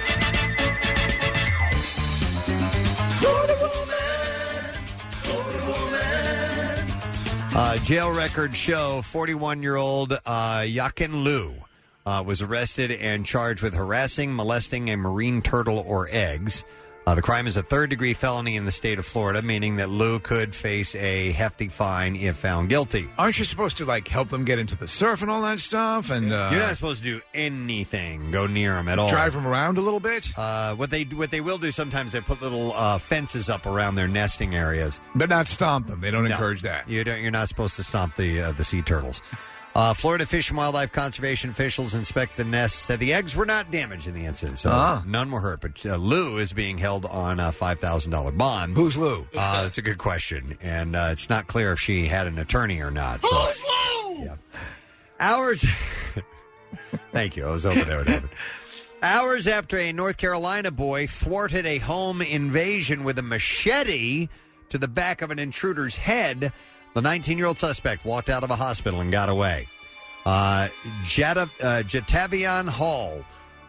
Speaker 10: Florida woman, Florida woman.
Speaker 3: Uh, jail records show forty-one-year-old uh, Yakin Liu uh, was arrested and charged with harassing, molesting a marine turtle or eggs. Uh, the crime is a third-degree felony in the state of Florida, meaning that Lou could face a hefty fine if found guilty.
Speaker 5: Aren't you supposed to, like, help them get into the surf and all that stuff? And uh,
Speaker 3: You're not supposed to do anything, go near them at all.
Speaker 5: Drive them around a little bit?
Speaker 3: Uh, what they what they will do sometimes, they put little uh, fences up around their nesting areas.
Speaker 5: But not stomp them. They don't
Speaker 3: no,
Speaker 5: encourage that.
Speaker 3: You don't, you're not supposed to stomp the, uh, the sea turtles. Uh, Florida Fish and Wildlife Conservation officials inspect the nests, said the eggs were not damaged in the incident, so
Speaker 5: uh-huh.
Speaker 3: none were hurt. But uh, Lou is being held on a five thousand dollars bond.
Speaker 5: Who's Lou?
Speaker 3: Uh, that's a good question, and uh, it's not clear if she had an attorney or not. So.
Speaker 10: Who's Lou?
Speaker 3: Yeah. Hours... Thank you. I was hoping that would happen. Hours after a North Carolina boy thwarted a home invasion with a machete to the back of an intruder's head, the nineteen-year-old suspect walked out of a hospital and got away. Uh, Jata, uh, Jatavian Hall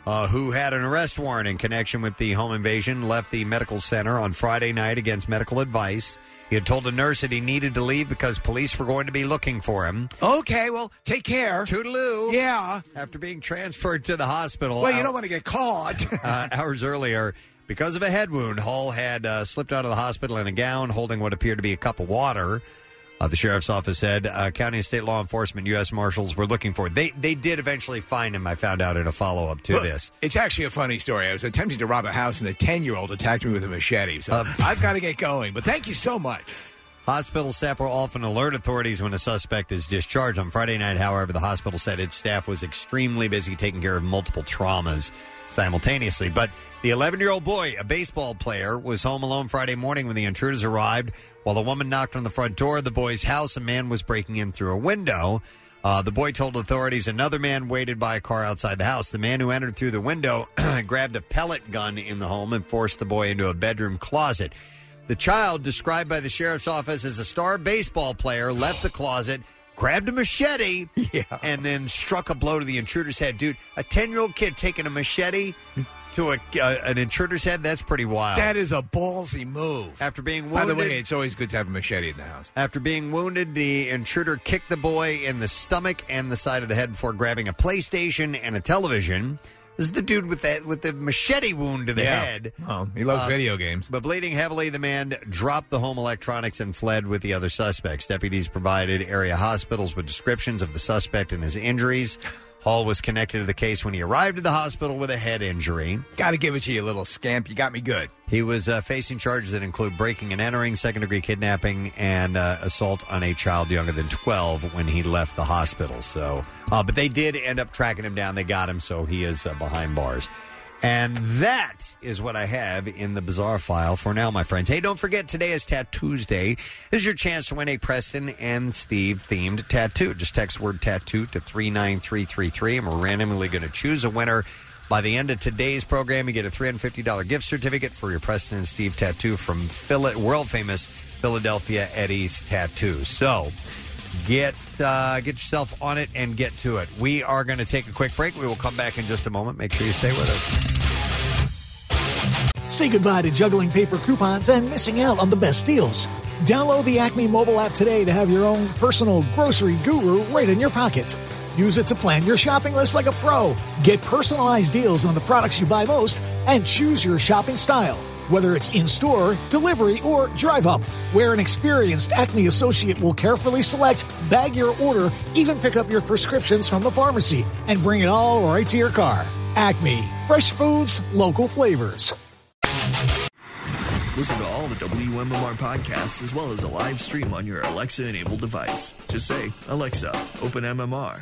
Speaker 3: uh, who had an arrest warrant in connection with the home invasion, left the medical center on Friday night against medical advice. He had told a nurse that he needed to leave because police were going to be looking for him.
Speaker 5: Okay, well, take care.
Speaker 3: Toodaloo.
Speaker 5: Yeah.
Speaker 3: After being transferred to the hospital.
Speaker 5: Well, you don't want to get caught.
Speaker 3: uh, hours earlier, because of a head wound, Hall had uh, slipped out of the hospital in a gown holding what appeared to be a cup of water. Uh, the sheriff's office said uh, county and state law enforcement, U S Marshals were looking for it. They, they did eventually find him, I found out in a follow-up to
Speaker 5: Look,
Speaker 3: this.
Speaker 5: It's actually a funny story. I was attempting to rob a house, and a ten-year-old attacked me with a machete. So uh, I've got to get going, but thank you so much.
Speaker 3: Hospital staff will often alert authorities when a suspect is discharged. On Friday night, however, the hospital said its staff was extremely busy taking care of multiple traumas simultaneously. But the eleven-year-old boy, a baseball player, was home alone Friday morning when the intruders arrived. While a woman knocked on the front door of the boy's house, a man was breaking in through a window. Uh, the boy told authorities another man waited by a car outside the house. The man who entered through the window grabbed a pellet gun in the home and forced the boy into a bedroom closet. The child, described by the sheriff's office as a star baseball player, left the closet, grabbed a machete,
Speaker 5: yeah.
Speaker 3: and then struck a blow to the intruder's head. Dude, a ten-year-old kid taking a machete to a, uh, an intruder's head, that's pretty wild.
Speaker 5: That is a ballsy move.
Speaker 3: After being
Speaker 5: By
Speaker 3: wounded...
Speaker 5: the way, it's always good to have a machete in the house.
Speaker 3: After being wounded, the intruder kicked the boy in the stomach and the side of the head before grabbing a PlayStation and a television. This is the dude with that with the machete wound to the
Speaker 5: Yeah.
Speaker 3: head.
Speaker 5: Oh, he loves
Speaker 3: Uh,
Speaker 5: video games.
Speaker 3: But bleeding heavily, the man dropped the home electronics and fled with the other suspects. Deputies provided area hospitals with descriptions of the suspect and his injuries. Hall was connected to the case when he arrived at the hospital with a head injury.
Speaker 5: Got to give it to you, little scamp. You got me good.
Speaker 3: He was uh, facing charges that include breaking and entering, second-degree kidnapping, and uh, assault on a child younger than twelve when he left the hospital. So, uh, but they did end up tracking him down. They got him, so he is uh, behind bars. And that is what I have in the bizarre file for now, my friends. Hey, don't forget, today is Tattoos Day. This is your chance to win a Preston and Steve themed tattoo. Just text word tattoo to three nine three three three, and we're randomly going to choose a winner. By the end of today's program, you get a three hundred fifty dollars gift certificate for your Preston and Steve tattoo from Phil- world-famous Philadelphia Eddie's Tattoo. So get uh, get yourself on it and get to it. We are going to take a quick break. We will come back in just a moment. Make sure you stay with us.
Speaker 1: Say goodbye to juggling paper coupons and missing out on the best deals. Download the Acme mobile app today to have your own personal grocery guru right in your pocket. Use it to plan your shopping list like a pro. Get personalized deals on the products you buy most and choose your shopping style. Whether it's in-store, delivery, or drive-up, where an experienced Acme associate will carefully select, bag your order, even pick up your prescriptions from the pharmacy, and bring it all right to your car. Acme. Fresh foods, local flavors.
Speaker 12: Listen to all the W M M R podcasts as well as a live stream on your Alexa-enabled device. Just say, Alexa, open M M R.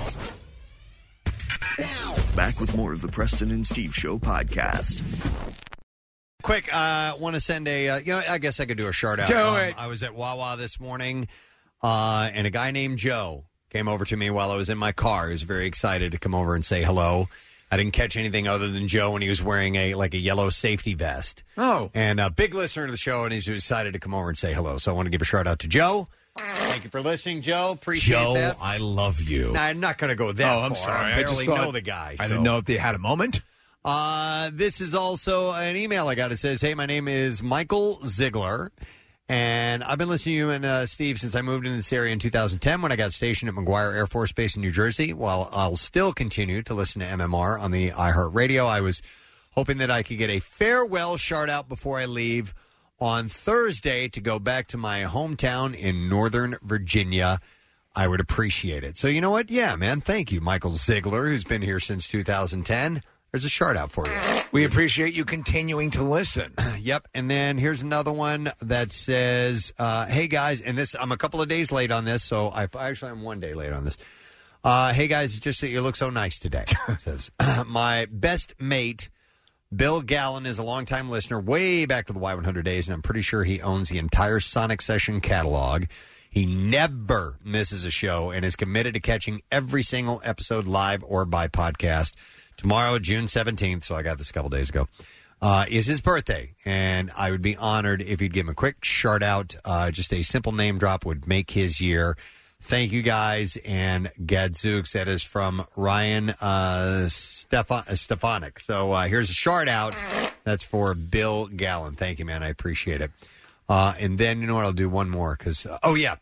Speaker 12: Back with more of the Preston and Steve Show podcast.
Speaker 3: Quick, I uh, want to send a, uh, you know, I guess I could do a shout out.
Speaker 5: Do
Speaker 3: um,
Speaker 5: it.
Speaker 3: I was at Wawa this morning, uh, and a guy named Joe came over to me while I was in my car. He was very excited to come over and say hello. I didn't catch anything other than Joe, and he was wearing a like a yellow safety vest.
Speaker 5: Oh.
Speaker 3: And a big listener to the show, and he's excited to come over and say hello. So I want to give a shout out to Joe. Thank you for listening, Joe. Appreciate
Speaker 17: Joe,
Speaker 3: that.
Speaker 17: I love you.
Speaker 3: Now, I'm not going to go that
Speaker 5: Oh, I'm
Speaker 3: far.
Speaker 5: sorry.
Speaker 3: I
Speaker 5: I
Speaker 3: barely
Speaker 5: just thought-
Speaker 3: know the guy.
Speaker 5: I
Speaker 3: so.
Speaker 5: didn't know if they had a moment.
Speaker 3: Uh, this is also an email I got. It says, hey, my name is Michael Ziegler, and I've been listening to you and uh, Steve since I moved into this area in two thousand ten when I got stationed at McGuire Air Force Base in New Jersey. While I'll still continue to listen to M M R on the iHeartRadio, I was hoping that I could get a farewell shout out before I leave on Thursday to go back to my hometown in Northern Virginia. I would appreciate it. So you know what? Yeah, man. Thank you, Michael Ziegler, who's been here since two thousand ten. There's a shout out for you.
Speaker 5: We appreciate you continuing to listen.
Speaker 3: Yep. And then here's another one that says, uh, hey, guys, and this, I'm a couple of days late on this, so I actually I'm one day late on this. Uh, hey, guys, just that you look so nice today. It says, my best mate, Bill Gallen, is a longtime listener way back to the Y one hundred days, and I'm pretty sure he owns the entire Sonic Session catalog. He never misses a show and is committed to catching every single episode live or by podcast. Tomorrow, June seventeenth, so I got this a couple days ago, uh, is his birthday, and I would be honored if you'd give him a quick shout out. Uh, just a simple name drop would make his year. thank you guys. And Gadzooks, that is from Ryan uh, Stefan- uh, Stefanik. So uh, here's a shout out. That's for Bill Gallen. Thank you, man. I appreciate it. Uh, and then, you know what? I'll do one more because, uh, oh, yeah.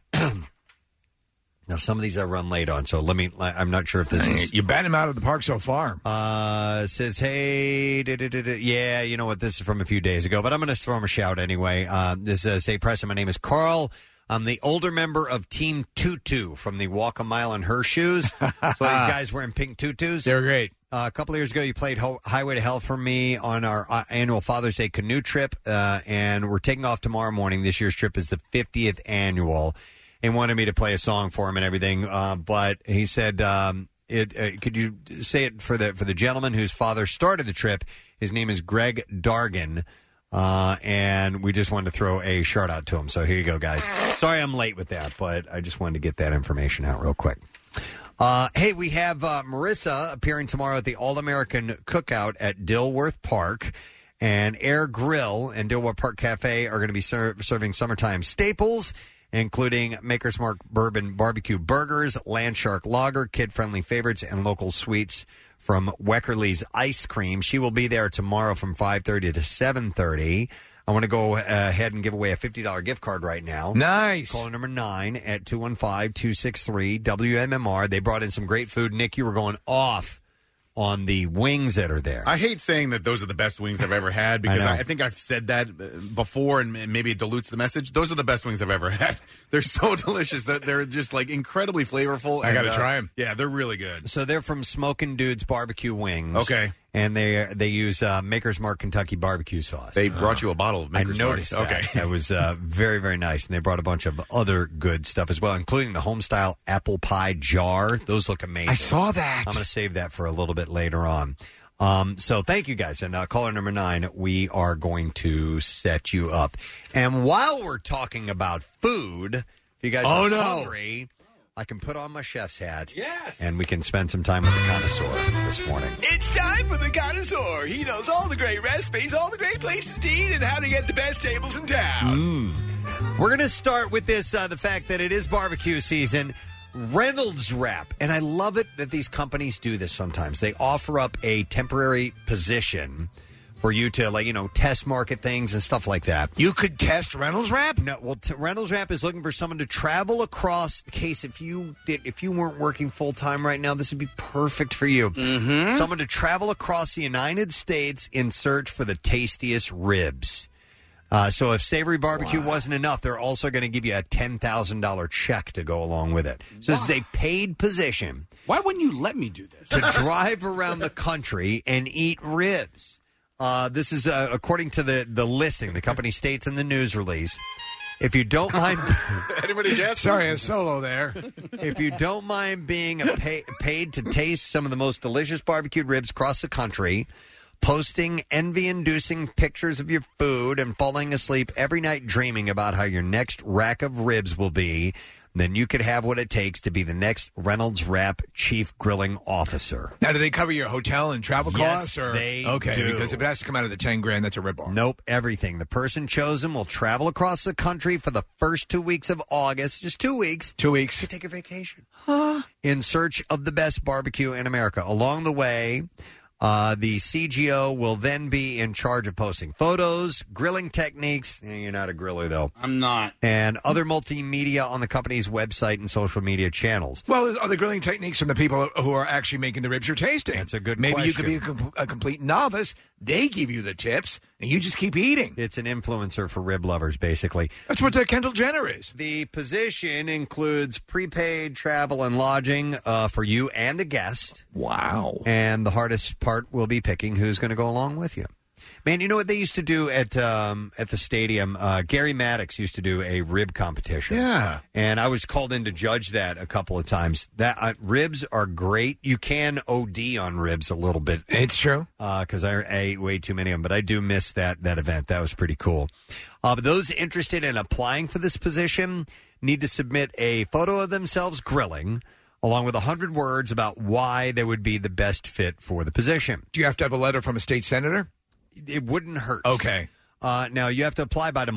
Speaker 3: Now, some of these I run late on, so let me, I'm not sure if this is.
Speaker 5: You bat him out of the park so far.
Speaker 3: Uh, it says, hey, da, da, da, da. Yeah, you know what? This is from a few days ago, but I'm going to throw him a shout anyway. Uh, this says, hey, Preston, my name is Carl. I'm the older member of Team Tutu from the Walk a Mile in Her Shoes. So these guys wearing pink tutus.
Speaker 5: They're great.
Speaker 3: Uh, a couple of years ago, you played Ho- Highway to Hell for me on our uh, annual Father's Day canoe trip, uh, and we're taking off tomorrow morning. This year's trip is the fiftieth annual, and wanted me to play a song for him and everything. Uh, but he said, um, "It uh, could you say it for the for the gentleman whose father started the trip? His name is Greg Dargan." Uh, and we just wanted to throw a shout out to him. So here you go, guys. Sorry I'm late with that, but I just wanted to get that information out real quick. Uh, hey, we have uh, Marissa appearing tomorrow at the All-American Cookout at Dilworth Park. And Air Grill and Dilworth Park Cafe are going to be ser- serving summertime staples, including Maker's Mark Bourbon Barbecue Burgers, Landshark Lager, kid-friendly favorites, and local sweets from Weckerly's Ice Cream. She will be there tomorrow from five thirty to seven thirty. I want to go uh, ahead and give away a fifty dollars gift card right now.
Speaker 5: Nice.
Speaker 3: Caller number nine at two one five, two six three, W M M R. They brought in some great food. Nick, you were going off on the wings that are there.
Speaker 7: I hate saying that those are the best wings I've ever had because
Speaker 3: I know.
Speaker 7: I, I think I've said that before and maybe it dilutes the message. Those are the best wings I've ever had. They're so delicious. That they're just like incredibly flavorful.
Speaker 5: I
Speaker 7: and,
Speaker 5: got to
Speaker 7: uh,
Speaker 5: try them.
Speaker 7: Yeah, they're really good.
Speaker 3: So they're from Smokin' Dudes Barbecue Wings.
Speaker 7: Okay.
Speaker 3: And they they use uh, Maker's Mark Kentucky barbecue sauce.
Speaker 7: They brought you a bottle of Maker's
Speaker 3: I
Speaker 7: Mark.
Speaker 3: noticed that.
Speaker 7: Okay.
Speaker 3: That was uh, very, very nice. And they brought a bunch of other good stuff as well, including the home-style apple pie jar. Those look amazing.
Speaker 5: I saw that.
Speaker 3: I'm going to save that for a little bit later on. Um, so thank you, guys. And uh, caller number nine, we are going to set you up. And while we're talking about food, if you guys
Speaker 5: Oh,
Speaker 3: are
Speaker 5: no.
Speaker 3: hungry, I can put on my chef's hat.
Speaker 10: Yes.
Speaker 3: And we can spend some time with the connoisseur this morning.
Speaker 10: It's time for the connoisseur. He knows all the great recipes, all the great places to eat, and how to get the best tables in town.
Speaker 3: Mm. We're going to start with this, uh, the fact that it is barbecue season. Reynolds Wrap. And I love it that these companies do this sometimes. They offer up a temporary position for you to, like, you know, test market things and stuff like that.
Speaker 5: You could test Reynolds Wrap?
Speaker 3: No, well, t- Reynolds Wrap is looking for someone to travel across the case. If you did, if you weren't working full time right now, this would be perfect for you.
Speaker 6: Mm-hmm.
Speaker 3: Someone to travel across the United States in search for the tastiest ribs. Uh, so if savory barbecue wow. wasn't enough, they're also going to give you a ten thousand dollars check to go along with it. So wow. this is a paid position.
Speaker 6: Why wouldn't you let me do this?
Speaker 3: To drive around the country and eat ribs. Uh, this is uh, according to the, the listing. The company states in the news release, if you don't mind...
Speaker 7: Anybody, Jess?
Speaker 5: Sorry, a solo there.
Speaker 3: If you don't mind being a pay, paid to taste some of the most delicious barbecued ribs across the country, posting envy-inducing pictures of your food and falling asleep every night dreaming about how your next rack of ribs will be, then you could have what it takes to be the next Reynolds Wrap Chief Grilling Officer.
Speaker 5: Now, do they cover your hotel and travel
Speaker 3: Yes,
Speaker 5: costs? Or?
Speaker 3: they
Speaker 5: okay,
Speaker 3: do.
Speaker 5: Because if it has to come out of the ten grand, that's a ripoff.
Speaker 3: Nope, everything. The person chosen will travel across the country for the first two weeks of August, just two weeks.
Speaker 5: Two weeks.
Speaker 3: To take a vacation. Huh? In search of the best barbecue in America. Along the way... Uh, the C G O will then be in charge of posting photos, grilling techniques. Eh, you're not a griller, though.
Speaker 6: I'm not.
Speaker 3: And other multimedia on the company's website and social media channels.
Speaker 5: Well, are the grilling techniques from the people who are actually making the ribs you're tasting?
Speaker 3: That's a good
Speaker 5: Maybe
Speaker 3: question.
Speaker 5: you could be a, com- a complete novice. They give you the tips, and you just keep eating.
Speaker 3: It's an influencer for rib lovers, basically.
Speaker 5: That's what uh, Kendall Jenner is.
Speaker 3: The position includes prepaid travel and lodging uh, for you and a guest.
Speaker 5: Wow.
Speaker 3: And the hardest part will be picking who's going to go along with you. Man, you know what they used to do at um, at the stadium? Uh, Gary Maddox used to do a rib competition.
Speaker 7: Yeah.
Speaker 3: And I was called in to judge that a couple of times. That uh, ribs are great. You can O D on ribs a little bit.
Speaker 5: It's true.
Speaker 3: Because I, I ate way too many of them. But I do miss that, that event. That was pretty cool. Uh, but those interested in applying for this position need to submit a photo of themselves grilling, along with one hundred words about why they would be the best fit for the position.
Speaker 5: Do you have to have a letter from a state senator?
Speaker 3: It wouldn't hurt.
Speaker 5: Okay.
Speaker 3: Uh, now, you have to apply by tomorrow.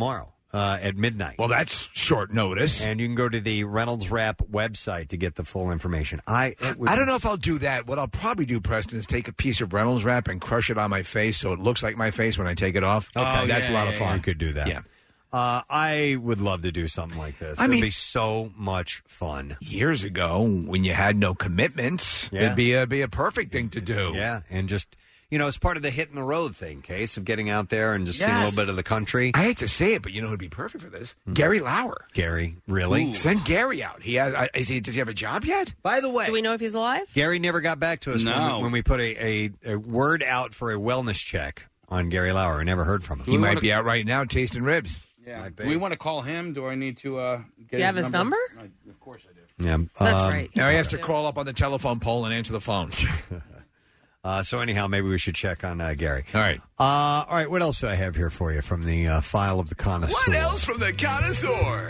Speaker 3: uh, at midnight.
Speaker 5: Well, that's short notice.
Speaker 3: And you can go to the Reynolds Wrap website to get the full information. I it was,
Speaker 5: I don't know if I'll do that. What I'll probably do, Preston, is take a piece of Reynolds Wrap and crush it on my face so it looks like my face when I take it off.
Speaker 3: Okay.
Speaker 5: That's
Speaker 3: Oh,
Speaker 5: a lot
Speaker 3: yeah,
Speaker 5: of
Speaker 3: yeah,
Speaker 5: fun.
Speaker 3: yeah. You could do that.
Speaker 5: Yeah.
Speaker 3: Uh, I would love to do something like this.
Speaker 5: I
Speaker 3: It would
Speaker 5: mean-
Speaker 3: be so much fun.
Speaker 5: Years ago, when you had no commitments,
Speaker 3: Yeah.
Speaker 5: it'd be a, be a perfect thing to do.
Speaker 3: Yeah, and just, you know, it's part of the hitting the road thing, Case, of getting out there and just seeing a
Speaker 5: Yes.
Speaker 3: little bit of the country.
Speaker 5: I hate to say it, but you know who'd be perfect for this? Gary Lauer.
Speaker 3: Gary, really?
Speaker 5: Ooh. Send Gary out. He has. I- Is he? Does he have a job yet?
Speaker 3: By the way,
Speaker 4: Do we know if he's alive?
Speaker 3: Gary never got back to us when,
Speaker 5: No.
Speaker 3: we, when we put a, a, a word out for a wellness check on Gary Lauer. I never heard from him.
Speaker 5: He might be out right now tasting ribs.
Speaker 6: Yeah. Do we want to call him? Do I need to uh, get
Speaker 4: You have his number?
Speaker 6: I, of course I do.
Speaker 3: Yeah,
Speaker 4: That's
Speaker 3: um,
Speaker 4: right.
Speaker 5: Now he has to crawl up on the telephone pole and answer the phone.
Speaker 3: Uh, so anyhow, maybe we should check on uh, Gary.
Speaker 5: All right.
Speaker 3: Uh, all right, what else do I have here for you from the uh, file of the connoisseur?
Speaker 10: What else from the connoisseur?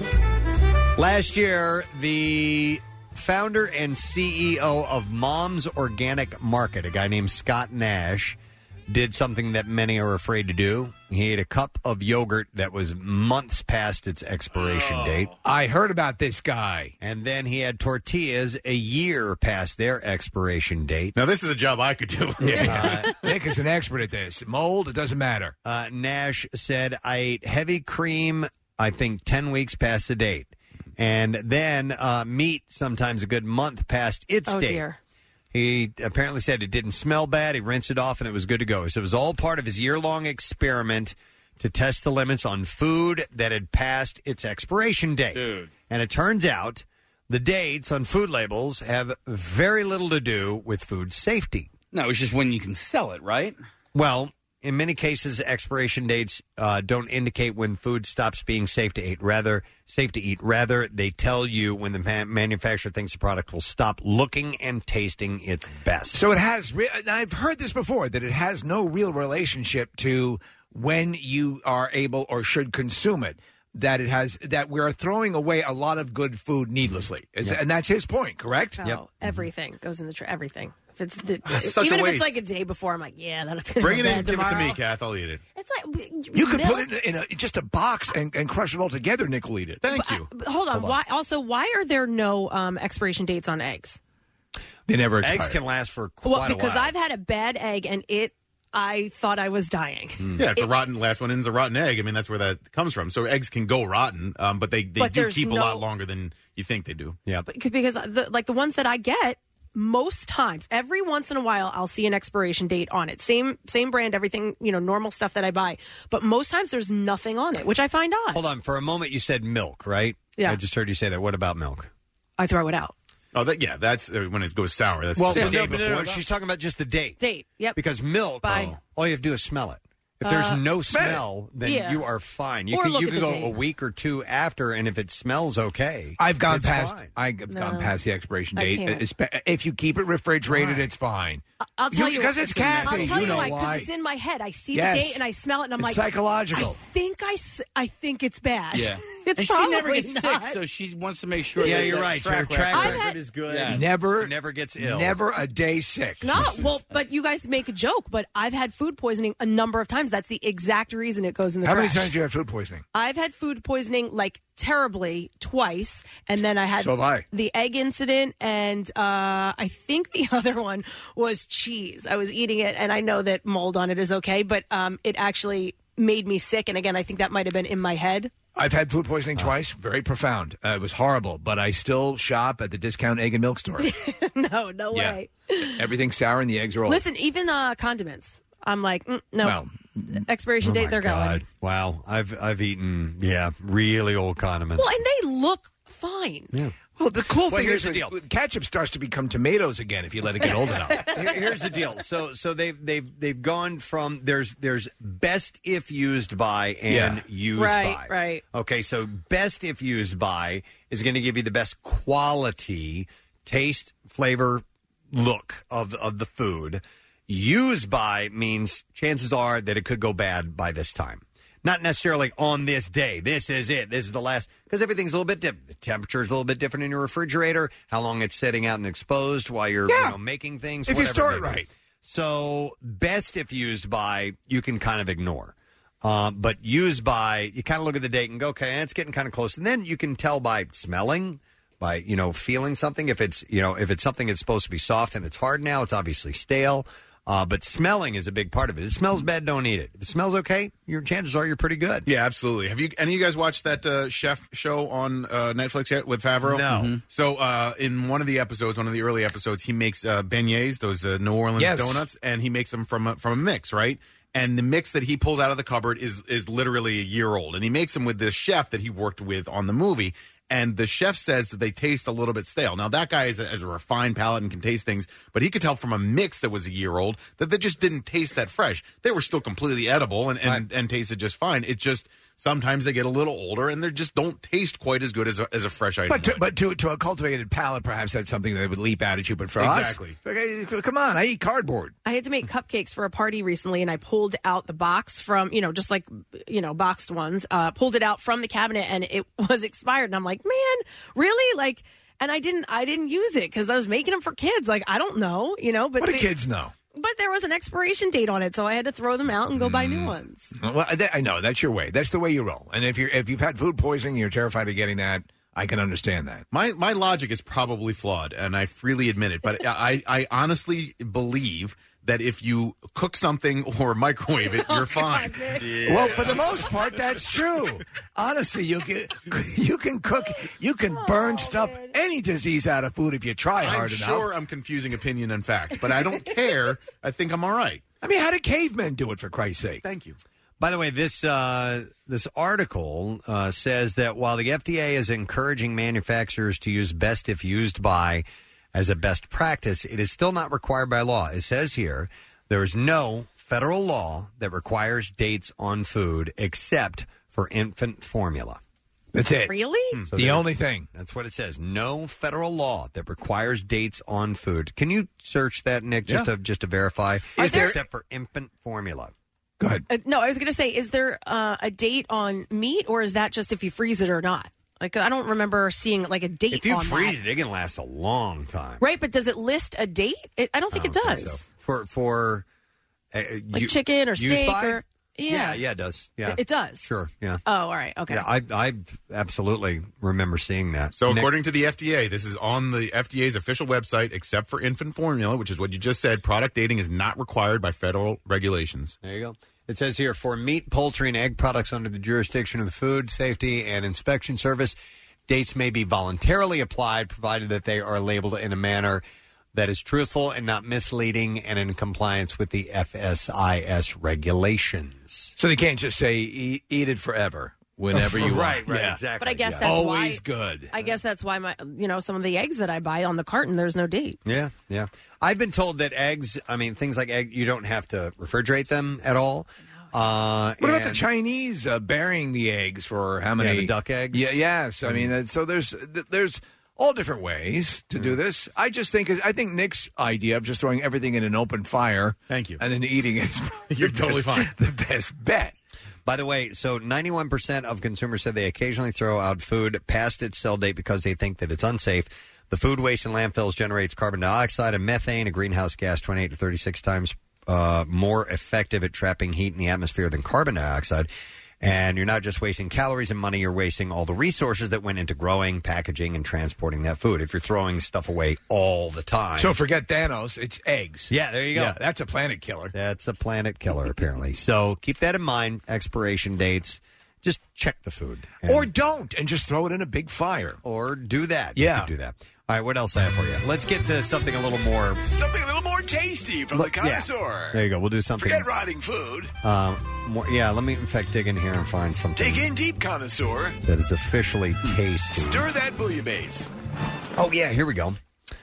Speaker 3: Last year, the founder and C E O of Mom's Organic Market, a guy named Scott Nash, did something that many are afraid to do. He ate a cup of yogurt that was months past its expiration date.
Speaker 5: I heard about this guy.
Speaker 3: And then he had tortillas a year past their expiration date.
Speaker 7: Now, this is a job I could do.
Speaker 5: Yeah. Nick is an expert at this. Mold, it doesn't matter.
Speaker 3: Uh, Nash said, I ate heavy cream, I think, ten weeks past the date. And then uh, meat, sometimes a good month past its
Speaker 4: Oh,
Speaker 3: date.
Speaker 4: dear.
Speaker 3: He apparently said it didn't smell bad. He rinsed it off and it was good to go. So it was all part of his year-long experiment to test the limits on food that had passed its expiration date.
Speaker 6: Dude.
Speaker 3: And it turns out the dates on food labels have very little to do with food safety.
Speaker 6: No, it's just when you can sell it, right?
Speaker 3: Well, in many cases, expiration dates uh, don't indicate when food stops being safe to eat. Rather, safe to eat. Rather, they tell you when the man- manufacturer thinks the product will stop looking and tasting its best.
Speaker 5: So it has. Re- and I've heard this before that it has no real relationship to when you are able or should consume it. That it has. That we are throwing away a lot of good food needlessly, Is-
Speaker 3: Yep.
Speaker 5: and that's his point. Correct?
Speaker 4: No, everything goes in the tra- everything. If it's the,
Speaker 7: That's such
Speaker 4: even
Speaker 7: a
Speaker 4: if
Speaker 7: waste.
Speaker 4: it's like a day before, I'm like, yeah, that's gonna
Speaker 7: Bring
Speaker 4: go
Speaker 7: it in,
Speaker 4: bad
Speaker 7: give it to
Speaker 4: tomorrow.
Speaker 7: me, Kath. I'll eat it.
Speaker 4: It's like
Speaker 5: You could put
Speaker 4: milk-
Speaker 5: it in a, just a box and, and crush it all together. Nick will eat it.
Speaker 7: Thank
Speaker 4: But, uh, but hold on. Why? Also, why are there no um, expiration dates on eggs?
Speaker 5: They never expire.
Speaker 3: Eggs can last for quite
Speaker 4: Well,
Speaker 3: a
Speaker 4: because
Speaker 3: while.
Speaker 4: I've had a bad egg and it, I thought I was dying.
Speaker 7: Yeah, it's a rotten. Last one in's a rotten egg. I mean, that's where that comes from. So eggs can go rotten, um, but they, they
Speaker 4: But
Speaker 7: do
Speaker 4: there's
Speaker 7: keep a
Speaker 4: no-
Speaker 7: lot longer than you think they do.
Speaker 3: Yeah.
Speaker 4: Because the, like the ones that I get, most times, every once in a while, I'll see an expiration date on it. Same same brand, everything, you know, normal stuff that I buy. But most times there's nothing on it, which I find odd.
Speaker 3: Hold on. For a moment, you said milk, right?
Speaker 4: Yeah.
Speaker 3: I just heard you say that. What about milk?
Speaker 4: I throw it out.
Speaker 7: Oh, that, yeah, that's uh, when it goes sour. That's
Speaker 3: Well,
Speaker 7: the
Speaker 3: no,
Speaker 7: day
Speaker 3: but no, no,
Speaker 7: before.
Speaker 3: she's talking about just the date.
Speaker 4: Date, yep.
Speaker 3: Because milk,
Speaker 4: Bye.
Speaker 3: all you have to do is smell it. If there's
Speaker 4: Uh,
Speaker 3: no smell, then
Speaker 4: yeah.
Speaker 3: you are fine. You
Speaker 4: Or
Speaker 3: can
Speaker 4: look
Speaker 3: you
Speaker 4: at
Speaker 3: can
Speaker 4: the
Speaker 3: go
Speaker 4: date.
Speaker 3: a week or two after, and if it smells okay,
Speaker 5: I've gone
Speaker 3: it's
Speaker 5: past.
Speaker 3: fine.
Speaker 5: I've
Speaker 4: No.
Speaker 5: gone past the expiration
Speaker 4: I
Speaker 5: date.
Speaker 4: can't.
Speaker 5: Espe- If you keep it refrigerated, it's fine.
Speaker 4: I'll tell you
Speaker 5: because it's Kathy.
Speaker 4: I'll tell
Speaker 5: you
Speaker 4: you
Speaker 5: know
Speaker 4: why.
Speaker 5: why.
Speaker 4: Because it's in my head. I see
Speaker 5: Yes.
Speaker 4: the date and I smell it, and I'm
Speaker 5: It's
Speaker 4: like,
Speaker 5: psychological.
Speaker 4: I think I, s- I think it's bad.
Speaker 6: Yeah.
Speaker 4: it's
Speaker 6: and she
Speaker 4: probably
Speaker 6: never gets
Speaker 4: not.
Speaker 6: sick, so she wants to make sure.
Speaker 3: Yeah,
Speaker 6: that
Speaker 3: you're
Speaker 6: that
Speaker 3: right.
Speaker 6: Track
Speaker 3: Your track
Speaker 6: record-
Speaker 3: record
Speaker 4: had-
Speaker 3: is good.
Speaker 6: Yeah.
Speaker 5: Never,
Speaker 3: She never gets ill.
Speaker 5: Never a day sick.
Speaker 4: No, well, but you guys make a joke, but I've had food poisoning a number of times. That's the exact reason it goes in the
Speaker 5: How
Speaker 4: trash.
Speaker 5: many times have you had food poisoning?
Speaker 4: I've had food poisoning like terribly twice, and then I had
Speaker 5: So have I.
Speaker 4: the egg incident, and uh, I think the other one was cheese. I was eating it, and I know that mold on it is okay, but um, it actually made me sick. And again, I think that might have been in my head.
Speaker 5: I've had food poisoning twice. Very profound. Uh, it was horrible, but I still shop at the discount egg and milk store.
Speaker 4: no, no
Speaker 5: Yeah.
Speaker 4: way.
Speaker 5: Everything's sour and the eggs are old.
Speaker 4: Listen, even uh, condiments. I'm like, mm, no.
Speaker 5: Well,
Speaker 4: expiration
Speaker 3: Oh
Speaker 4: date,
Speaker 3: my
Speaker 4: they're
Speaker 3: God.
Speaker 4: going.
Speaker 3: Wow, I've I've eaten yeah really old condiments.
Speaker 4: Well, and they look fine.
Speaker 3: Yeah.
Speaker 5: Well, the cool
Speaker 3: Well,
Speaker 5: thing
Speaker 3: here's
Speaker 5: is
Speaker 3: the
Speaker 5: that
Speaker 3: deal.
Speaker 5: ketchup starts to become tomatoes again if you let it get old enough.
Speaker 3: Here- Here's the deal. So so they've they've they've gone from there's there's best if used by and
Speaker 5: Yeah.
Speaker 3: used
Speaker 4: Right,
Speaker 3: by.
Speaker 4: right.
Speaker 3: Okay, so best if used by is going to give you the best quality, taste, flavor, look of of the food. Used by means chances are that it could go bad by this time. Not necessarily on this day. This is it. This is the last. Because everything's a little bit different. The temperature is a little bit different in your refrigerator. How long it's sitting out and exposed while you're
Speaker 5: Yeah.
Speaker 3: you know, making things.
Speaker 5: If you
Speaker 3: whatever
Speaker 5: store
Speaker 3: may
Speaker 5: it
Speaker 3: be.
Speaker 5: right.
Speaker 3: So best if used by, you can kind of ignore. Uh, but used by, you kind of look at the date and go, okay, it's getting kind of close. And then you can tell by smelling, by, you know, feeling something. If it's, you know, if it's something that's supposed to be soft and it's hard now, it's obviously stale. Uh, but smelling is a big part of it. If it smells bad, don't eat it. If it smells okay, your chances are you're pretty good.
Speaker 7: Yeah, absolutely. Have you any of you guys watched that uh, chef show on uh, Netflix yet with Favreau?
Speaker 3: No.
Speaker 7: Mm-hmm. So uh, in one of the episodes, one of the early episodes, he makes uh, beignets, those uh, New Orleans
Speaker 5: Yes.
Speaker 7: donuts, and he makes them from a, from a mix, right? And the mix that he pulls out of the cupboard is is literally a year old, and he makes them with this chef that he worked with on the movie. And the chef says that they taste a little bit stale. Now, that guy is a, is a refined palate and can taste things, but he could tell from a mix that was a year old that they just didn't taste that fresh. They were still completely edible and, and,
Speaker 5: Right.
Speaker 7: and tasted just fine. It just, sometimes they get a little older and they just don't taste quite as good as a, as a fresh item.
Speaker 5: But to,
Speaker 7: would.
Speaker 5: but to to a cultivated palate, perhaps that's something that would leap out at you. But for
Speaker 7: Exactly.
Speaker 5: us, okay, come on, I eat cardboard.
Speaker 4: I had to make cupcakes for a party recently, and I pulled out the box from, you know, just like, you know, boxed ones, uh, pulled it out from the cabinet, and it was expired. And I'm like, man, really? Like, and I didn't, I didn't use it because I was making them for kids. Like, I don't know, you know, but
Speaker 5: What do
Speaker 4: they-
Speaker 5: kids know?
Speaker 4: But there was an expiration date on it, so I had to throw them out and go buy new ones.
Speaker 5: Well, I, I know that's your way. That's the way you roll. And if you're if you've had food poisoning, you're terrified of getting that. I can understand that.
Speaker 7: My my logic is probably flawed, and I freely admit it. But I, I honestly believe that if you cook something or microwave it, you're fine.
Speaker 5: Well, for the most part, that's true. Honestly, you can you can cook, you can burn stuff, any disease out of food if you try
Speaker 7: I'm
Speaker 5: hard
Speaker 7: sure
Speaker 5: enough.
Speaker 7: I'm confusing opinion and fact, but I don't care. I think I'm all right.
Speaker 5: I mean, how did cavemen do it, for Christ's sake?
Speaker 7: Thank you.
Speaker 3: By the way, this uh, this article uh, says that while the F D A is encouraging manufacturers to use best if used by as a best practice, it is still not required by law. It says here there is no federal law that requires dates on food except for infant formula.
Speaker 5: That's it.
Speaker 4: Really?
Speaker 3: So
Speaker 5: the
Speaker 3: there's-
Speaker 5: only thing.
Speaker 3: That's what it says. No federal law that requires dates on food. Can you search that, Nick, just
Speaker 4: Yeah.
Speaker 3: to just to verify?
Speaker 4: Is there-
Speaker 3: except for infant formula?
Speaker 5: Go ahead.
Speaker 4: Uh, no, I was going to say, is there uh, a date on meat, or is that just if you freeze it or not? Like, I don't remember seeing like a date
Speaker 3: If you
Speaker 4: on
Speaker 3: freeze
Speaker 4: that.
Speaker 3: it, it can last a long time.
Speaker 4: Right, but does it list a date? It, I don't think
Speaker 3: I
Speaker 4: it
Speaker 3: don't
Speaker 4: does.
Speaker 3: think so. For for uh,
Speaker 4: Like
Speaker 3: you-
Speaker 4: chicken or
Speaker 3: used
Speaker 4: steak
Speaker 3: by?
Speaker 4: or yeah.
Speaker 3: yeah, yeah, it does. Yeah,
Speaker 4: It does.
Speaker 3: Sure, yeah.
Speaker 4: Oh, all right, okay.
Speaker 3: Yeah, I I absolutely remember seeing that.
Speaker 7: So
Speaker 3: Nick-
Speaker 7: according to the F D A, this is on the F D A's official website, except for infant formula, which is what you just said. Product dating is not required by federal regulations.
Speaker 3: There you go. It says here, for meat, poultry, and egg products under the jurisdiction of the Food Safety and Inspection Service, dates may be voluntarily applied, provided that they are labeled in a manner that is truthful and not misleading and in compliance with the F S I S regulations.
Speaker 5: So they can't just say eat, eat it forever whenever you
Speaker 3: Right,
Speaker 5: want.
Speaker 3: right,
Speaker 5: Yeah.
Speaker 3: exactly.
Speaker 4: But I guess
Speaker 3: yeah.
Speaker 4: that's
Speaker 5: Always
Speaker 4: why,
Speaker 5: good.
Speaker 4: I guess that's why my, you know, some of the eggs that I buy on the carton, there's no date.
Speaker 3: Yeah, yeah. I've been told that eggs, I mean, things like egg, you don't have to refrigerate them at all. Uh,
Speaker 5: What about the
Speaker 3: and-
Speaker 5: Chinese uh, burying the eggs for how many?
Speaker 3: Yeah, the duck eggs?
Speaker 5: Yeah, yes. I mean, uh, so there's th- there's all different ways to do this. I just think I think Nick's idea of just throwing everything in an open fire,
Speaker 7: thank you,
Speaker 5: and then eating it, is
Speaker 7: You're
Speaker 5: the
Speaker 7: totally
Speaker 5: best-
Speaker 7: fine.
Speaker 5: The best bet.
Speaker 3: By the way, so ninety-one percent of consumers said they occasionally throw out food past its sell date because they think that it's unsafe. The food waste in landfills generates carbon dioxide and methane, a greenhouse gas twenty-eight to thirty-six times uh, more effective at trapping heat in the atmosphere than carbon dioxide. And you're not just wasting calories and money, you're wasting all the resources that went into growing, packaging, and transporting that food if you're throwing stuff away all the time.
Speaker 5: So forget Thanos. It's eggs.
Speaker 3: Yeah, there you go.
Speaker 5: Yeah, that's a planet killer.
Speaker 3: That's a planet killer, apparently. So keep that in mind. Expiration dates. Just check the food. And-
Speaker 5: Or don't, and just throw it in a big fire.
Speaker 3: Or do that.
Speaker 5: Yeah.
Speaker 3: You could do that. All right, what else I have for you? Let's get to something a little more.
Speaker 10: Something a little more tasty from the
Speaker 3: Yeah.
Speaker 10: connoisseur.
Speaker 3: There you go. We'll do something.
Speaker 10: Forget rotting food.
Speaker 3: Um, more, yeah, let me, in fact, dig in here and find something
Speaker 10: Dig in deep, connoisseur.
Speaker 3: that is officially tasty.
Speaker 10: Stir that bouillabaisse.
Speaker 3: Oh, yeah, here we go.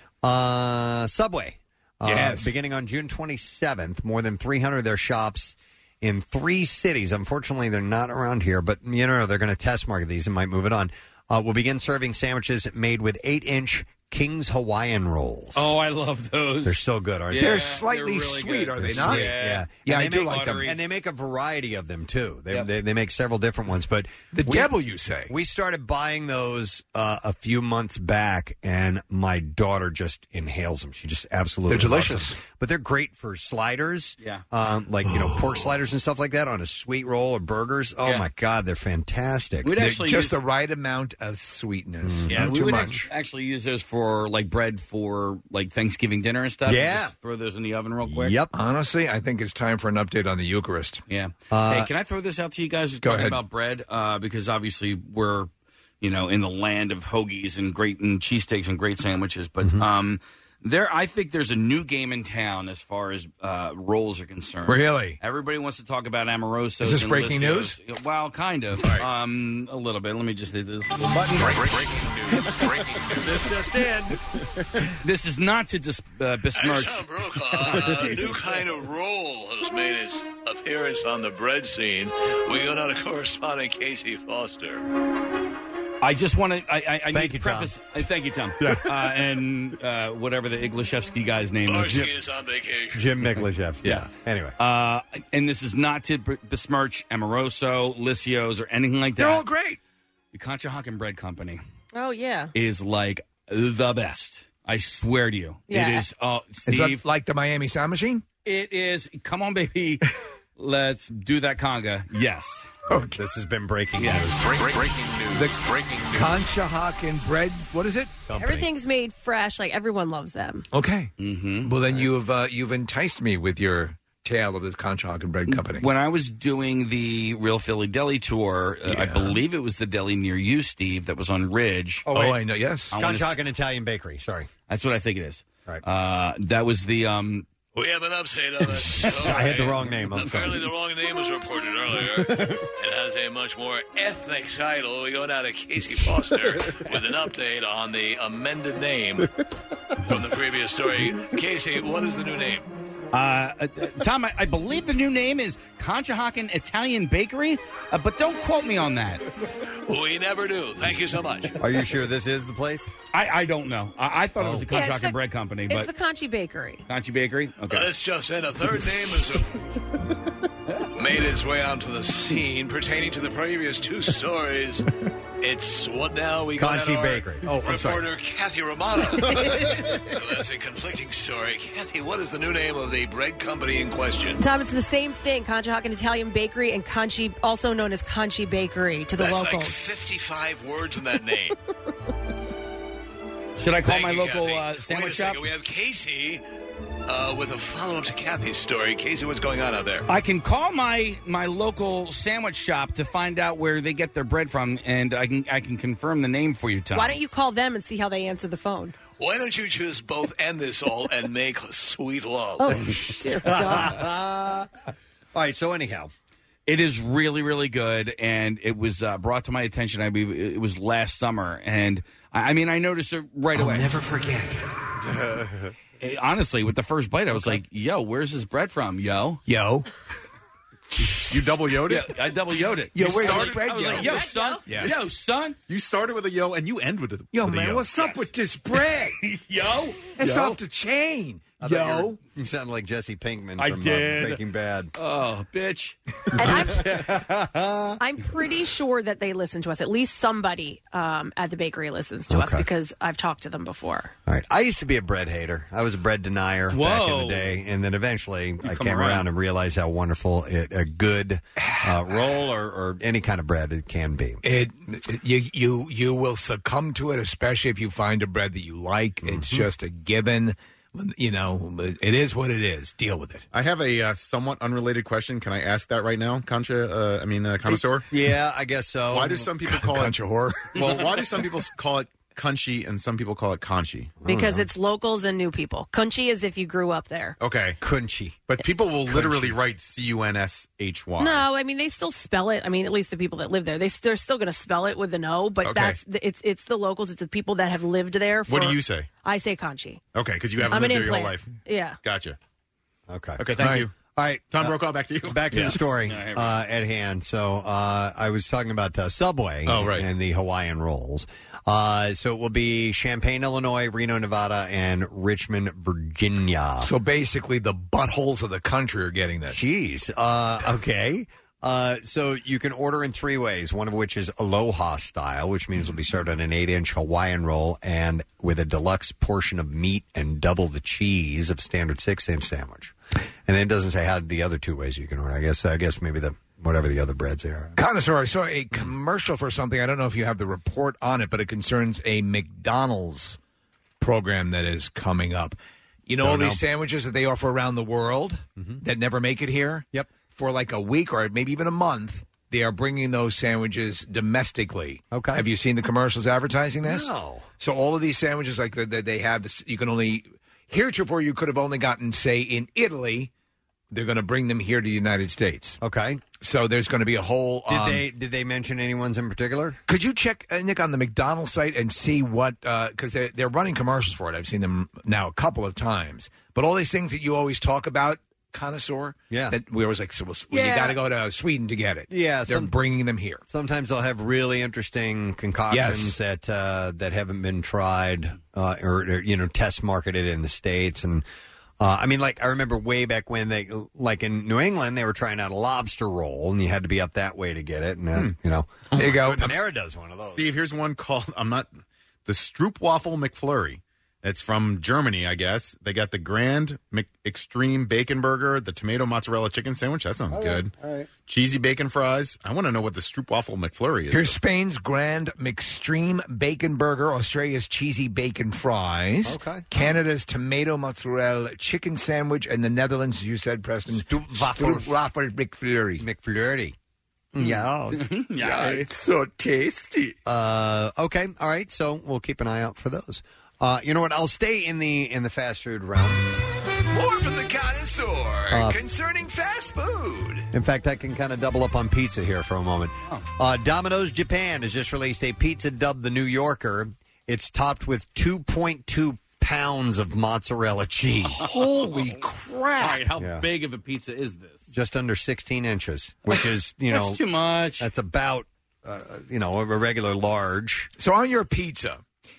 Speaker 3: Uh, Subway. Uh,
Speaker 5: Yes.
Speaker 3: Beginning on June twenty-seventh, more than three hundred of their shops in three cities. Unfortunately, they're not around here, but you know they're going to test market these and might move it on. Uh, will begin serving sandwiches made with eight-inch King's Hawaiian rolls.
Speaker 6: Oh, I love those.
Speaker 3: They're so good, aren't
Speaker 6: Yeah,
Speaker 3: they?
Speaker 5: They're slightly
Speaker 6: really
Speaker 5: sweet,
Speaker 6: good.
Speaker 5: are they
Speaker 3: They're
Speaker 5: not?
Speaker 3: sweet, Yeah,
Speaker 5: Yeah,
Speaker 3: And
Speaker 5: I
Speaker 3: they
Speaker 5: do
Speaker 3: make-
Speaker 5: like them.
Speaker 3: And they make a variety of them too. They
Speaker 5: Yep.
Speaker 3: they, they make several different ones. But
Speaker 5: The
Speaker 3: we-
Speaker 5: devil, you say?
Speaker 3: We started buying those uh, a few months back, and my daughter just inhales them. She just absolutely
Speaker 5: They're
Speaker 3: loves
Speaker 5: delicious.
Speaker 3: them. But they're great for sliders.
Speaker 6: Yeah.
Speaker 3: um, like you know pork sliders and stuff like that on a sweet roll or burgers. Oh
Speaker 6: Yeah.
Speaker 3: my God, they're fantastic.
Speaker 6: We'd actually
Speaker 5: just
Speaker 6: use-
Speaker 5: the right amount of sweetness.
Speaker 6: Yeah,
Speaker 5: Not
Speaker 6: we
Speaker 5: too
Speaker 6: would
Speaker 5: much.
Speaker 6: ac- actually use those for like bread for like Thanksgiving dinner and stuff.
Speaker 5: Yeah.
Speaker 6: Just throw those in the oven real quick.
Speaker 3: Yep.
Speaker 5: Honestly, I think it's time for an update on the Eucharist.
Speaker 6: Yeah.
Speaker 3: Uh,
Speaker 6: hey, can I throw this out to you guys? We're
Speaker 5: Go
Speaker 6: talking
Speaker 5: ahead.
Speaker 6: about bread uh, because obviously we're, you know, in the land of hoagies and great and cheesesteaks and great sandwiches. But
Speaker 5: Mm-hmm.
Speaker 6: um, there, I think there's a new game in town as far as uh, rolls are concerned.
Speaker 5: Really?
Speaker 6: Everybody wants to talk about Amorosos.
Speaker 5: Is this
Speaker 6: and
Speaker 5: breaking
Speaker 6: Licios. Well, kind of. Um, a little bit. Let me just hit this little button.
Speaker 11: Breaking news. Breaking news.
Speaker 6: This just in. This is not to dis- uh, besmirch.
Speaker 9: Tom Brokaw, a new kind of roll has made its appearance on the bread scene. We go down to correspondent Casey Foster.
Speaker 6: I just want to. I, I, I
Speaker 3: Thank
Speaker 6: need
Speaker 3: you,
Speaker 6: to preface. Uh, thank you, Tom.
Speaker 3: Yeah.
Speaker 6: Uh, and uh, whatever the Iglashevsky guy's name is.
Speaker 9: Barsky is on vacation.
Speaker 3: Jim Miklashevsky.
Speaker 6: Yeah.
Speaker 3: Anyway,
Speaker 6: Uh, and this is not to b- besmirch Amoroso, Licios, or anything like that.
Speaker 5: They're all great.
Speaker 6: The Conshohocken Bread Company
Speaker 4: Oh, yeah.
Speaker 6: is like the best. I swear to you.
Speaker 4: Yeah.
Speaker 6: It is. Oh,
Speaker 5: Is
Speaker 6: Steve.
Speaker 5: that like the Miami Sound Machine?
Speaker 6: It is. Come on, baby. Let's do that conga. Yes.
Speaker 5: Okay.
Speaker 3: this has been breaking
Speaker 6: Yeah.
Speaker 3: news.
Speaker 11: Break, breaking news.
Speaker 5: The
Speaker 11: breaking news.
Speaker 5: Conshohocken bread. What is it?
Speaker 3: Company.
Speaker 4: Everything's made fresh. Like, everyone loves them.
Speaker 5: Okay.
Speaker 6: Mm-hmm.
Speaker 5: Well, then you've uh, you've enticed me with your tale of this Conshohocken bread company.
Speaker 6: When I was doing the Real Philly Deli tour, uh, I
Speaker 5: Yeah.
Speaker 6: believe it was the deli near you, Steve, that was on Ridge.
Speaker 3: Oh, wait.
Speaker 5: I know. Yes.
Speaker 6: I wanna s-
Speaker 3: Conshohocken Italian Bakery. Sorry.
Speaker 6: That's what I think it is.
Speaker 3: Right.
Speaker 6: Uh, that was the. Um,
Speaker 9: We have an update on this.
Speaker 3: I had the wrong name. I'm sorry.
Speaker 9: Apparently, the wrong name was reported earlier. It has a much more ethnic title. We go now to Casey Foster with an update on the amended name from the previous story. Casey, what is the new name?
Speaker 6: Uh, uh, Tom, I, I believe the new name is Conshohocken Italian Bakery, uh, but don't quote me on that.
Speaker 9: We never do. Thank you so much.
Speaker 3: Are you sure this is the place?
Speaker 6: I, I don't know. I, I thought it was a
Speaker 4: Yeah,
Speaker 6: Conshohocken
Speaker 4: it's the-
Speaker 6: Bread Company,
Speaker 4: It's
Speaker 6: but
Speaker 4: the Conchi Bakery.
Speaker 6: Conchi Bakery. Okay.
Speaker 9: Let's just in. A third name has made its way onto the scene pertaining to the previous two stories. It's what now? We go
Speaker 3: Conchi
Speaker 9: down to our
Speaker 3: Bakery. Oh, I'm sorry.
Speaker 9: reporter Kathy Romano. Who has a conflicting story. Kathy, what is the new name of the bread company in question?
Speaker 4: Tom, it's the same thing. Conshohocken Italian Bakery and Conchi, also known as Conchi Bakery to the
Speaker 9: That's
Speaker 4: locals.
Speaker 9: like fifty-five words in that name.
Speaker 6: Should I call
Speaker 9: Thank
Speaker 6: my
Speaker 9: you,
Speaker 6: local
Speaker 9: Kathy.
Speaker 6: uh,
Speaker 9: Wait
Speaker 6: sandwich
Speaker 9: a
Speaker 6: shop?
Speaker 9: second. We have Casey uh, with a follow-up to Kathy's story. Casey, what's going on out there?
Speaker 6: I can call my my local sandwich shop to find out where they get their bread from, and I can I can confirm the name for you, Tom.
Speaker 4: Why don't you call them and see how they answer the phone?
Speaker 9: Why don't you just both end this all and make sweet love?
Speaker 4: Oh, dear God.
Speaker 3: All right. So anyhow,
Speaker 6: It is really, really good, and it was uh, brought to my attention. I believe it was last summer, and I, I mean, I noticed it right
Speaker 5: I'll
Speaker 6: away.
Speaker 5: never forget.
Speaker 6: Eh, Honestly, with the first bite, I was like, "Yo, where's this bread from, yo?"
Speaker 5: Yo.
Speaker 7: You double yo'd it?
Speaker 6: Yeah, I double yo'd it.
Speaker 5: Yo,
Speaker 6: You
Speaker 5: where's
Speaker 6: started-
Speaker 5: this bread,
Speaker 6: I was
Speaker 5: yo?
Speaker 6: like, "Yo,
Speaker 5: Bread,
Speaker 6: son,
Speaker 5: yo?
Speaker 6: yo, son."
Speaker 7: You started with a yo and you end with a
Speaker 5: Yo,
Speaker 7: with a
Speaker 5: man,
Speaker 7: yo.
Speaker 5: what's up with this bread?
Speaker 6: Yo,
Speaker 5: It's
Speaker 3: Yo.
Speaker 5: off the chain.
Speaker 3: I thought you
Speaker 5: Yo.
Speaker 3: were- you sound like Jesse Pinkman
Speaker 6: I
Speaker 3: from uh,
Speaker 6: did.
Speaker 3: Breaking Bad.
Speaker 6: Oh, bitch.
Speaker 4: And I'm, I'm pretty sure that they listen to us. At least somebody um, at the bakery listens to us
Speaker 3: Okay.
Speaker 4: because I've talked to them before.
Speaker 3: All right. I used to be a bread hater. I was a bread denier back in
Speaker 6: Whoa.
Speaker 3: the day, and then eventually I
Speaker 6: come
Speaker 3: came around.
Speaker 6: around.
Speaker 3: and realized how wonderful it, a good uh, roll or, or any kind of bread it can be.
Speaker 5: It, you you you will succumb to it, especially if you find a bread that you like. It's just a given. You know, it is what it is. Deal with it.
Speaker 7: I have a uh, somewhat unrelated question. Can I ask that right now, Concha? Uh, I mean, uh, connoisseur.
Speaker 3: Yeah, I guess so.
Speaker 7: Why do some people call it
Speaker 5: Concha horror?
Speaker 7: Well, why do some people call it Conchi and some people call it Conchi?
Speaker 4: Because it's locals and new people. Kunchi is if you grew up there.
Speaker 7: Okay,
Speaker 3: Kunchi.
Speaker 7: but people will literally write C U N S H Y.
Speaker 4: No, I mean they still spell it. I mean, at least the people that live there, they they're still going to spell it with an O. But
Speaker 7: Okay.
Speaker 4: that's the, it's it's the locals. It's the people that have lived there. For,
Speaker 7: What do you say?
Speaker 4: I say Conchi.
Speaker 7: Okay, because you haven't
Speaker 4: I'm an
Speaker 7: lived there your whole
Speaker 4: implant.
Speaker 7: life.
Speaker 4: Yeah.
Speaker 7: Gotcha.
Speaker 3: Okay.
Speaker 7: Okay, thank
Speaker 5: All right.
Speaker 7: you.
Speaker 3: All right,
Speaker 7: Tom
Speaker 3: uh,
Speaker 7: Brokaw, back to you.
Speaker 3: Back to
Speaker 7: Yeah.
Speaker 3: the story
Speaker 7: Yeah, here we go.
Speaker 3: uh, at hand. So uh, I was talking about uh, Subway
Speaker 7: Oh, right.
Speaker 3: and the Hawaiian rolls. Uh, so it will be Champaign, Illinois, Reno, Nevada, and Richmond, Virginia.
Speaker 5: So basically, the buttholes of the country are getting this.
Speaker 3: Jeez. Uh, okay. Uh, so you can order in three ways, one of which is Aloha style, which means it'll be served on an eight-inch Hawaiian roll and with a deluxe portion of meat and double the cheese of standard six-inch sandwich. And then it doesn't say how the other two ways you can order. I guess I guess maybe the whatever the other breads are.
Speaker 5: Connoisseur, I saw a commercial for something. I don't know if you have the report on it, but it concerns a McDonald's program that is coming up. You know
Speaker 3: Don't
Speaker 5: all
Speaker 3: know.
Speaker 5: these sandwiches that they offer around the world that never make it here?
Speaker 3: Yep.
Speaker 5: For like a week or maybe even a month, they are bringing those sandwiches domestically. Okay. Have you seen the commercials advertising this?
Speaker 3: No.
Speaker 5: So all of these sandwiches, like that they have, you can only heretofore you could have only gotten, say, in Italy. They're going to bring them here to the United States.
Speaker 3: Okay.
Speaker 5: So there's going to be a whole.
Speaker 3: Did
Speaker 5: um,
Speaker 3: they did they mention any ones in particular?
Speaker 5: Could you check, uh, Nick, on the McDonald's site and see what, because they're, they're running commercials for it. I've seen them now a couple of times. But all these things that you always talk about, Connoisseur,
Speaker 3: yeah,
Speaker 5: that we always like, so well,
Speaker 3: Yeah.
Speaker 5: you got to go to Sweden to get it.
Speaker 3: Yeah,
Speaker 5: they're
Speaker 3: some-
Speaker 5: bringing them here.
Speaker 3: Sometimes they'll have really interesting concoctions
Speaker 5: Yes.
Speaker 3: that uh, that haven't been tried uh, or, or you know test marketed in the States. And uh, I mean, like I remember way back when they like in New England they were trying out a lobster roll, and you had to be up that way to get it. And uh,
Speaker 7: Hmm.
Speaker 3: you know,
Speaker 5: there you go.
Speaker 3: Panera does one of those.
Speaker 7: Steve, here's one called, I'm not, the Stroopwafel McFlurry. It's from Germany, I guess. They got the Grand Mc, Extreme Bacon Burger, the Tomato Mozzarella Chicken Sandwich. That sounds
Speaker 5: All
Speaker 7: good.
Speaker 5: right, all right.
Speaker 7: Cheesy Bacon Fries. I want to know what the Stroopwafel McFlurry is.
Speaker 5: Here's Spain's Grand McStream Bacon Burger, Australia's Cheesy Bacon Fries,
Speaker 3: okay.
Speaker 5: Canada's Tomato Mozzarella Chicken Sandwich, and the Netherlands, as you said, Preston, Stroopwafel McFlurry.
Speaker 3: McFlurry. Yeah.
Speaker 5: Yeah, it's so tasty.
Speaker 3: Uh, okay, all right. So we'll keep an eye out for those. Uh, you know what? I'll stay in the in the fast food realm.
Speaker 10: More from the connoisseur
Speaker 3: Uh,
Speaker 10: concerning fast food.
Speaker 3: In fact, I can kind of double up on pizza here for a moment. Uh, Domino's Japan has just released a pizza dubbed the New Yorker. It's topped with two point two pounds of mozzarella cheese.
Speaker 5: Holy crap!
Speaker 6: All right, how
Speaker 3: Yeah.
Speaker 6: big of a pizza is this?
Speaker 3: Just under sixteen inches, which is, you know...
Speaker 6: That's too much.
Speaker 3: That's about, uh, you know, a regular large.
Speaker 5: So on your pizza,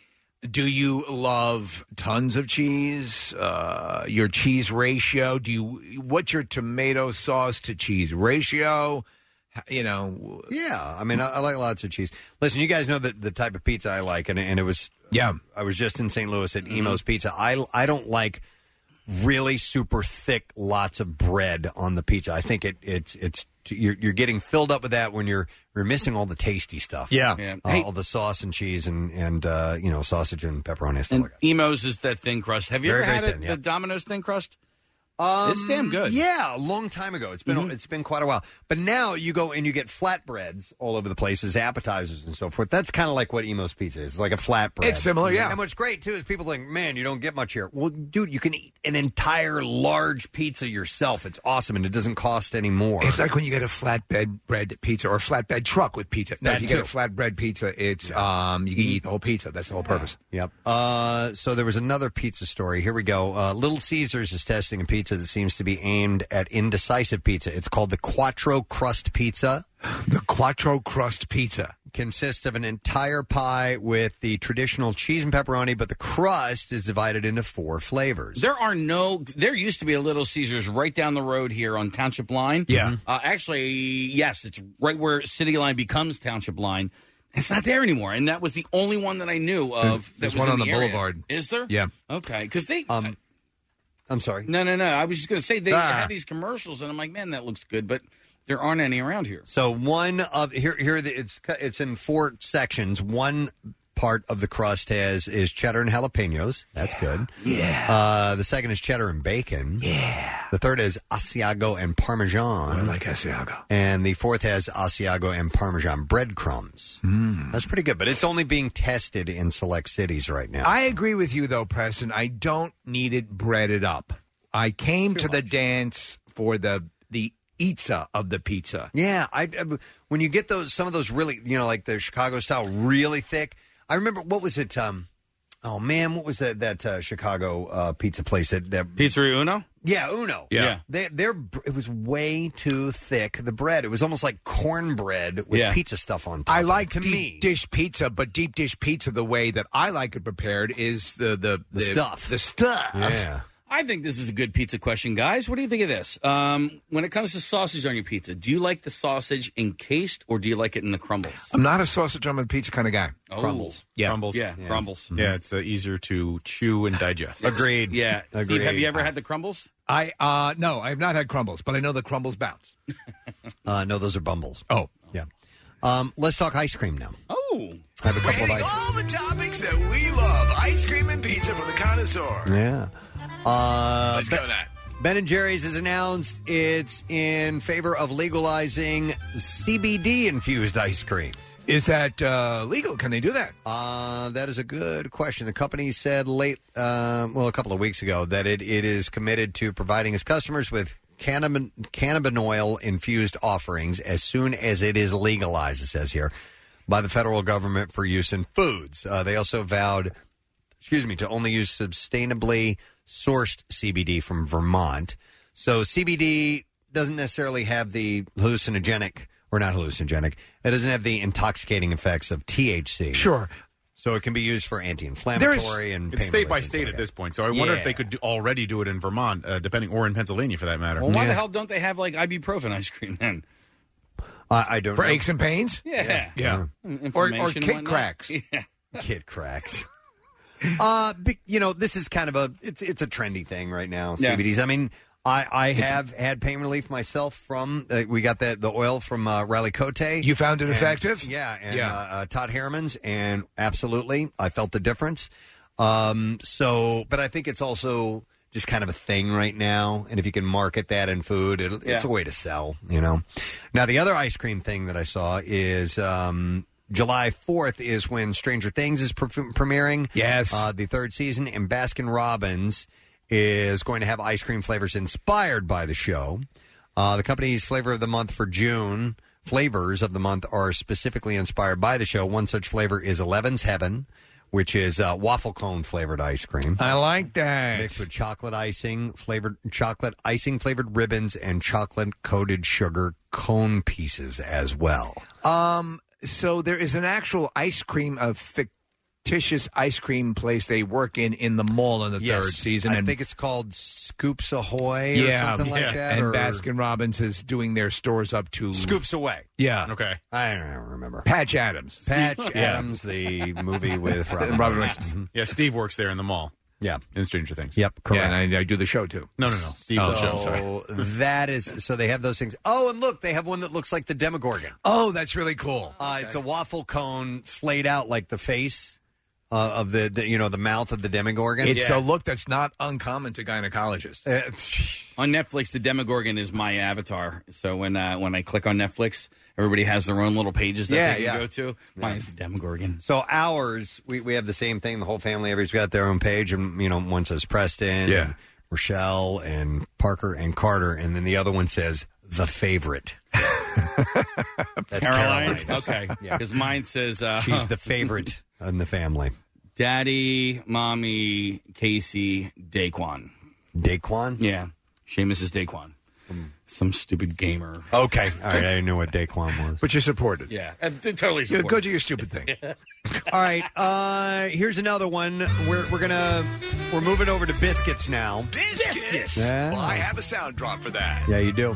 Speaker 5: do you love tons of cheese? Uh, your cheese ratio? Do you what's your tomato sauce to cheese ratio? You know,
Speaker 3: Yeah, I mean, I, I like lots of cheese. Listen, you guys know the, the type of pizza I like, and, and it was...
Speaker 5: Yeah.
Speaker 3: I was just in Saint Louis at Emo's Pizza. I, I don't like really super thick lots of bread on the pizza. I think it it's it's you're you're getting filled up with that when you're you're missing all the tasty stuff.
Speaker 6: Yeah. Yeah.
Speaker 3: Uh,
Speaker 6: Hey-
Speaker 3: all the sauce and cheese and and uh, you know sausage and pepperoni and stuff
Speaker 6: And
Speaker 3: like that.
Speaker 6: Emo's is that thin crust. Have you
Speaker 3: Very,
Speaker 6: ever
Speaker 3: very
Speaker 6: had
Speaker 3: thin,
Speaker 6: it,
Speaker 3: yeah.
Speaker 6: the Domino's thin crust?
Speaker 3: Um,
Speaker 6: it's damn good.
Speaker 3: Yeah, a long time ago. It's been
Speaker 6: Mhm.
Speaker 3: it's been quite a while. But now you go and you get flatbreads all over the place as appetizers and so forth. That's kind of like what Emo's Pizza is. It's like a flatbread.
Speaker 5: It's similar, yeah.
Speaker 3: And what's great too is people think, man, you don't get much here. Well, dude, you can eat an entire large pizza yourself. It's awesome, and it doesn't cost any more.
Speaker 5: it's like when you get a flatbed bread pizza or a flatbed truck with pizza. No,
Speaker 3: That
Speaker 5: if you get a
Speaker 3: too.
Speaker 5: flatbread pizza, it's um you can eat the whole pizza. That's the whole purpose.
Speaker 3: Yep. Uh, so there was another pizza story. Here we go. Uh, Little Caesars is testing a pizza that seems to be aimed at indecisive pizza. It's called the Quattro Crust Pizza.
Speaker 5: The Quattro Crust Pizza
Speaker 3: consists of an entire pie with the traditional cheese and pepperoni, but the crust is divided into four flavors.
Speaker 6: There are no. There used to be a Little Caesars right down the road here on Township Line.
Speaker 5: Yeah.
Speaker 6: Uh, actually, yes, it's right where City Line becomes Township Line. It's not there anymore, and that was the only one that I knew of.
Speaker 5: There's-
Speaker 6: that
Speaker 5: there's
Speaker 6: was
Speaker 5: one
Speaker 6: in
Speaker 5: on the
Speaker 6: area.
Speaker 5: boulevard.
Speaker 6: Is there?
Speaker 5: Yeah.
Speaker 6: Okay, because they.
Speaker 3: Um, I'm sorry.
Speaker 6: No, no, no. I was just going to say they
Speaker 3: Ah.
Speaker 6: had these commercials, and I'm like, man, that looks good, but there aren't any around here.
Speaker 3: So one of here here the, it's cu- it's in four sections. One part of the crust has is cheddar and jalapenos. That's good.
Speaker 5: Yeah.
Speaker 3: Uh, the second is cheddar and bacon.
Speaker 5: Yeah.
Speaker 3: The third is Asiago and Parmesan.
Speaker 5: I like Asiago.
Speaker 3: And the fourth has Asiago and Parmesan breadcrumbs.
Speaker 5: Mm.
Speaker 3: That's pretty good, but it's only being tested in select cities right now.
Speaker 5: I agree with you, though, Preston. I don't need it breaded up. I came to the dance for the the pizza of the pizza.
Speaker 3: Yeah, I, I when you get those some of those really you know like the Chicago style really thick. I remember what was it? Um, oh man, what was that that uh, Chicago uh, pizza place that, that
Speaker 6: Pizzeria Uno?
Speaker 3: Yeah, Uno.
Speaker 5: Yeah.
Speaker 3: They, they're, it was way too thick, the bread. It was almost like cornbread with
Speaker 5: Yeah.
Speaker 3: pizza stuff on top.
Speaker 5: I like
Speaker 3: to
Speaker 5: deep
Speaker 3: me.
Speaker 5: dish pizza, but deep dish pizza, the way that I like it prepared is the the,
Speaker 3: The stuff.
Speaker 5: The stuff.
Speaker 3: Yeah.
Speaker 6: I think this is a good pizza question, guys. What do you think of this? Um, when it comes to sausage on your pizza, do you like the sausage encased or do you like it in the crumbles?
Speaker 5: I'm not a sausage on my pizza kind of guy.
Speaker 6: Oh.
Speaker 7: Crumbles.
Speaker 5: Yeah.
Speaker 7: Crumbles.
Speaker 6: Yeah, crumbles.
Speaker 7: Yeah, it's uh, easier to chew and digest.
Speaker 3: Agreed.
Speaker 6: Yeah. Steve, have you ever had the crumbles?
Speaker 5: I uh no, I have not had crumbles, but I know the crumbles bounce.
Speaker 3: Uh, no, those are Bumbles.
Speaker 5: Oh.
Speaker 3: Yeah. Um, let's talk ice cream now.
Speaker 6: Oh.
Speaker 3: I have a couple of
Speaker 10: Rating
Speaker 3: ice
Speaker 10: all the topics that we love. Ice cream and pizza from the connoisseur.
Speaker 3: Yeah. Uh,
Speaker 10: Let's
Speaker 3: Ben-
Speaker 10: go with that.
Speaker 3: Ben and Jerry's has announced it's in favor of legalizing C B D-infused ice creams.
Speaker 5: Is that uh, legal? Can they do that?
Speaker 3: Uh, that is a good question. The company said late, uh, well, a couple of weeks ago, that it, it is committed to providing its customers with cannabin- cannabinoid-infused offerings as soon as it is legalized, it says here, by the federal government for use in foods. Uh, they also vowed, excuse me, to only use sustainably sourced C B D from Vermont. So C B D doesn't necessarily have the hallucinogenic, or not hallucinogenic, it doesn't have the intoxicating effects of T H C.
Speaker 5: Sure.
Speaker 3: So it can be used for anti-inflammatory and
Speaker 7: It's
Speaker 3: pain
Speaker 7: state by
Speaker 3: relief and
Speaker 7: state
Speaker 3: stuff
Speaker 7: at
Speaker 3: like
Speaker 7: this point. So I wonder
Speaker 3: Yeah.
Speaker 7: if they could do, already do it in Vermont, uh, depending, or in Pennsylvania for that matter.
Speaker 6: Well, why the hell don't they have like ibuprofen ice cream then?
Speaker 3: that. I, I don't
Speaker 5: For
Speaker 3: know.
Speaker 5: aches and pains?
Speaker 6: Yeah.
Speaker 5: Yeah.
Speaker 6: Mm,
Speaker 5: Or, or
Speaker 6: inflammation,
Speaker 5: Kit
Speaker 6: whatnot.
Speaker 5: Cracks.
Speaker 6: Yeah.
Speaker 3: Kid cracks. uh, be- you know, this is kind of a it's it's a trendy thing right now.
Speaker 6: Yeah.
Speaker 3: C B Ds. I mean, I, I
Speaker 5: It's-
Speaker 3: have had pain relief myself from. Uh, we got the the oil from uh, Riley Cote.
Speaker 5: You found it
Speaker 3: And-
Speaker 5: effective?
Speaker 3: Yeah, and
Speaker 5: Yeah.
Speaker 3: Uh, uh, Todd Harriman's, and absolutely, I felt the difference. Um, so, but I think it's also just kind of a thing right now, and if you can market that in food, it, it's
Speaker 6: Yeah.
Speaker 3: a way to sell. You know. Now, the other ice cream thing that I saw is. Um, July fourth is when Stranger Things is pre- premiering.
Speaker 5: Yes.
Speaker 3: Uh, the third season, and Baskin Robbins is going to have ice cream flavors inspired by the show. Uh, the company's flavor of the month for June, flavors of the month are specifically inspired by the show. One such flavor is Eleven's Heaven, which is uh, waffle cone flavored ice cream.
Speaker 5: I like that.
Speaker 3: Mixed with chocolate icing, flavored chocolate icing flavored ribbons, and chocolate coated sugar cone pieces as well.
Speaker 5: Um. So there is an actual ice cream, a fictitious ice cream place they work in in the mall in the
Speaker 3: Yes,
Speaker 5: third season.
Speaker 3: I
Speaker 5: and
Speaker 3: think it's called Scoops Ahoy or
Speaker 5: yeah,
Speaker 3: something like that.
Speaker 5: And
Speaker 3: or
Speaker 5: Baskin Robbins is doing their stores up to
Speaker 3: Scoops Away.
Speaker 5: Yeah.
Speaker 7: Okay.
Speaker 3: I don't remember.
Speaker 5: Patch Adams.
Speaker 3: Patch
Speaker 5: Yeah.
Speaker 3: Adams, the movie with Robin,
Speaker 5: Robin
Speaker 3: Williams.
Speaker 5: Williams.
Speaker 7: Yeah, Steve works there in the mall.
Speaker 3: Yeah.
Speaker 7: In Stranger Things.
Speaker 3: Yep, correct.
Speaker 5: Yeah, and I, I do the show too.
Speaker 7: No, no, no. Steve
Speaker 5: Oh.
Speaker 7: the show, sorry.
Speaker 3: So that is so they have those things. Oh, and look, they have one that looks like the Demogorgon.
Speaker 5: Oh, that's really cool.
Speaker 3: Uh, It's a waffle cone flayed out like the face uh, of the, the you know the mouth of the Demogorgon.
Speaker 5: It's a look that's not uncommon to gynecologists.
Speaker 3: Uh,
Speaker 6: On Netflix, the Demogorgon is my avatar. So when uh, when I click on Netflix, everybody has their own little pages that
Speaker 3: Yeah,
Speaker 6: they can
Speaker 3: yeah.
Speaker 6: go to. Mine is the Demogorgon.
Speaker 3: So ours, we, we have the same thing. The whole family, everybody's got their own page, and you know, one says Preston,
Speaker 5: Yeah.
Speaker 3: and Rochelle, and Parker, and Carter, and then the other one says the favorite. That's
Speaker 6: Caroline?
Speaker 3: Caroline.
Speaker 6: Okay.
Speaker 3: Yeah.
Speaker 6: Because mine says... Uh,
Speaker 3: She's the favorite in the family.
Speaker 6: Daddy, Mommy, Casey, Daquan.
Speaker 3: Daquan?
Speaker 6: Yeah. Seamus is Daquan. Some stupid gamer.
Speaker 3: Okay. All right. I didn't know what Daquan was.
Speaker 5: But you supported.
Speaker 6: Yeah. Uh, totally
Speaker 5: Yeah,
Speaker 6: support.
Speaker 5: go do your stupid thing.
Speaker 3: All right. Uh, here's another one. We're we're gonna we're moving over to biscuits now.
Speaker 10: Biscuits?
Speaker 3: Yeah.
Speaker 10: Well, I have a sound drop for that.
Speaker 3: Yeah, you do.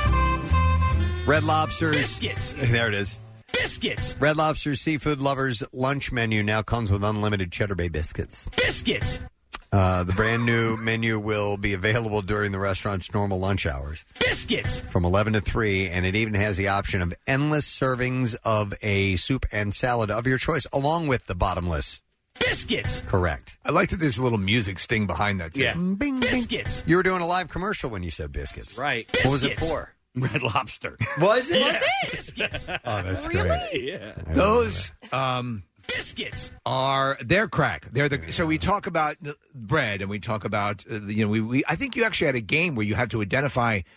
Speaker 3: Red Lobster's.
Speaker 10: Biscuits.
Speaker 3: There it is.
Speaker 10: Biscuits.
Speaker 3: Red Lobster's Seafood Lovers lunch menu now comes with unlimited Cheddar Bay biscuits.
Speaker 10: Biscuits.
Speaker 3: Uh, the brand new menu will be available during the restaurant's normal lunch hours
Speaker 10: Biscuits.
Speaker 3: from eleven to three, and it even has the option of endless servings of a soup and salad of your choice, along with the bottomless.
Speaker 10: Biscuits.
Speaker 3: Correct.
Speaker 5: I like that there's a little music sting behind that, too.
Speaker 6: Yeah.
Speaker 3: Bing,
Speaker 10: Biscuits.
Speaker 3: You were doing a live commercial when you said biscuits.
Speaker 6: Right.
Speaker 3: What was it
Speaker 10: Biscuits.
Speaker 3: for?
Speaker 6: Red Lobster.
Speaker 3: Was it?
Speaker 10: Was it? Biscuits.
Speaker 3: Oh, that's
Speaker 10: Really?
Speaker 3: great.
Speaker 6: Yeah.
Speaker 5: Those um,
Speaker 10: Biscuits.
Speaker 5: are they're crack. They're the so we talk about the bread and we talk about uh, you know we, we I think you actually had a game where you had to identify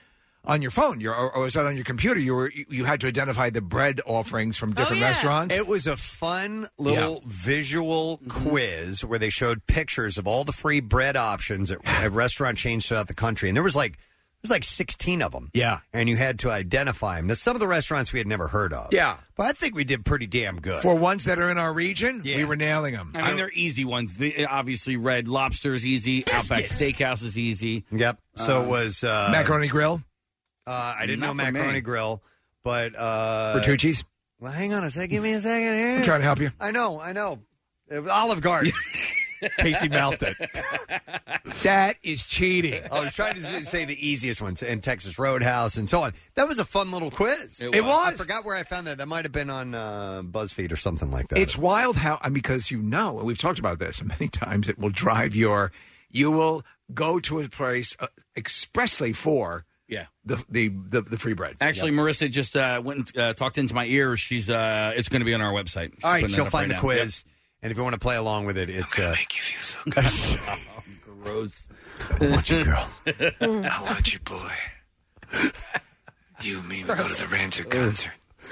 Speaker 5: on your phone, your, or, or was that on your computer? You were you, you had to identify the bread offerings from different restaurants.
Speaker 3: It was a fun little
Speaker 5: Yeah.
Speaker 3: visual quiz where they showed pictures of all the free bread options at, at restaurant chains throughout the country, and there was like there was like sixteen of them.
Speaker 5: Yeah,
Speaker 3: and you had to identify them. Now, some of the restaurants we had never heard of.
Speaker 5: Yeah.
Speaker 3: but I think we did pretty damn good
Speaker 5: For ones that are in our region, we were nailing them.
Speaker 6: I mean, they're easy ones. The, obviously, Red Lobster's easy. Outback Steakhouse is easy.
Speaker 3: Yep. So
Speaker 6: Uh,
Speaker 3: it was uh,
Speaker 5: Macaroni Grill.
Speaker 3: Uh, I didn't
Speaker 6: Not
Speaker 3: know
Speaker 6: for
Speaker 3: Macaroni
Speaker 6: me.
Speaker 3: Grill, but uh,
Speaker 5: Bertucci's.
Speaker 3: Well, hang on a second. Give me a second here.
Speaker 5: I'm trying to help you.
Speaker 3: I know. I know. It was Olive Garden. Casey mouthed it.
Speaker 5: That is cheating.
Speaker 3: I was trying to say the easiest ones, and Texas Roadhouse and so on. That was a fun little quiz.
Speaker 5: It It was. was.
Speaker 3: I forgot where I found that. That might have been on uh, BuzzFeed or something like that.
Speaker 5: It's wild how, I mean, because you know, and we've talked about this many times, it will drive your, you will go to a place uh, expressly for
Speaker 6: Yeah.
Speaker 5: the, the, the, the free bread.
Speaker 6: Actually, Marissa just uh, went and uh, talked into my ear. She's uh, it's going to be on our website. She's
Speaker 3: All right,
Speaker 6: putting that
Speaker 3: she'll
Speaker 6: up
Speaker 3: find
Speaker 6: right
Speaker 3: the
Speaker 6: now.
Speaker 3: quiz, and if you want to play along with it, it's uh,
Speaker 10: make you feel so good.
Speaker 6: Yep. Gross.
Speaker 10: I want you, girl. I want you, boy. You and me, we go to the Rancher concert.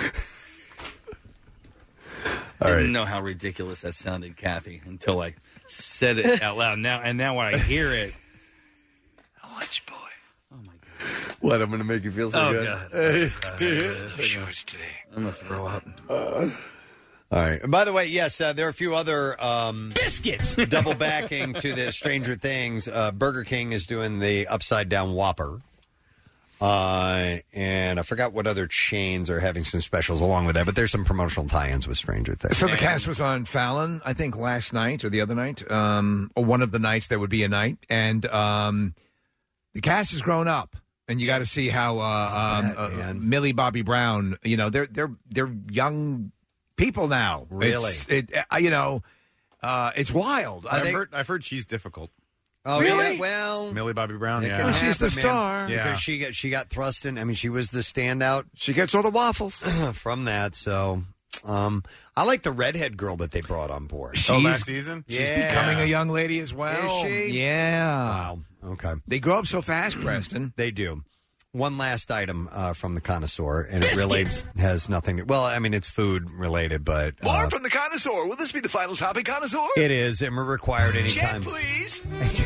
Speaker 6: I didn't know how ridiculous that sounded, Kathy, until I said it out loud. Now and now when I hear it,
Speaker 10: I want you, boy.
Speaker 3: what I'm going to make you feel so
Speaker 6: Oh,
Speaker 3: good.
Speaker 6: God.
Speaker 10: Shorts today.
Speaker 6: I'm gonna throw up.
Speaker 3: All right. And by the way, yes, uh, there are a few other um,
Speaker 6: biscuits
Speaker 3: double backing to the Stranger Things. Uh, Burger King is doing the upside down Whopper, uh, and I forgot what other chains are having some specials along with that. But there's some promotional tie-ins with Stranger Things.
Speaker 5: So the cast was on Fallon, I think, last night or the other night, um, or one of the nights there would be a night, and um, the cast has grown up. And you got to see how uh, um, uh, Millie Bobby Brown, you know, they're they're they're young people now.
Speaker 3: Really?
Speaker 5: It's, it, uh, you know, uh, it's wild.
Speaker 7: I've,
Speaker 5: I
Speaker 7: heard, I've heard she's difficult.
Speaker 3: Oh,
Speaker 5: Really?
Speaker 3: yeah, well,
Speaker 7: Millie Bobby Brown,
Speaker 3: it
Speaker 7: yeah.
Speaker 3: can
Speaker 5: Well, she's the
Speaker 3: happen, man.
Speaker 5: star.
Speaker 7: Yeah.
Speaker 3: Because she got she got thrust in. I mean, she was the standout.
Speaker 5: She gets all the waffles
Speaker 3: from that. So, um, I like the redhead girl that they brought on board.
Speaker 5: She's- Oh, last season? she's becoming a young lady as well.
Speaker 3: Is she?
Speaker 5: Yeah.
Speaker 3: Wow. Okay.
Speaker 5: They grow up so fast, Preston.
Speaker 3: They do. One last item uh, from the connoisseur, and it really has nothing to. Well, I mean, it's food related, but uh,
Speaker 10: More from the connoisseur. Will this be the final topic, connoisseur?
Speaker 3: it is, and we're required
Speaker 10: Jet,
Speaker 3: anytime.
Speaker 10: please.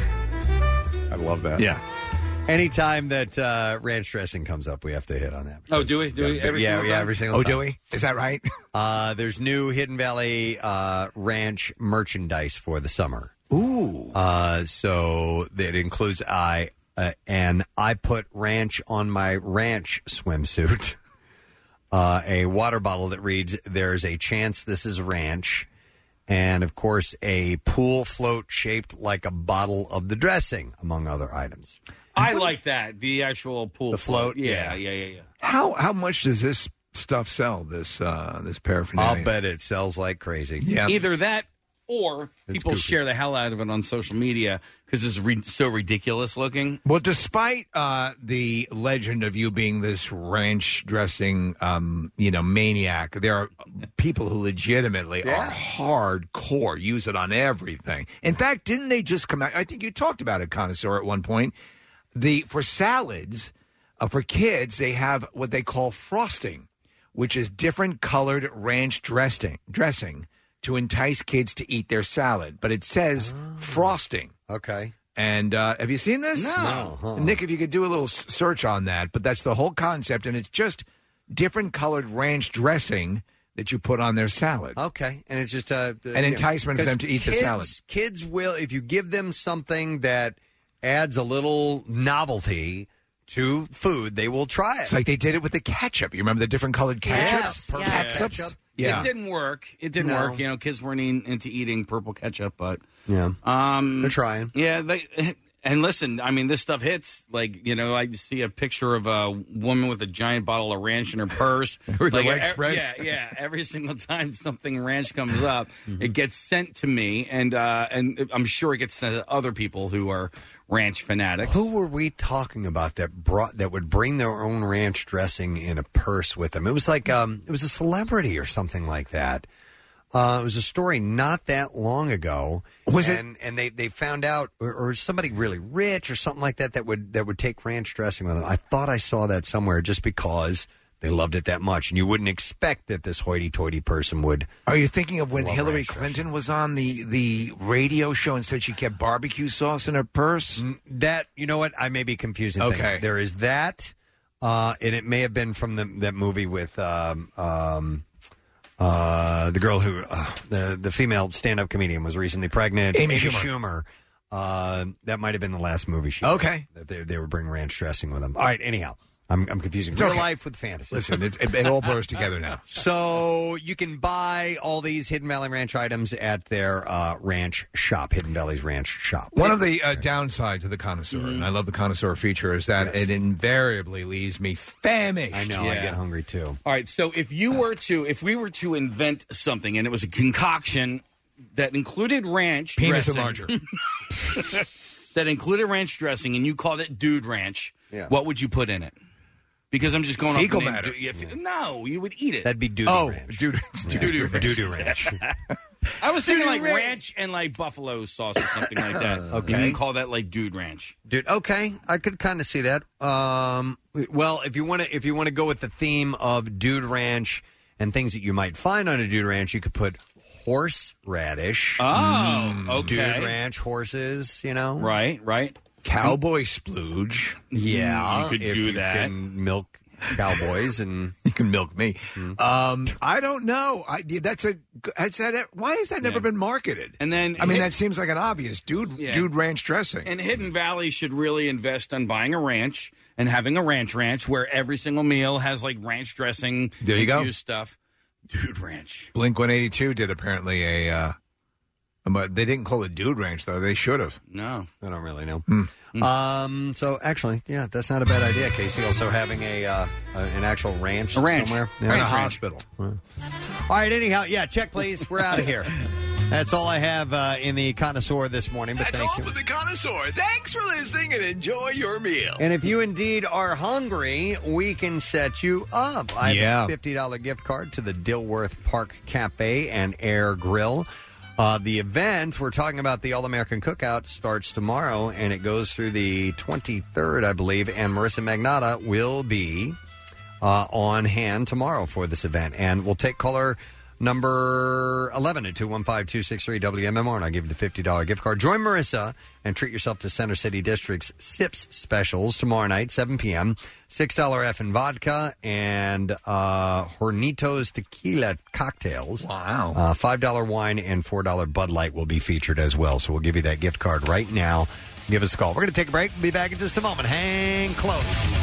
Speaker 3: I love that.
Speaker 5: Yeah.
Speaker 3: Anytime that uh, ranch dressing comes up, we have to hit on that.
Speaker 6: Oh, do we? Do we?
Speaker 3: Yeah,
Speaker 6: Every
Speaker 3: yeah,
Speaker 6: single
Speaker 3: yeah,
Speaker 6: time?
Speaker 3: every single
Speaker 5: Oh,
Speaker 3: time.
Speaker 5: do we? Is that right?
Speaker 3: Uh, there's new Hidden Valley uh, Ranch merchandise for the summer.
Speaker 5: Ooh.
Speaker 3: Uh, so that includes I uh, and I put ranch on my ranch swimsuit. Uh, a water bottle that reads, "There's a chance this is ranch," and of course a pool float shaped like a bottle of the dressing, among other items.
Speaker 6: I like that. The actual pool.
Speaker 3: The float?
Speaker 6: Yeah,
Speaker 3: Yeah.
Speaker 6: yeah, yeah, yeah.
Speaker 5: How how much does this stuff sell? This uh, this paraphernalia?
Speaker 3: I'll bet it sells like crazy.
Speaker 5: Yeah.
Speaker 6: Either that or
Speaker 3: It's
Speaker 6: people
Speaker 3: goofy.
Speaker 6: share the hell out of it on social media because it's re- so ridiculous looking.
Speaker 5: Well, despite uh, the legend of you being this ranch dressing, um, you know, maniac, there are people who legitimately are hardcore, use it on everything. In fact, didn't they just come out? I think you talked about it, connoisseur, at one point. The for salads, uh, for kids, they have what they call frosting, which is different colored ranch dressing dressing to entice kids to eat their salad. But it says frosting.
Speaker 3: Okay.
Speaker 5: And uh, have you seen this?
Speaker 3: No. No, uh-uh.
Speaker 5: Nick, if you could do a little s- search on that. But that's the whole concept, and it's just different colored ranch dressing that you put on their salad.
Speaker 3: Okay, and it's just uh,
Speaker 5: An enticement for them to eat the
Speaker 3: kids,
Speaker 5: salad.
Speaker 3: Kids will, if you give them something that adds a little novelty to food, they will try it.
Speaker 5: It's like they did it with the ketchup. You remember the different colored ketchups?
Speaker 3: purple
Speaker 5: Ketchups?
Speaker 3: ketchup.
Speaker 5: Yeah.
Speaker 6: It didn't work. It didn't
Speaker 3: No.
Speaker 6: work. You know, kids weren't in, into eating purple ketchup, but
Speaker 3: Yeah.
Speaker 6: um,
Speaker 3: They're trying.
Speaker 6: Yeah, they, and listen, I mean, this stuff hits. Like, you know, I see a picture of a woman with a giant bottle of ranch in her purse.
Speaker 5: With the
Speaker 6: like,
Speaker 5: leg
Speaker 6: e-
Speaker 5: spread?
Speaker 6: Yeah, yeah. Every single time something ranch comes up, it gets sent to me, and uh, and I'm sure it gets sent to other people who are ranch fanatics.
Speaker 3: Who were we talking about that brought that would bring their own ranch dressing in a purse with them? It was like um, it was a celebrity or something like that. Uh, it was a story not that long ago.
Speaker 5: Was
Speaker 3: it? And, and they, they found out, or, or somebody really rich or something like that, that would that would take ranch dressing with them. I thought I saw that somewhere just because they loved it that much. And you wouldn't expect that this hoity-toity person would.
Speaker 5: Are you thinking of when
Speaker 3: love
Speaker 5: Hillary
Speaker 3: ranch
Speaker 5: Clinton was on the, the radio show and said she kept barbecue sauce in her purse?
Speaker 3: That, you know what? I may be confusing
Speaker 5: Okay.
Speaker 3: things. There is that, uh, and it may have been from the, that movie with um, um, uh, the girl who, uh, the, the female stand-up comedian was recently pregnant.
Speaker 5: Amy Schumer.
Speaker 3: Schumer. Uh, that might have been the last movie she
Speaker 5: Okay.
Speaker 3: did, that they, they were bringing ranch dressing with them. All right, anyhow. I'm, I'm confusing
Speaker 5: It's
Speaker 3: real
Speaker 5: okay.
Speaker 3: life with fantasy.
Speaker 5: Listen, it's, it, it all blurs together now.
Speaker 3: So you can buy all these Hidden Valley Ranch items at their uh, ranch shop, Hidden Valley's Ranch Shop.
Speaker 5: One of the uh, downsides of the connoisseur, and I love the connoisseur feature, is that it invariably leaves me famished.
Speaker 3: I know, I get hungry too.
Speaker 6: All right, so if you were to, if we were to invent something and it was a concoction that included ranch
Speaker 5: Penis
Speaker 6: dressing,
Speaker 5: enlarger.
Speaker 6: that included ranch dressing, and you called it Dude Ranch,
Speaker 3: Yeah.
Speaker 6: what would you put in it? Because I'm just going
Speaker 5: Fecal
Speaker 6: off the name.
Speaker 5: matter.
Speaker 6: Du- yeah, fe- No, you would eat it.
Speaker 3: That'd be Doo-Doo
Speaker 5: Oh,
Speaker 3: Ranch.
Speaker 5: doo-doo
Speaker 3: Yeah.
Speaker 6: Doo-doo ranch.
Speaker 3: Doo-Doo Ranch.
Speaker 6: I was thinking like
Speaker 3: Doo-Doo
Speaker 6: ranch and like buffalo sauce or something like that.
Speaker 3: Okay.
Speaker 6: And you can call that like Dude Ranch.
Speaker 3: Dude, okay, I could kind of see that. Um, well, if you want to, if you want to go with the theme of Dude Ranch and things that you might find on a Dude Ranch, you could put horseradish.
Speaker 6: Oh, okay.
Speaker 3: Dude Ranch horses, you know,
Speaker 6: Right, right.
Speaker 5: Cowboy splooge.
Speaker 3: Yeah,
Speaker 6: You could
Speaker 3: if
Speaker 6: do
Speaker 3: you
Speaker 6: that.
Speaker 3: Can milk cowboys and
Speaker 5: You can milk me. Um, I don't know. I, that's a. Has that, why has that never
Speaker 6: Yeah.
Speaker 5: been marketed?
Speaker 6: And then
Speaker 5: I mean,
Speaker 6: Hid-
Speaker 5: that seems like an obvious dude.
Speaker 6: Yeah.
Speaker 5: Dude ranch dressing.
Speaker 6: And Hidden Valley should really invest on buying a ranch and having a ranch ranch where every single meal has like ranch dressing.
Speaker 5: There you go.
Speaker 6: infused stuff. Dude Ranch.
Speaker 5: Blink one eighty-two did apparently a. Uh, but they didn't call it Dude Ranch though. They should have.
Speaker 6: No,
Speaker 3: I don't really know.
Speaker 5: Hmm.
Speaker 3: Um, so actually, yeah, that's not a bad idea, Casey. Also having a uh, a- an actual ranch,
Speaker 6: A ranch.
Speaker 3: somewhere,
Speaker 5: In a
Speaker 6: Ranch.
Speaker 5: hospital.
Speaker 3: All right, anyhow, yeah, check please. We're out of here. That's all I have uh, in the connoisseur this morning. But
Speaker 10: That's
Speaker 3: thank
Speaker 10: all
Speaker 3: you.
Speaker 10: for the connoisseur. Thanks for listening and enjoy your meal.
Speaker 3: And if you indeed are hungry, we can set you up. I have
Speaker 5: Yeah.
Speaker 3: a fifty dollars gift card to the Dilworth Park Cafe and Air Grill. Uh, the event, we're talking about the All-American Cookout, starts tomorrow, and it goes through the twenty-third, I believe, and Marissa Magnata will be uh, on hand tomorrow for this event. And we'll take caller number eleven at two one five, two six three W M M R, and I'll give you the fifty dollars gift card. Join Marissa and treat yourself to Center City District's Sips specials tomorrow night, seven p.m. six dollars F in vodka and uh, Hornitos tequila cocktails.
Speaker 5: Wow.
Speaker 3: Uh, five dollars wine and four dollars Bud Light will be featured as well. So we'll give you that gift card right now. Give us a call. We're going to take a break. Be back in just a moment. Hang close.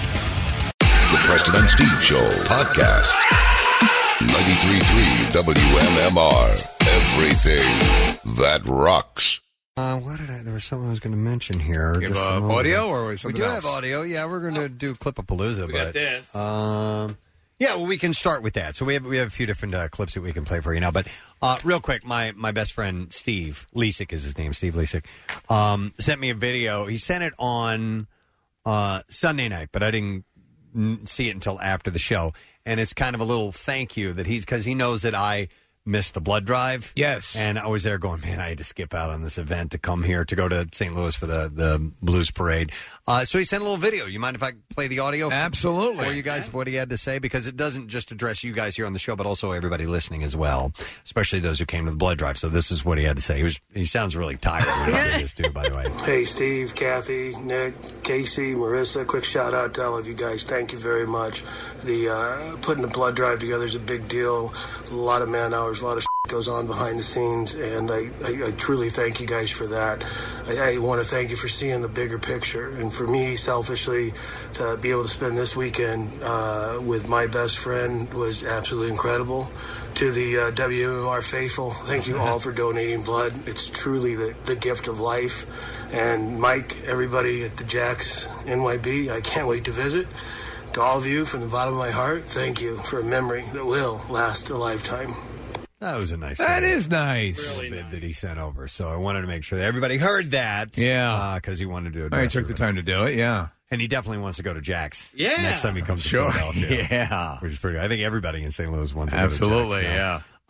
Speaker 2: The Preston and Steve Show podcast. ninety-three point three W M M R. Everything that rocks.
Speaker 3: Uh, what did I? There was something I was going to mention here.
Speaker 5: You have,
Speaker 3: just a
Speaker 5: uh,
Speaker 3: moment
Speaker 5: audio
Speaker 3: ago.
Speaker 5: or was something
Speaker 3: we do
Speaker 5: else?
Speaker 3: have audio. Yeah, we're going to do Clip-a-Palooza.
Speaker 6: We
Speaker 3: but,
Speaker 6: got this.
Speaker 3: Um, yeah, well, we can start with that. So we have we have a few different uh, clips that we can play for you now. But uh, real quick, my my best friend Steve Lesick is his name. Steve Lesick um, sent me a video. He sent it on uh, Sunday night, but I didn't n- see it until after the show. And it's kind of a little thank you that he's because he knows that I missed the blood drive.
Speaker 5: Yes.
Speaker 3: And I was there going, man, I had to skip out on this event to come here to go to Saint Louis for the, the blues parade. Uh, so he sent a little video. You mind if I play the audio? For,
Speaker 5: Absolutely.
Speaker 3: For you guys, of what he had to say? Because it doesn't just address you guys here on the show, but also everybody listening as well, especially those who came to the blood drive. So this is what he had to say. He was he sounds really tired. He probably is too, by the way.
Speaker 13: Hey, Steve, Kathy, Nick, Casey, Marissa, quick shout out to all of you guys. Thank you very much. The uh, putting the blood drive together is a big deal. A lot of man hours, a lot of shit goes on behind the scenes, and I, I, I truly thank you guys for that. I, I want to thank you for seeing the bigger picture, and for me, selfishly, to be able to spend this weekend uh, with my best friend was absolutely incredible. To the uh, W M M R faithful, thank you all for donating blood. It's truly the, the gift of life. And Mike, everybody at the Jacks N Y B, I can't wait to visit. To all of you, from the bottom of my heart, thank you for a memory that will last a lifetime.
Speaker 3: That was a nice.
Speaker 5: That
Speaker 3: uh,
Speaker 5: is nice.
Speaker 3: Really bit nice. That he sent over. So I wanted to make sure that everybody heard that.
Speaker 5: Yeah.
Speaker 3: Because he wanted to.
Speaker 5: I took the time to do it. Yeah.
Speaker 3: And he definitely wants to go to Jack's.
Speaker 6: Yeah.
Speaker 3: Next time he comes to
Speaker 5: Sure.
Speaker 3: Philadelphia.
Speaker 5: Yeah.
Speaker 3: Which is pretty good. I think everybody in Saint Louis wants to
Speaker 5: Absolutely,
Speaker 3: go to Jack's now.
Speaker 5: yeah.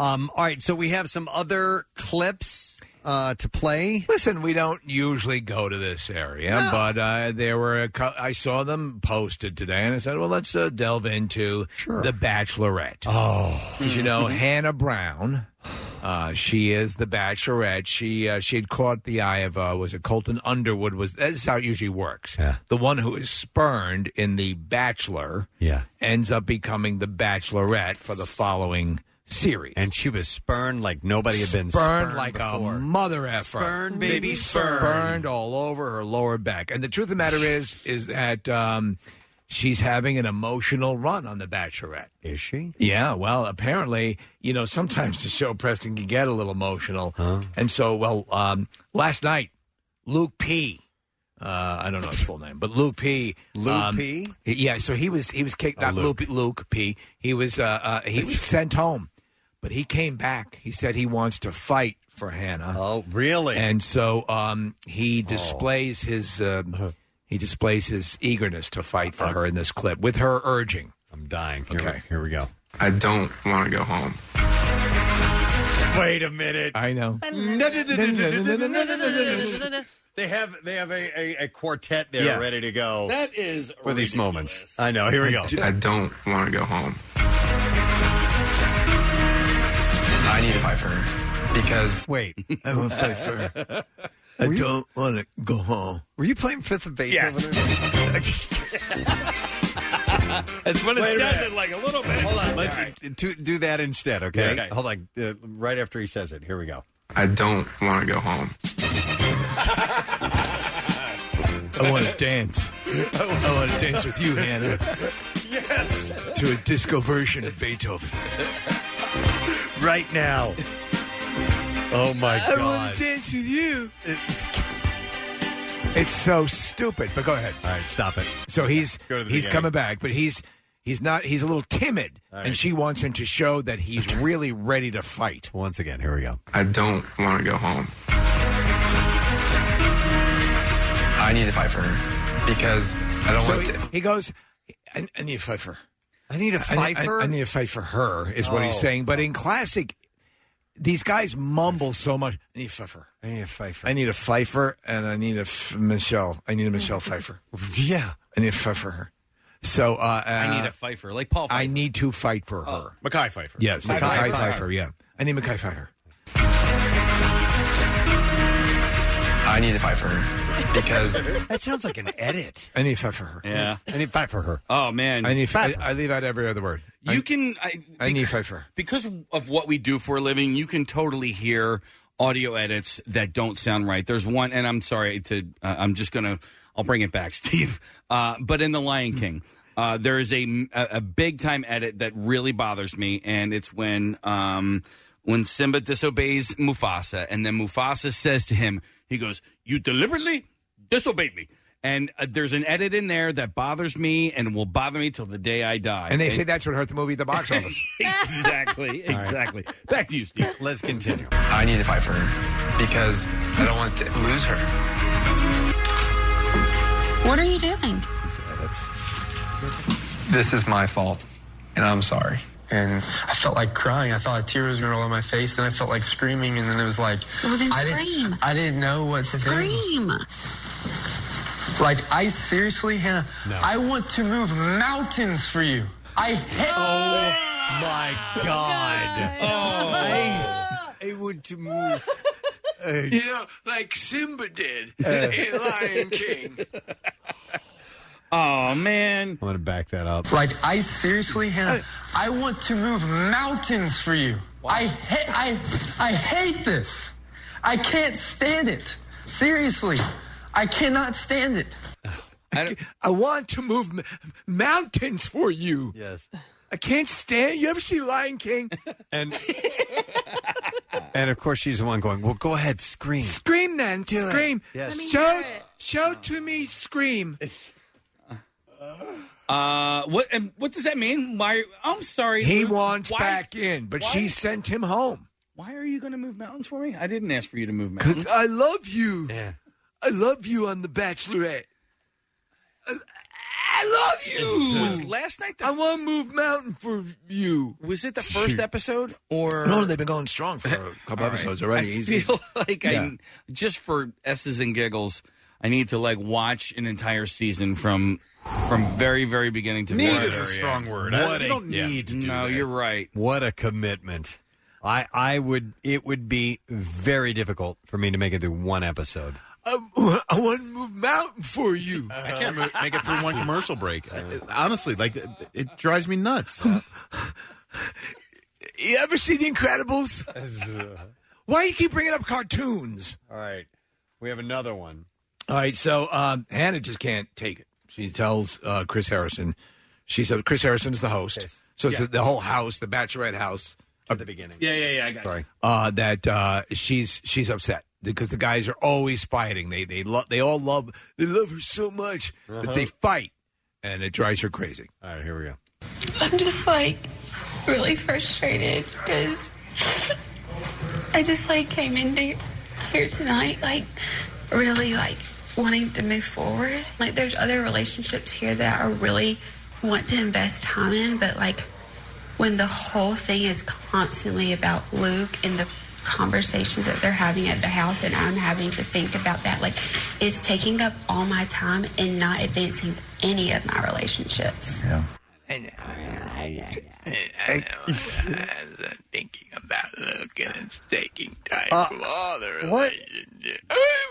Speaker 3: Um, all right, so we have some other clips uh, to play.
Speaker 5: Listen, we don't usually go to this area,
Speaker 3: No.
Speaker 5: but uh, there were a co- I saw them posted today, and I said, well, let's uh, delve into The Bachelorette.
Speaker 3: Oh.
Speaker 5: Because, you know, Hannah Brown, uh, she is the Bachelorette. She uh, she had caught the eye of, uh, was it Colton Underwood? Was That's how it usually works.
Speaker 3: Yeah.
Speaker 5: The one who is spurned in The Bachelor
Speaker 3: Yeah.
Speaker 5: ends up becoming the Bachelorette for the following series.
Speaker 3: And she was spurned like nobody had been
Speaker 5: Spurned
Speaker 3: spurned
Speaker 5: like
Speaker 3: before.
Speaker 5: a mother effer.
Speaker 3: Spurned, baby, spurned.
Speaker 5: Spurned all over her lower back. And the truth of the matter is, is that um, she's having an emotional run on The Bachelorette.
Speaker 3: Is she?
Speaker 5: Yeah, well, apparently, you know, sometimes the show, Preston, can get a little emotional. And so, well, um, last night, Luke P., Uh, I don't know his full name, but Luke P.
Speaker 3: Luke
Speaker 5: um,
Speaker 3: P?
Speaker 5: Yeah, so he was he was kicked.
Speaker 3: Oh,
Speaker 5: Not
Speaker 3: Luke.
Speaker 5: Luke. Luke P. He was uh, uh, he was sent home, but he came back. He said he wants to fight for Hannah.
Speaker 3: Oh, really?
Speaker 5: And so um, he displays his um, he displays his eagerness to fight for her in this clip with her urging.
Speaker 3: I'm dying. Here,
Speaker 5: Okay,
Speaker 3: here we go.
Speaker 14: I don't want to go home.
Speaker 3: Wait a minute.
Speaker 5: I know.
Speaker 3: They have they have a, a, a quartet there
Speaker 14: Yeah.
Speaker 3: ready to go.
Speaker 6: That is
Speaker 3: for these moments. I know. Here we go.
Speaker 14: I don't want to go home. I need to fight for her because
Speaker 3: wait,
Speaker 5: I want to fight for her. I don't want to go home.
Speaker 3: Were you playing Fifth of Beethoven?
Speaker 6: That's what it
Speaker 3: Wait a
Speaker 6: sounded
Speaker 3: minute.
Speaker 6: like a little bit.
Speaker 3: Hold on. Let's
Speaker 6: All right.
Speaker 3: do, do that instead, okay?
Speaker 6: Okay.
Speaker 3: Hold on. Uh, right after he says it. Here we go.
Speaker 14: I don't want to go home.
Speaker 5: I want to dance. I want to dance with you, Hannah.
Speaker 3: Yes.
Speaker 5: To a disco version of Beethoven.
Speaker 3: Right now. Oh, my
Speaker 5: I
Speaker 3: God.
Speaker 5: want to dance with you. It's so stupid, but go ahead.
Speaker 3: All right, stop it.
Speaker 5: So he's
Speaker 3: Go to the
Speaker 5: he's
Speaker 3: beginning.
Speaker 5: coming back, but he's he's not. He's a little timid,
Speaker 3: All right.
Speaker 5: and she wants him to show that he's really ready to fight.
Speaker 3: Once again, here we go.
Speaker 14: I don't want to go home. I need to fight for her because I don't
Speaker 5: So
Speaker 14: want
Speaker 5: he,
Speaker 14: to.
Speaker 5: he goes, I, I need to fight for her.
Speaker 3: I need to
Speaker 5: I
Speaker 3: fight
Speaker 5: need,
Speaker 3: for
Speaker 5: I,
Speaker 3: her?
Speaker 5: I need to fight for her, is what he's
Speaker 3: Oh.
Speaker 5: saying. But in classic, these guys mumble so much. I need to fight for her.
Speaker 3: I need a Pfeiffer.
Speaker 5: I need a Pfeiffer, and I need a F- Michelle. I need a Michelle Pfeiffer.
Speaker 3: Yeah.
Speaker 5: I need a fight for her. So uh, uh,
Speaker 6: I need a Pfeiffer, like Paul Pfeiffer.
Speaker 5: I need to fight for her.
Speaker 7: Mackay Pfeiffer.
Speaker 5: Yes,
Speaker 3: Mackay
Speaker 5: Mackay
Speaker 3: Pfeiffer.
Speaker 5: Pfeiffer. Yeah, I need Mackay Pfeiffer.
Speaker 14: I need to fight for her because
Speaker 3: That sounds like an edit.
Speaker 5: I need to fight for her.
Speaker 6: Yeah.
Speaker 3: I need to fight for her.
Speaker 6: Oh man.
Speaker 5: I need. I,
Speaker 3: Pfeiffer.
Speaker 5: I leave out every other word.
Speaker 6: You
Speaker 5: I,
Speaker 6: can. I,
Speaker 5: I need to fight for her.
Speaker 6: because of what we do for a living, you can totally hear audio edits that don't sound right. There's one, and I'm sorry to. Uh, I'm just gonna. I'll bring it back, Steve. Uh, but in The Lion King, uh, there is a a, a big time edit that really bothers me, and it's when um, when Simba disobeys Mufasa, and then Mufasa says to him, he goes, "You deliberately disobeyed me." And uh, there's an edit in there that bothers me and will bother me till the day I die.
Speaker 5: And they say that's what hurt the movie at the box office.
Speaker 6: exactly, exactly. Back to you, Steve.
Speaker 3: Let's continue.
Speaker 14: I need to fight for her because I don't want to lose her.
Speaker 16: What are you doing?
Speaker 14: This is my fault, and I'm sorry. And I felt like crying. I thought a tear was going to roll on my face. Then I felt like screaming, and then it was like,
Speaker 16: Well, then
Speaker 14: I
Speaker 16: scream.
Speaker 14: Didn't, I didn't know what to do.
Speaker 16: Scream.
Speaker 14: Like, I seriously, Hannah,
Speaker 3: No.
Speaker 14: I want to move mountains for you. I hate.
Speaker 3: Oh, my God.
Speaker 5: Oh.
Speaker 3: I, I would to move. Uh,
Speaker 5: You know, like Simba did in Lion King.
Speaker 6: Oh man!
Speaker 3: I'm going to back that up.
Speaker 14: Like, I seriously, Hannah, I want to move mountains for you. I hate. I I hate this. I can't stand it. Seriously, I cannot stand it.
Speaker 5: I, I want to move m- mountains for you.
Speaker 3: Yes.
Speaker 5: I can't stand. You ever see Lion King?
Speaker 3: And and of course she's the one going, well, go ahead, scream.
Speaker 5: Scream then,
Speaker 3: Do it.
Speaker 5: scream.
Speaker 3: Yes. Let me
Speaker 5: Show,
Speaker 3: hear it.
Speaker 5: show to me, scream.
Speaker 6: Uh, what? And what does that mean? Why? I'm sorry.
Speaker 5: He
Speaker 6: Luke,
Speaker 5: wants
Speaker 6: why-
Speaker 5: back in, but
Speaker 6: why-
Speaker 5: she sent him home.
Speaker 6: Why are you going to move mountains for me? I didn't ask for you to move
Speaker 5: Because
Speaker 6: mountains.
Speaker 5: I love you.
Speaker 3: Yeah.
Speaker 5: I love you on The Bachelorette. I, I I love you.
Speaker 6: Was last night the
Speaker 5: I want to move mountain for you.
Speaker 6: Was it the first episode or
Speaker 5: No, they've been going strong for a couple
Speaker 6: All right.
Speaker 5: episodes already.
Speaker 6: I
Speaker 5: Easy.
Speaker 6: feel like
Speaker 5: Yeah.
Speaker 6: I just for S's and giggles, I need to like watch an entire season from from very very beginning to
Speaker 7: Need
Speaker 6: very
Speaker 7: is a
Speaker 6: very
Speaker 7: strong
Speaker 6: end.
Speaker 7: word. I- you don't need to do
Speaker 6: No,
Speaker 7: that.
Speaker 6: you're right.
Speaker 3: What a commitment. I, I would, it would be very difficult for me to make it through one episode.
Speaker 5: I, I want to move mountain for you.
Speaker 7: I can't mo- make it through one commercial break. I- honestly, like it, it drives me nuts.
Speaker 5: You ever see The Incredibles? Why you keep bringing up cartoons?
Speaker 3: All right. We have another one.
Speaker 5: All right, so um, Hannah just can't take it. She tells uh, Chris Harrison, she said Chris Harrison's the host. So it's
Speaker 6: Yeah.
Speaker 5: the, the whole house, the Bachelorette house.
Speaker 3: At the beginning.
Speaker 6: Yeah, yeah, yeah. I got
Speaker 3: Sorry.
Speaker 5: Uh, that uh, she's she's upset because the guys are always fighting. They they love they all love they love her so much
Speaker 3: Uh-huh.
Speaker 5: that they fight, and it drives her crazy.
Speaker 3: All right, here we go.
Speaker 16: I'm just like really frustrated because I just like came into here tonight like really like wanting to move forward. Like there's other relationships here that I really want to invest time in, but like when the whole thing is constantly about Luke and the conversations that they're having at the house and I'm having to think about that, like it's taking up all my time and not advancing any of my relationships.
Speaker 5: Yeah.
Speaker 9: And I, I, I was thinking about Luke and it's taking time
Speaker 3: Uh,
Speaker 9: from all the
Speaker 3: what?
Speaker 9: relationships.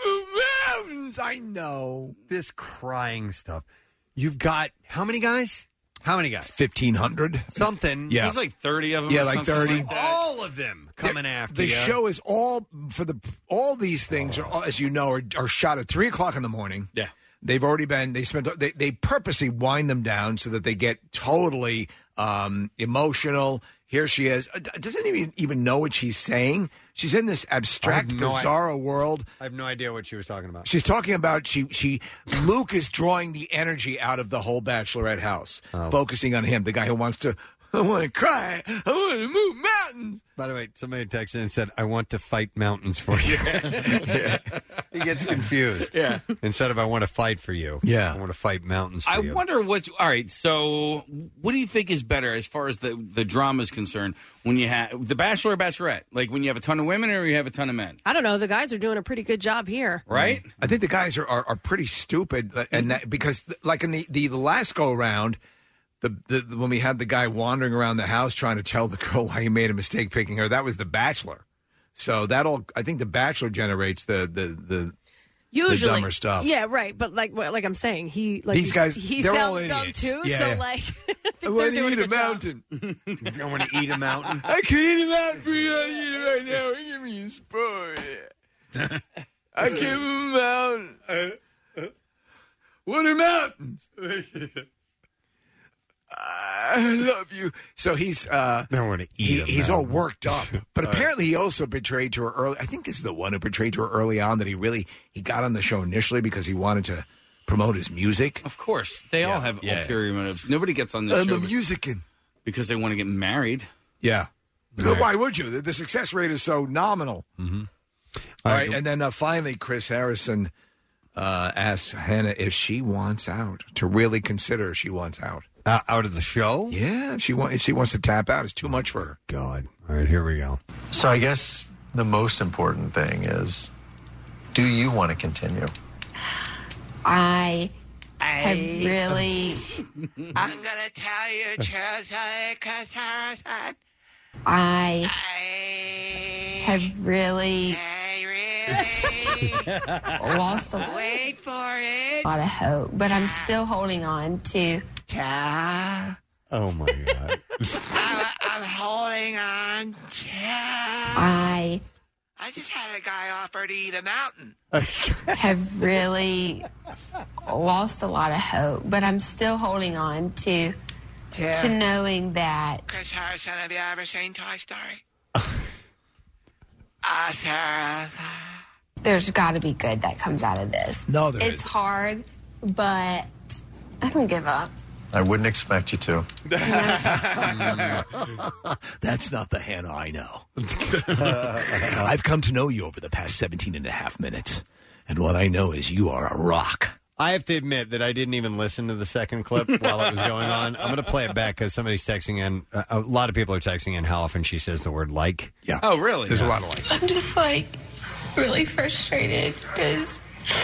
Speaker 5: Mountains, I know.
Speaker 3: This crying stuff. You've got how many guys? How many guys?
Speaker 5: Fifteen hundred.
Speaker 3: Something.
Speaker 5: Yeah.
Speaker 6: There's like thirty of them.
Speaker 5: Yeah,
Speaker 6: or
Speaker 5: like
Speaker 6: something
Speaker 5: thirty.
Speaker 6: like that.
Speaker 3: All of them coming after
Speaker 5: The
Speaker 3: you.
Speaker 5: show is all for the all these things are all, as you know are, are shot at three o'clock in the morning.
Speaker 6: Yeah.
Speaker 5: They've already been. They spent. They, they purposely wind them down so that they get totally um, emotional. Here she is. Uh, Doesn't even even know what she's saying. She's in this abstract,
Speaker 3: I have no
Speaker 5: bizarro world.
Speaker 3: I have no idea what she was talking about.
Speaker 5: She's talking about she she Luke is drawing the energy out of the whole Bachelorette house,
Speaker 3: Oh.
Speaker 5: focusing on him, the guy who wants to. I want to cry. I want to move mountains.
Speaker 3: By the way, somebody texted and said, "I want to fight mountains for you." Yeah. He gets confused.
Speaker 6: Yeah.
Speaker 3: Instead of "I want to fight for you,"
Speaker 5: Yeah.
Speaker 3: I want to fight mountains for
Speaker 6: I
Speaker 3: you.
Speaker 6: wonder what. All right, so what do you think is better as far as the the drama is concerned? When you have the Bachelor or Bachelorette, like when you have a ton of women or you have a ton of men,
Speaker 4: I don't know. The guys are doing a pretty good job here.
Speaker 6: right?
Speaker 5: I think the guys are, are, are pretty stupid, uh, and that, because like in the, the, the last go around, the, the when we had the guy wandering around the house trying to tell the girl why he made a mistake picking her, that was the Bachelor. So that all I think the Bachelor generates the the the,
Speaker 4: Usually,
Speaker 5: the dumber stuff.
Speaker 4: Yeah, right. But like, what- like I'm saying, he like
Speaker 5: These guys,
Speaker 4: he
Speaker 5: they're
Speaker 4: sounds
Speaker 5: all
Speaker 4: dumb
Speaker 5: idiots.
Speaker 4: too.
Speaker 5: Yeah,
Speaker 4: so
Speaker 5: yeah.
Speaker 4: like, I
Speaker 5: I
Speaker 4: think
Speaker 5: want
Speaker 4: they're
Speaker 5: to
Speaker 4: doing
Speaker 5: eat
Speaker 4: a
Speaker 5: a
Speaker 4: good job.
Speaker 5: mountain.
Speaker 3: I want to eat a mountain.
Speaker 5: I can eat a mountain for you right now. Give me a spoon. I give him a mountain. What are mountains? I love you. So he's uh,
Speaker 3: I want to eat.
Speaker 5: he,
Speaker 3: a
Speaker 5: he's all
Speaker 3: mountain.
Speaker 5: worked up. But apparently he also betrayed to her early. I think this is the one who betrayed to her early on that he really he got on the show initially because he wanted to promote his music.
Speaker 6: Of course, they all have
Speaker 5: yeah.
Speaker 6: ulterior motives. Nobody gets on this
Speaker 5: I'm
Speaker 6: show
Speaker 5: a
Speaker 6: be-
Speaker 5: musician.
Speaker 6: because they want to get married.
Speaker 5: Yeah. Why would you? The, the success rate is so nominal.
Speaker 3: Mm-hmm.
Speaker 5: All right, and then uh, finally, Chris Harrison uh, asks Hannah if she wants out, to really consider if she wants out.
Speaker 3: Uh, out of the show?
Speaker 5: Yeah, if she, want, if she wants to tap out. It's too much for her.
Speaker 3: God. All right, here we go.
Speaker 18: So I guess the most important thing is, do you want to continue?
Speaker 16: I have really,
Speaker 9: I'm gonna tell you, truthfully, Chris Harrison.
Speaker 16: I have really lost a
Speaker 9: Wait for it.
Speaker 16: lot of hope, but I'm still holding on to.
Speaker 3: Oh my God.
Speaker 9: I'm, I'm holding on. To...
Speaker 16: I
Speaker 9: I just had a guy offer to eat a mountain.
Speaker 16: have really lost a lot of hope, but I'm still holding on to to knowing that
Speaker 9: Chris Harrison, have you ever seen Toy Story? Arthur.
Speaker 16: there's got to be good that comes out of this.
Speaker 18: No, there
Speaker 16: It's
Speaker 18: isn't.
Speaker 16: hard, but I don't give up.
Speaker 18: I wouldn't expect you to.
Speaker 5: That's not the Hannah I know. I've come to know you over the past seventeen and a half minutes, and what I know is you are a rock.
Speaker 3: I have to admit that I didn't even listen to the second clip while it was going on. I'm going to play it back because somebody's texting in. Uh, a lot of people are texting in how often she says the word like.
Speaker 5: Yeah.
Speaker 6: Oh, really?
Speaker 5: There's
Speaker 6: Yeah.
Speaker 5: a lot of like.
Speaker 16: I'm just like really frustrated because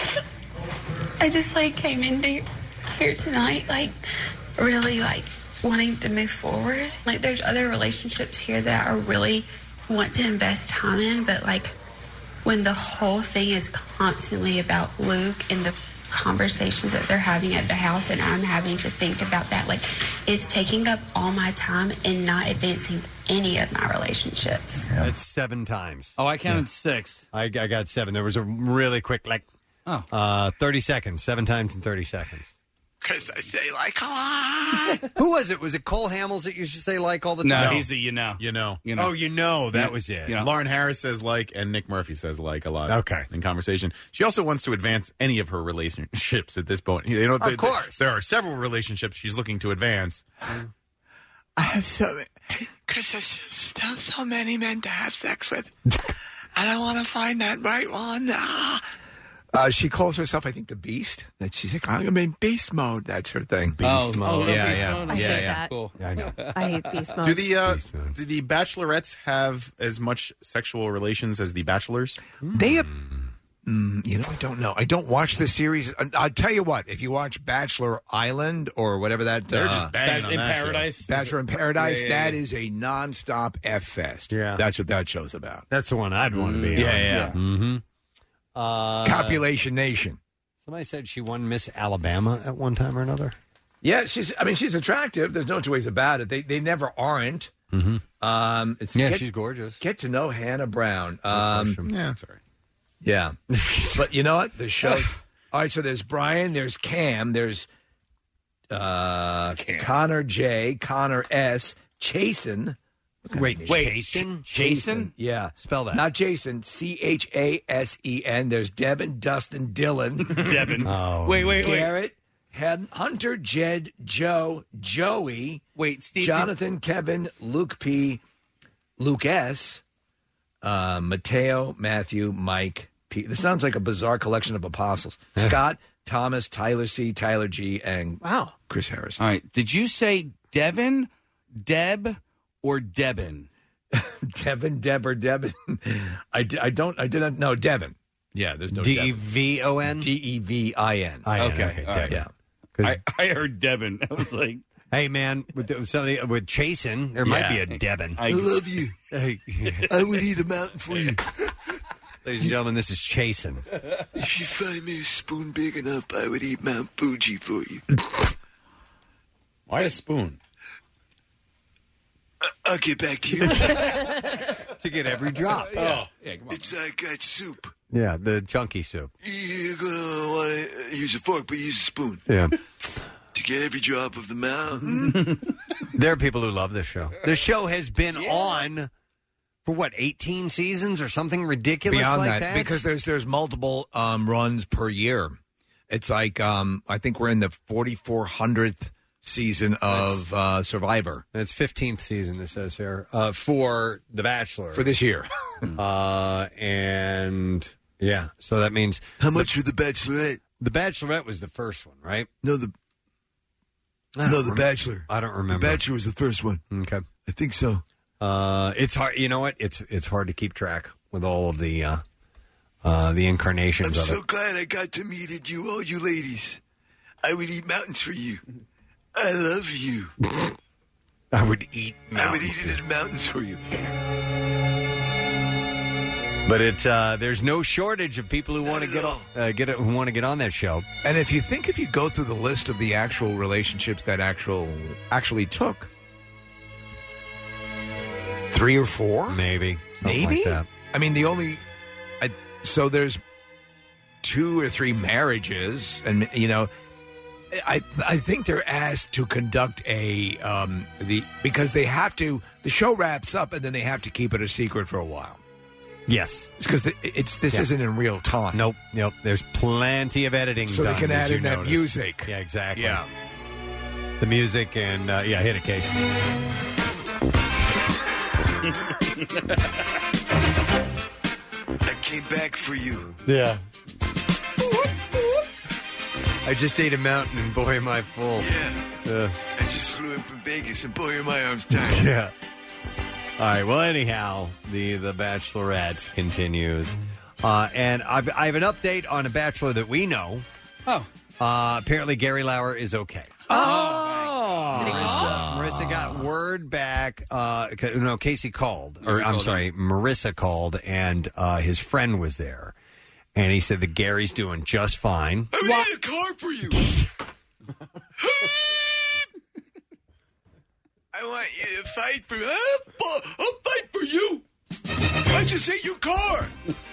Speaker 16: I just like came into here tonight like really like wanting to move forward. Like there's other relationships here that I really want to invest time in, but like when the whole thing is constantly about Luke and the conversations that they're having at the house and I'm having to think about that, like it's taking up all my time and not advancing any of my relationships.
Speaker 3: That's seven times.
Speaker 6: Oh, I counted six.
Speaker 3: I, I got seven. There was a really quick, like,
Speaker 6: oh.
Speaker 3: uh, thirty seconds. Seven times in thirty seconds.
Speaker 10: Because I say like a lot.
Speaker 3: Who was it? Was it Cole Hamels that used to say like all the
Speaker 6: No,
Speaker 3: time?
Speaker 6: he's a you know.
Speaker 7: You know.
Speaker 6: You know.
Speaker 3: Oh, you know. That
Speaker 7: Yeah.
Speaker 3: was it.
Speaker 7: Yeah. Lauren Harris says like, and Nick Murphy says like a lot.
Speaker 3: Okay.
Speaker 7: In conversation. She also wants to advance any of her relationships at this point. You know,
Speaker 10: Of
Speaker 7: there-
Speaker 10: course.
Speaker 7: There are several relationships she's looking to advance.
Speaker 10: I have so many. Because there's still so many men to have sex with. And I want to find that right one. Ah.
Speaker 5: Uh, she calls herself, I think, the Beast. That she's like, I'm in beast mode. That's her thing. Beast
Speaker 6: Oh, oh,
Speaker 5: yeah,
Speaker 6: beast
Speaker 5: yeah,
Speaker 6: mode?
Speaker 4: I
Speaker 5: yeah,
Speaker 4: hate
Speaker 5: yeah.
Speaker 4: that.
Speaker 6: Cool.
Speaker 3: Yeah, I know.
Speaker 4: I hate beast mode.
Speaker 7: Do the uh, do the bachelorettes have as much sexual relations as the bachelors?
Speaker 5: They have. Mm, you know, I don't know. I don't watch the series. I- I'll tell you what. If you watch Bachelor Island or whatever that,
Speaker 7: They're
Speaker 5: uh,
Speaker 7: just banging on
Speaker 6: in
Speaker 7: that show.
Speaker 6: Paradise.
Speaker 5: Bachelor in Paradise,
Speaker 6: Yeah, yeah,
Speaker 5: that
Speaker 6: yeah.
Speaker 5: is a nonstop F fest.
Speaker 3: Yeah.
Speaker 5: That's what that show's about.
Speaker 3: That's the one I'd want to be
Speaker 5: Yeah,
Speaker 3: on.
Speaker 5: yeah.
Speaker 3: Mm-hmm. Uh,
Speaker 5: Copulation Nation.
Speaker 3: Somebody said she won Miss Alabama at one time or another.
Speaker 5: Yeah, she's. I mean, she's attractive. There's no two ways about it. They they never aren't.
Speaker 3: Mm-hmm.
Speaker 5: Um, it's
Speaker 3: Yeah,
Speaker 5: get,
Speaker 3: she's gorgeous.
Speaker 5: Get to know Hannah Brown. Um,
Speaker 7: Yeah, that's all right.
Speaker 5: yeah, but you know what? The shows. All right, so there's Brian. There's Cam. There's uh, Connor J. Connor S. Chasen.
Speaker 3: Wait,
Speaker 6: Wait,
Speaker 3: Jason?
Speaker 6: Jason?
Speaker 5: Yeah.
Speaker 3: Spell that.
Speaker 5: Not Jason. C H A S E N. There's Devin, Dustin, Dylan.
Speaker 6: Devin.
Speaker 3: Oh,
Speaker 6: wait, wait, wait.
Speaker 5: Garrett, Hen- Hunter, Jed, Joe, Joey,
Speaker 6: Wait, Steve.
Speaker 5: Jonathan, Kevin, Luke P, Luke S, uh, Mateo, Matthew, Mike P. This sounds like a bizarre collection of apostles. Scott, Thomas, Tyler C, Tyler G, and
Speaker 4: Wow.
Speaker 5: Chris Harris.
Speaker 6: All right. Did you say Devin, Deb, or Debin?
Speaker 5: Devin, Deb, or Devin. I, d- I don't, I didn't know Devin. Yeah, there's no
Speaker 3: D E
Speaker 5: Devin.
Speaker 3: V O N?
Speaker 5: D E V I N.
Speaker 3: I N,
Speaker 6: Okay,
Speaker 3: okay,
Speaker 6: all right.
Speaker 3: Devin.
Speaker 5: Yeah.
Speaker 3: 'Cause-
Speaker 6: I, I heard Devin. I was like,
Speaker 3: hey, man, with the, somebody with Chasen, there might be
Speaker 5: Yeah.
Speaker 3: a Devin.
Speaker 6: I,
Speaker 10: you.
Speaker 3: Hey,
Speaker 10: I would eat a mountain for you.
Speaker 3: ladies and gentlemen, this is Chasen.
Speaker 10: If you find me a spoon big enough, I would eat Mount Fuji for you.
Speaker 7: Why a spoon?
Speaker 10: I'll get back to you.
Speaker 3: To get every drop.
Speaker 7: Oh,
Speaker 6: yeah, come on.
Speaker 10: It's like that soup.
Speaker 3: Yeah, the chunky soup.
Speaker 10: You're going to want to use a fork, but use a spoon
Speaker 3: Yeah.
Speaker 10: to get every drop of the mountain.
Speaker 3: There are people who love this show. The show has been on for what, eighteen seasons or something ridiculous
Speaker 5: Beyond
Speaker 3: like
Speaker 5: that,
Speaker 3: that?
Speaker 5: because there's there's multiple um, runs per year. It's like um, I think we're in the forty-four hundredth season of uh, Survivor.
Speaker 3: It's fifteenth season, this says here, uh, for The Bachelor.
Speaker 5: For this year.
Speaker 3: uh, and yeah, so that means
Speaker 10: How much for the Bachelorette?
Speaker 3: The Bachelorette was the first one, right?
Speaker 10: No, the
Speaker 3: I don't
Speaker 10: no, the
Speaker 3: rem-
Speaker 10: Bachelor.
Speaker 3: I don't
Speaker 10: The
Speaker 3: remember.
Speaker 10: Bachelor was the first one.
Speaker 3: Okay.
Speaker 10: I think so.
Speaker 3: Uh, it's hard. You know what? It's it's hard to keep track with all of the uh, uh, the incarnations
Speaker 10: I'm
Speaker 3: of
Speaker 10: so
Speaker 3: it.
Speaker 10: glad I got to meet you, all you ladies. I would eat mountains for you. I love you.
Speaker 3: I would eat.
Speaker 10: I would eat it in mountains for you.
Speaker 3: But it uh, there's no shortage of people who want to get on, uh, get who want to get on that show.
Speaker 5: And if you think if you go through the list of the actual relationships that actual actually took three or four,
Speaker 3: maybe, something
Speaker 5: maybe.
Speaker 3: like that.
Speaker 5: I mean, the only I, so there's two or three marriages, and you know, I I think they're asked to conduct a um the because they have to. The show wraps up, and then they have to keep it a secret for a while.
Speaker 3: Yes,
Speaker 5: it's because it's this
Speaker 3: Yeah.
Speaker 5: isn't in real time.
Speaker 3: Nope, nope. There's plenty of editing,
Speaker 5: So they
Speaker 3: done,
Speaker 5: can
Speaker 3: as
Speaker 5: add
Speaker 3: you
Speaker 5: in that
Speaker 3: noticed.
Speaker 5: music.
Speaker 3: Yeah, exactly.
Speaker 5: Yeah.
Speaker 3: The music and uh, yeah, hit it, Case.
Speaker 10: I came back for you.
Speaker 3: Yeah. I just ate a mountain and boy am I full.
Speaker 10: Yeah. I just flew in from Vegas and boy, are my arms tired.
Speaker 3: Yeah. All right. Well, anyhow, the the Bachelorette continues, uh, and I've, I have an update on a Bachelor that we know.
Speaker 6: Oh.
Speaker 3: Uh, apparently, Gary Lauer is okay.
Speaker 6: Oh.
Speaker 3: Marissa, Marissa got word back. Uh, ca- no, Casey called, or
Speaker 6: He
Speaker 3: I'm
Speaker 6: called
Speaker 3: sorry, Marissa called, and uh, his friend was there, and he said that Gary's doing just fine.
Speaker 10: I need a car for you. I want you to fight for. I'll, I'll fight for you. I just hate your car.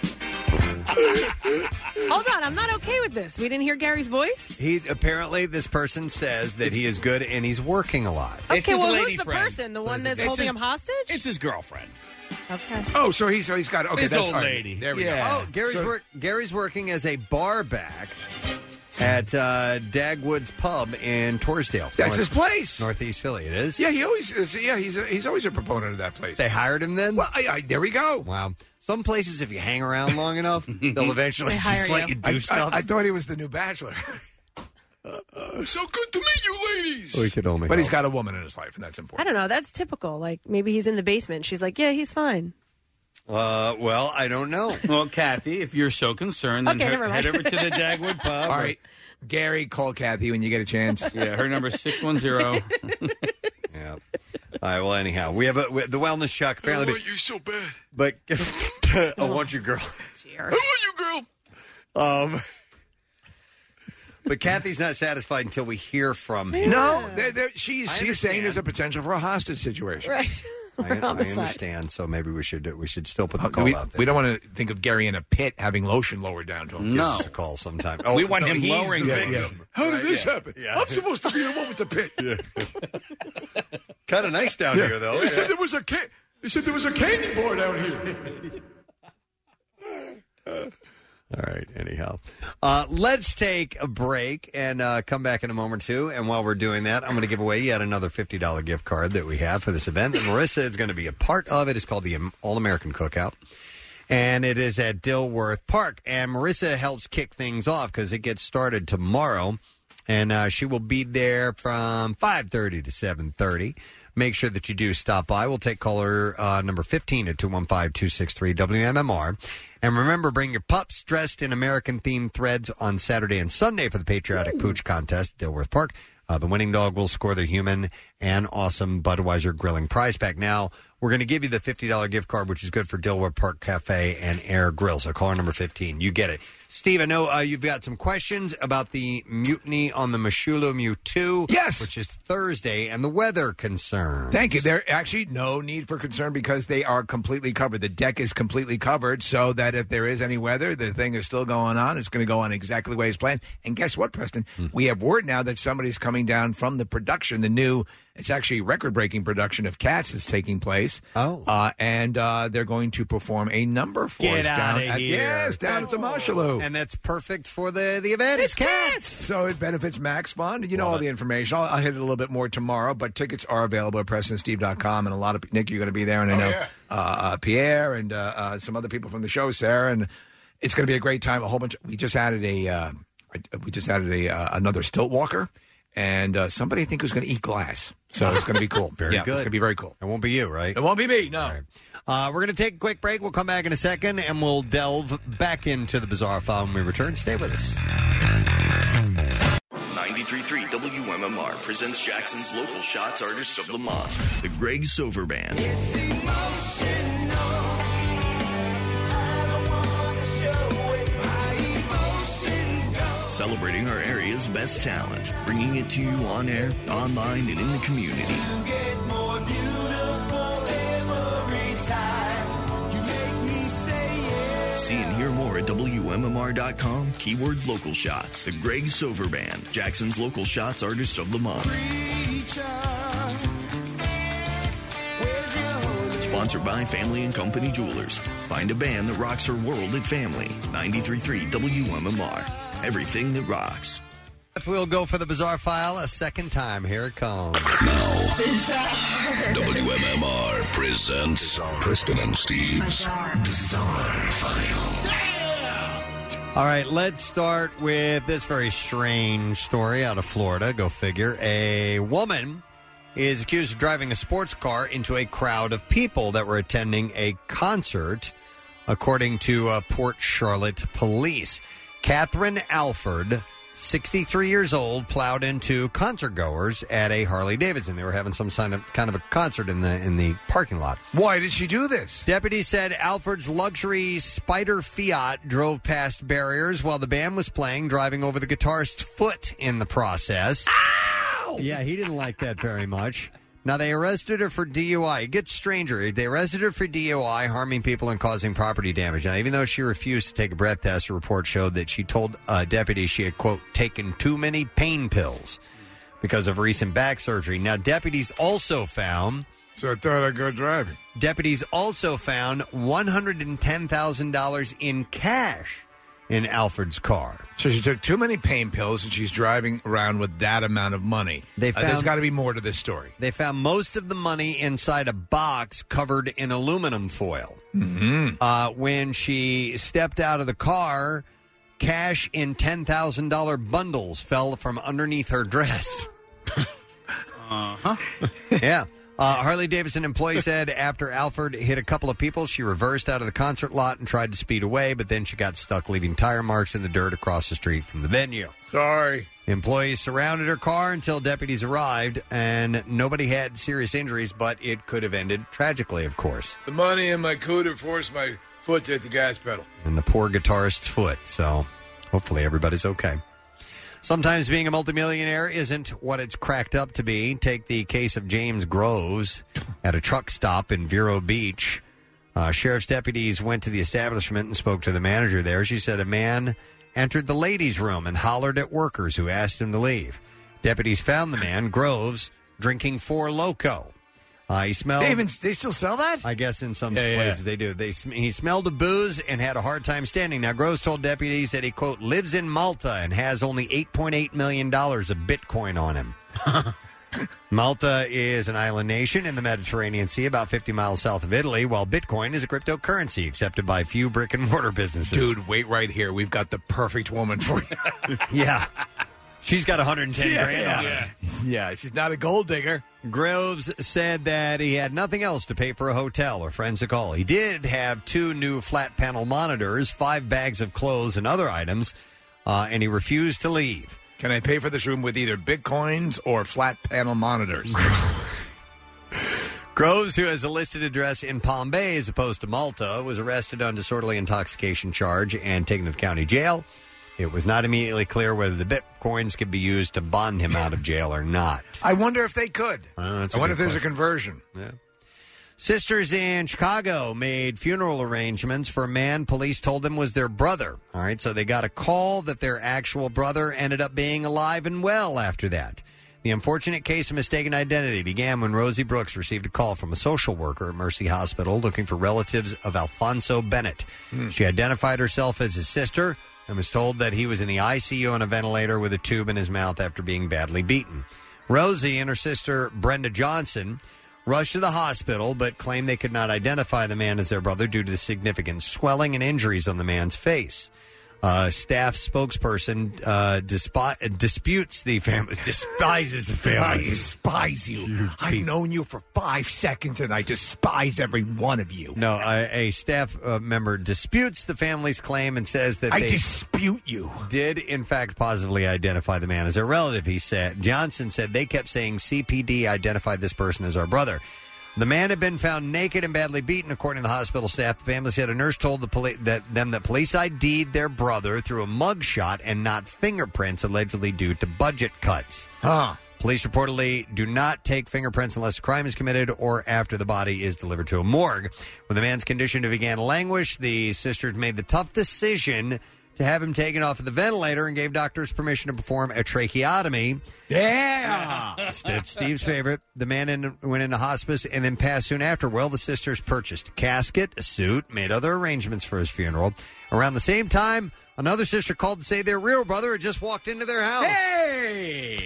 Speaker 4: Hold on, I'm not okay with this. We didn't hear Gary's voice?
Speaker 3: He apparently this person says that he is good and he's working a lot.
Speaker 4: Okay, well, who's the person? The one that's
Speaker 6: It's
Speaker 4: holding
Speaker 6: his-
Speaker 4: him hostage?
Speaker 6: It's his girlfriend.
Speaker 4: Okay.
Speaker 5: Oh, so he's so he's got okay.
Speaker 6: His
Speaker 5: that's
Speaker 6: old
Speaker 5: all right.
Speaker 6: lady.
Speaker 5: There we
Speaker 6: Yeah.
Speaker 5: go.
Speaker 3: Oh, Gary's
Speaker 5: So-
Speaker 3: work, Gary's working as a bar back at uh, Dagwood's Pub in Torresdale.
Speaker 5: That's his place.
Speaker 3: Northeast Philly. It is.
Speaker 5: Yeah, he always is. Yeah, he's a, he's always a proponent of that place.
Speaker 3: They hired him then.
Speaker 5: Well, I, I, there we go.
Speaker 3: Wow. Some places, if you hang around long enough, they'll eventually
Speaker 4: They
Speaker 3: just
Speaker 4: hire
Speaker 3: let
Speaker 4: you.
Speaker 3: you do
Speaker 5: I,
Speaker 3: stuff.
Speaker 5: I, I thought he was the new Bachelor. So good to meet you, ladies.
Speaker 3: We could only
Speaker 5: But he's
Speaker 3: hope.
Speaker 5: got a woman in his life, and that's
Speaker 4: I
Speaker 5: important.
Speaker 4: don't know. That's typical. Like, maybe he's in the basement. She's like, yeah, he's fine.
Speaker 3: Uh, well, I don't know.
Speaker 6: Well, Kathy, if you're so concerned, then
Speaker 4: Okay,
Speaker 6: he-
Speaker 4: never mind.
Speaker 6: head over to the Dagwood Pub.
Speaker 5: All right, Gary, call Kathy when you get a chance.
Speaker 6: Yeah, her number is six one zero.
Speaker 3: Yeah. All right. Well, anyhow, we have a, we, the wellness shock.
Speaker 10: I
Speaker 3: Apparently,
Speaker 10: want you so bad.
Speaker 3: but I want you, girl.
Speaker 10: I want you, girl.
Speaker 3: Um, but Kathy's not satisfied until we hear from him.
Speaker 5: No, they're, they're, she's
Speaker 3: I
Speaker 5: she's saying
Speaker 3: understand.
Speaker 5: there's a potential for a hostage situation.
Speaker 4: Right.
Speaker 3: I, I
Speaker 4: On the side.
Speaker 3: understand. So maybe we should we should still put the
Speaker 5: Uh,
Speaker 3: call
Speaker 5: we,
Speaker 3: out there.
Speaker 5: we don't want to think of Gary in a pit having lotion lowered down to him.
Speaker 3: Gives
Speaker 6: No.
Speaker 3: us a call sometime.
Speaker 6: We want
Speaker 3: so
Speaker 6: him
Speaker 3: he's
Speaker 6: lowering
Speaker 3: the
Speaker 6: the
Speaker 3: victim.
Speaker 5: How did this happen?
Speaker 3: Yeah.
Speaker 5: I'm supposed to be the one with the pit.
Speaker 3: Kind of nice down
Speaker 5: Yeah.
Speaker 3: here, though.
Speaker 5: They said there was a ca- They said there was a candy bar down here.
Speaker 3: All right. Anyhow, uh, let's take a break and uh, come back in a moment or two. And while we're doing that, I'm going to give away yet another fifty dollars gift card that we have for this event that Marissa is going to be a part of. It is called the All American Cookout, and it is at Dilworth Park. And Marissa helps kick things off because it gets started tomorrow, and uh, she will be there from five thirty to seven thirty. Make sure that you do stop by. We'll take caller uh, number fifteen at two one five, two six three, W M M R. And remember, bring your pups dressed in American-themed threads on Saturday and Sunday for the Patriotic Pooch Contest at Dilworth Park. Uh, the winning dog will score the human and awesome Budweiser grilling prize pack. Now, we're going to give you the fifty dollars gift card, which is good for Dilworth Park Cafe and Air Grill. So caller number fifteen, you get it. Steve, I know uh, you've got some questions about the mutiny on the Mashulu Mewtwo.
Speaker 5: Yes.
Speaker 3: Which is Thursday, and the weather concern.
Speaker 5: Thank you. There actually no need for concern because they are completely covered. The deck is completely covered so that if there is any weather, the thing is still going on. It's going to go on exactly the way it's planned. And guess what, Preston?
Speaker 3: Hmm.
Speaker 5: We have word now that somebody's coming down from the production, the new, it's actually record-breaking production of Cats that's taking place.
Speaker 3: Oh.
Speaker 5: Uh, and uh, they're going to perform a number for
Speaker 3: Get
Speaker 5: us
Speaker 3: out
Speaker 5: down
Speaker 3: of
Speaker 5: at,
Speaker 3: here.
Speaker 5: yes, down at the Marshallow.
Speaker 3: And that's perfect for the, the event. It's Cats.
Speaker 5: So it benefits Max Fund. You know all the information. I'll, I'll hit it a little bit more tomorrow, but tickets are available at preston steve dot com. And a lot of Nick, you're going to be there, and I
Speaker 7: Oh,
Speaker 5: know
Speaker 7: yeah.
Speaker 5: uh, uh, Pierre and uh, uh, some other people from the show, Sarah, and it's going to be a great time. A whole bunch. We just added a. Uh, we just added a uh, another stilt walker, and uh, somebody I think who's going to eat glass. So it's going to be cool.
Speaker 3: Very
Speaker 5: yeah,
Speaker 3: good.
Speaker 5: It's going to be very cool.
Speaker 3: It won't be you, right?
Speaker 5: It won't be me. No.
Speaker 3: All right. Uh, we're going to take a quick break. We'll come back in a second, and we'll delve back into the bizarre file when we return. Stay with us.
Speaker 15: ninety-three point three W M M R presents Jackson's Local Shots Artist of the Month, the Greg Sover Band. Celebrating our area's best talent, bringing it to you on air, online, and in the community. See and hear more at W M M R dot com, keyword local shots. The Greg Sover Band, Jackson's Local Shots Artist of the Month. Sponsored by Family and Company Jewelers. Find a band that rocks her world at Family. ninety-three point three W M M R. Everything that rocks.
Speaker 3: We'll go for the bizarre file a second time. Here it comes.
Speaker 2: Now, W M M R presents Preston and Steve's Bizarre File.
Speaker 3: All right, let's start with this very strange story out of Florida. Go figure. A woman is accused of driving a sports car into a crowd of people that were attending a concert, according to uh, Port Charlotte police. Catherine Alford, sixty-three years old, plowed into concertgoers at a Harley-Davidson. They were having some kind of kind of a concert in the in the parking lot.
Speaker 5: Why did she do this?
Speaker 3: Deputies said Alford's luxury Spider Fiat drove past barriers while the band was playing, driving over the guitarist's foot in the process. Ow! Yeah, he didn't like that very much. Now, they arrested her for D U I. It gets stranger. They arrested her for D U I, harming people and causing property damage. Now, even though she refused to take a breath test, a report showed that she told uh, deputies she had, quote, taken too many pain pills because of recent back surgery. Now, deputies also found...
Speaker 5: So I thought I'd go driving.
Speaker 3: Deputies also found one hundred ten thousand dollars in cash in Alford's car.
Speaker 5: So she took too many pain pills, and she's driving around with that amount of money.
Speaker 3: They
Speaker 5: uh, there's
Speaker 3: found-
Speaker 5: got to be more to this story.
Speaker 3: They found most of the money inside a box covered in aluminum foil.
Speaker 5: Mm-hmm.
Speaker 3: Uh, when she stepped out of the car, cash in ten thousand dollars bundles fell from underneath her dress.
Speaker 6: Uh-huh.
Speaker 3: Yeah. Uh, Harley-Davidson employee said after Alford hit a couple of people, she reversed out of the concert lot and tried to speed away, but then she got stuck, leaving tire marks in the dirt across the street from the venue.
Speaker 5: Sorry.
Speaker 3: Employees surrounded her car until deputies arrived, and nobody had serious injuries, but it could have ended tragically, of course.
Speaker 5: The money in my cooter forced my foot to hit the gas pedal.
Speaker 3: And the poor guitarist's foot, so hopefully everybody's okay. Sometimes being a multimillionaire isn't what it's cracked up to be. Take the case of James Groves at a truck stop in Vero Beach. Uh, sheriff's deputies went to the establishment and spoke to the manager there. She said a man entered the ladies' room and hollered at workers who asked him to leave. Deputies found the man, Groves, drinking Four Loko. Uh, he smelled.
Speaker 5: They, even, they still sell that?
Speaker 3: I guess in some
Speaker 5: Yeah, yeah,
Speaker 3: places
Speaker 5: yeah.
Speaker 3: they do. They sm- he smelled of booze and had a hard time standing. Now, Groves told deputies that he, quote, lives in Malta and has only eight point eight million dollars of Bitcoin on him. Malta is an island nation in the Mediterranean Sea, about fifty miles south of Italy, while Bitcoin is a cryptocurrency accepted by few brick and mortar businesses.
Speaker 5: Dude, wait right here. We've got the perfect woman for you.
Speaker 3: Yeah. She's got one hundred ten
Speaker 5: Yeah,
Speaker 3: grand on
Speaker 5: yeah.
Speaker 3: her.
Speaker 5: Yeah, she's not a gold digger.
Speaker 3: Groves said that he had nothing else to pay for a hotel or friends to call. He did have two new flat panel monitors, five bags of clothes and other items, uh, and he refused to leave.
Speaker 5: Can I pay for this room with either Bitcoins or flat panel monitors?
Speaker 3: Groves, who has a listed address in Palm Bay as opposed to Malta, was arrested on disorderly intoxication charge and taken to the county jail. It was not immediately clear whether the Bitcoins could be used to bond him out of jail or not.
Speaker 5: I wonder if they could.
Speaker 3: Uh, that's
Speaker 5: I
Speaker 3: a
Speaker 5: wonder
Speaker 3: good
Speaker 5: if there's
Speaker 3: question.
Speaker 5: a conversion.
Speaker 3: Yeah. Sisters in Chicago made funeral arrangements for a man police told them was their brother. All right, so they got a call that their actual brother ended up being alive and well after that. The unfortunate case of mistaken identity began when Rosie Brooks received a call from a social worker at Mercy Hospital looking for relatives of Alfonso Bennett.
Speaker 5: Hmm.
Speaker 3: She identified herself as his sister and was told that he was in the I C U on a ventilator with a tube in his mouth after being badly beaten. Rosie and her sister, Brenda Johnson, rushed to the hospital but claimed they could not identify the man as their brother due to the significant swelling and injuries on the man's face. Uh, staff spokesperson uh, dispi- disputes the family, despises the family.
Speaker 5: I despise you. I've known you for five seconds, and I despise every one of you.
Speaker 3: No, a, a staff uh, member disputes the family's claim and says that
Speaker 5: I
Speaker 3: they
Speaker 5: dispute you.
Speaker 3: Did in fact positively identify the man as their relative. He said Johnson said they kept saying C P D identified this person as our brother. The man had been found naked and badly beaten, according to the hospital staff. The family said a nurse told the poli- that them that police ID'd their brother through a mugshot and not fingerprints, allegedly due to budget cuts.
Speaker 5: Huh.
Speaker 3: Police reportedly do not take fingerprints unless a crime is committed or after the body is delivered to a morgue. When the man's condition began to languish, the sisters made the tough decision to have him taken off of the ventilator and gave doctors permission to perform a tracheotomy.
Speaker 5: Yeah!
Speaker 3: That's Steve's favorite. The man in, went into hospice and then passed soon after. Well, the sisters purchased a casket, a suit, made other arrangements for his funeral. Around the same time, another sister called to say their real brother had just walked into their house.
Speaker 5: Hey!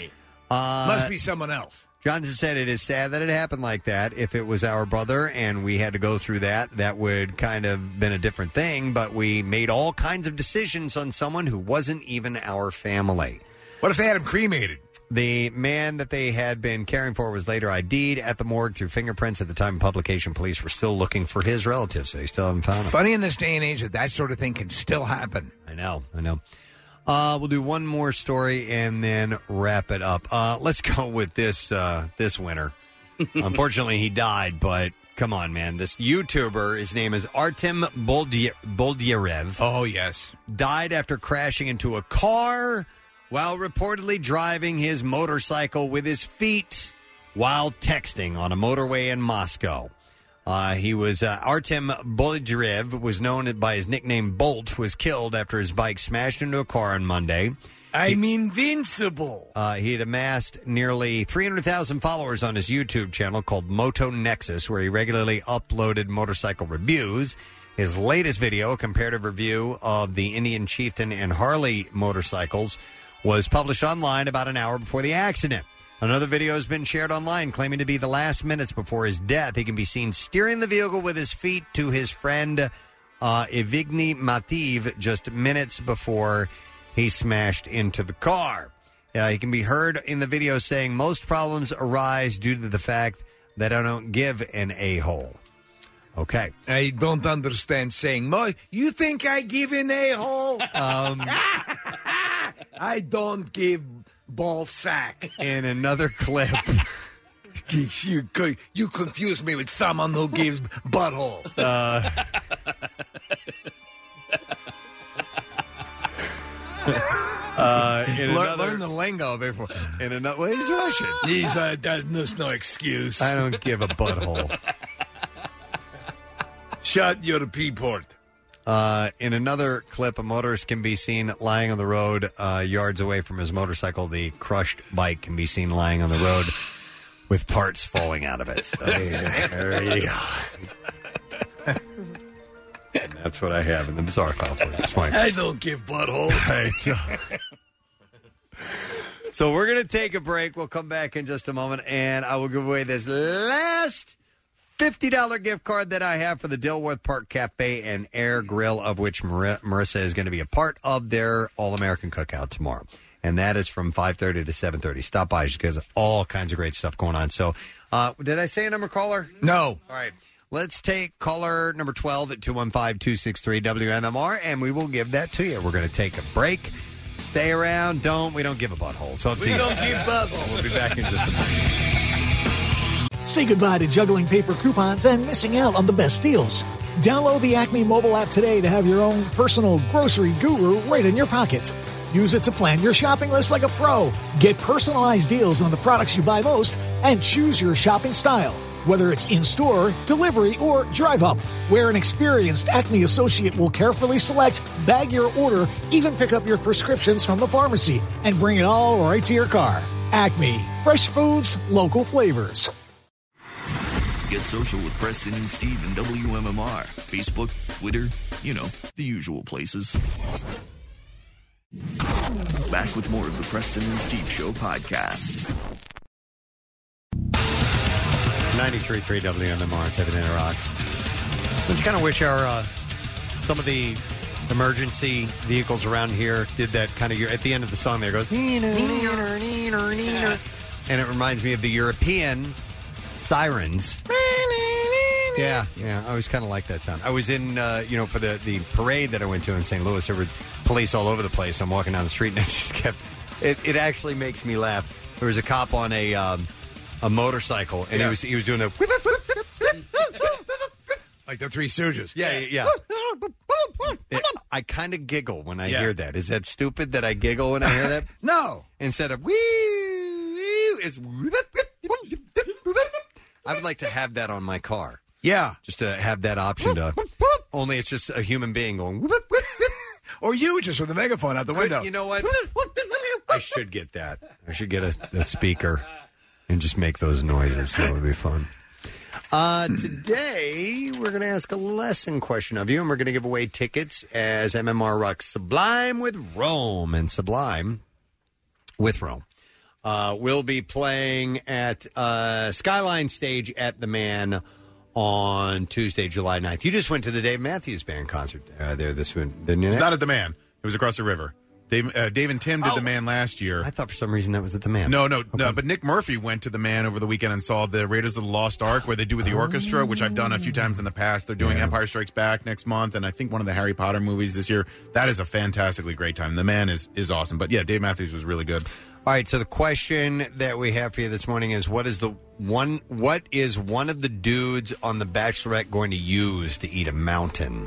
Speaker 3: Uh,
Speaker 5: Must be someone else.
Speaker 3: Johnson said it is sad that it happened like that. If it was our brother and we had to go through that, that would kind of been a different thing. But we made all kinds of decisions on someone who wasn't even our family.
Speaker 5: What if they had him cremated?
Speaker 3: The man that they had been caring for was later I D'd at the morgue through fingerprints. At the time of publication, police were still looking for his relatives. They still haven't found him.
Speaker 5: Funny in this day and age that that sort of thing can still happen.
Speaker 3: I know, I know. Uh, we'll do one more story and then wrap it up. Uh, let's go with this uh, this winner. Unfortunately, he died, but come on, man. This YouTuber, his name is Artem Boldy- Boldyarev.
Speaker 5: Oh, yes.
Speaker 3: Died after crashing into a car while reportedly driving his motorcycle with his feet while texting on a motorway in Moscow. Uh, he was uh, Artem Bolidyarev, was known by his nickname Bolt, was killed after his bike smashed into a car on Monday.
Speaker 5: I'm he, invincible.
Speaker 3: Uh, he had amassed nearly three hundred thousand followers on his YouTube channel called Moto Nexus, where he regularly uploaded motorcycle reviews. His latest video, a comparative review of the Indian Chieftain and Harley motorcycles, was published online about an hour before the accident. Another video has been shared online claiming to be the last minutes before his death. He can be seen steering the vehicle with his feet to his friend uh, Evgeny Mativ just minutes before he smashed into the car. Uh, he can be heard in the video saying, "Most problems arise due to the fact that I don't give an a-hole." Okay.
Speaker 5: I don't understand saying, Mo, you think I give an a-hole?
Speaker 3: Um,
Speaker 5: I don't give ball sack.
Speaker 3: In another clip.
Speaker 5: you, you confuse me with someone who gives butthole.
Speaker 3: Uh, uh, in
Speaker 5: learn,
Speaker 3: another,
Speaker 5: learn the lingo before.
Speaker 3: In another, well, he's Russian.
Speaker 5: He's, uh, there's no excuse.
Speaker 3: I don't give a butthole.
Speaker 5: Shut your pee-port.
Speaker 3: Uh, in another clip, a motorist can be seen lying on the road uh, yards away from his motorcycle. The crushed bike can be seen lying on the road with parts falling out of it. So, there you go. And that's what I have in the bizarre file for you this morning.
Speaker 5: I don't give butthole.
Speaker 3: Right, so, so we're going to take a break. We'll come back in just a moment, and I will give away this last fifty dollars gift card that I have for the Dilworth Park Cafe and Air Grill, of which Mar- Marissa is going to be a part of their All-American Cookout tomorrow. And that is from five thirty to seven thirty. Stop by because all kinds of great stuff going on. So, uh, did I say a number caller?
Speaker 5: No.
Speaker 3: All right. Let's take caller number twelve at two one five, two six three, W M M R, and we will give that to you. We're going to take a break. Stay around. Don't. We don't give a butthole. It's up to
Speaker 11: We
Speaker 3: you.
Speaker 11: don't give butthole.
Speaker 3: We'll be back in just a moment.
Speaker 1: Say goodbye to juggling paper coupons and missing out on the best deals. Download the Acme mobile app today to have your own personal grocery guru right in your pocket. Use it to plan your shopping list like a pro. Get personalized deals on the products you buy most and choose your shopping style. Whether it's in-store, delivery, or drive-up, where an experienced Acme associate will carefully select, bag your order, even pick up your prescriptions from the pharmacy, and bring it all right to your car. Acme. Fresh foods, local flavors.
Speaker 15: Get social with Preston and Steve and W M M R. Facebook, Twitter, you know, the usual places. Back with more of the Preston and Steve Show podcast.
Speaker 3: ninety-three point three W M M R. It's everything that rocks. Don't you kind of wish our uh, some of the emergency vehicles around here did that kind of, at the end of the song there it goes, neener, neener, neener, neener. And it reminds me of the European sirens. Yeah, yeah. I always kind of like that sound. I was in, uh, you know, for the, the parade that I went to in Saint Louis, there were police all over the place. I'm walking down the street and I just kept, it, it actually makes me laugh. There was a cop on a um, a motorcycle and
Speaker 5: Yeah.
Speaker 3: he was he was doing a
Speaker 5: like the Three Stooges.
Speaker 3: Yeah, yeah. It, I kind of giggle when I
Speaker 5: Yeah.
Speaker 3: hear that. Is that stupid that I giggle when I hear that?
Speaker 5: No.
Speaker 3: Instead of wee, it's I would like to have that on my car.
Speaker 5: Yeah.
Speaker 3: Just to have that option to. Only it's just a human being going.
Speaker 5: Or you just with a megaphone out the window.
Speaker 3: You know what? I should get that. I should get a, a speaker and just make those noises. That would be fun. Uh, today, we're going to ask a lesson question of you, and we're going to give away tickets as M M R rocks Sublime with Rome. And Sublime with Rome uh, will be playing at uh, Skyline Stage at the Man on Tuesday, July ninth. You just went to the Dave Matthews Band concert uh, there this one, didn't you?
Speaker 7: It's
Speaker 3: Nick?
Speaker 7: not at the Man. It was across the river. Dave, uh, Dave and Tim did the Man last year.
Speaker 3: I thought for some reason that was at the Man.
Speaker 7: No, no, no. But Nick Murphy went to the Man over the weekend and saw the Raiders of the Lost Ark, where they do with the orchestra, which I've done a few times in the past. They're doing
Speaker 3: Yeah.
Speaker 7: Empire Strikes Back next month, and I think one of the Harry Potter movies this year. That is a fantastically great time. The Man is is awesome. But yeah, Dave Matthews was really good.
Speaker 3: All right, so the question that we have for you this morning is: What is the one? What is one of the dudes on The Bachelorette going to use to eat a mountain?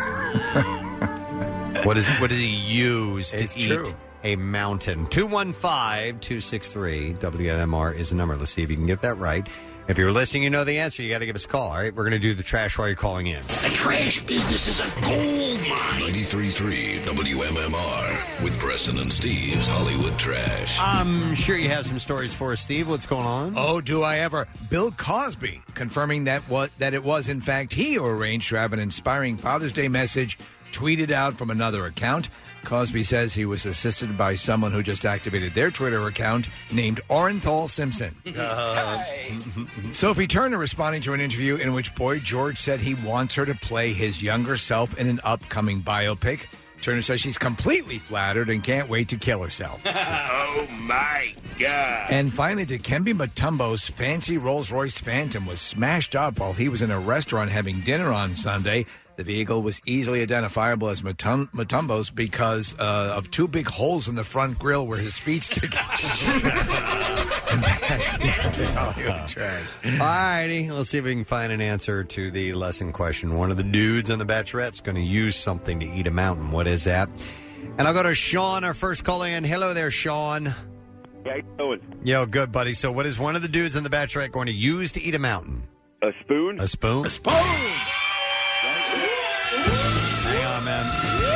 Speaker 3: what is what does he use to
Speaker 5: It's
Speaker 3: eat
Speaker 5: true.
Speaker 3: a mountain? two one five, two six three, W M R is the number. Let's see if you can get that right. If you're listening, you know the answer. You got to give us a call. All right, we're going to do the trash while you're calling in.
Speaker 2: The trash business is a gold mine. ninety-three point three W M M R with Preston and Steve's Hollywood Trash.
Speaker 3: I'm sure you have some stories for us, Steve. What's going on?
Speaker 5: Oh, do I ever? Bill Cosby confirming that what that it was in fact he who arranged to have an inspiring Father's Day message tweeted out from another account. Cosby says he was assisted by someone who just activated their Twitter account named Orenthal Simpson.
Speaker 3: Uh,
Speaker 5: Sophie Turner responding to an interview in which Boy George said he wants her to play his younger self in an upcoming biopic. Turner says she's completely flattered and can't wait to kill herself.
Speaker 11: Oh, my God.
Speaker 5: And finally, Dikembe Mutombo's fancy Rolls-Royce Phantom was smashed up while he was in a restaurant having dinner on Sunday. The vehicle was easily identifiable as Mutom- Mutombo's because uh, of two big holes in the front grille where his feet stick out.
Speaker 3: All righty, let's see if we can find an answer to the lesson question. One of the dudes on The Bachelorette's going to use something to eat a mountain. What is that? And I'll go to Sean, our first caller in. Hello there, Sean.
Speaker 19: How you doing?
Speaker 3: Yo, good, buddy. So what is one of the dudes on The Bachelorette going to use to eat a mountain?
Speaker 19: A spoon?
Speaker 3: A spoon?
Speaker 5: A spoon!
Speaker 3: Hang on, man.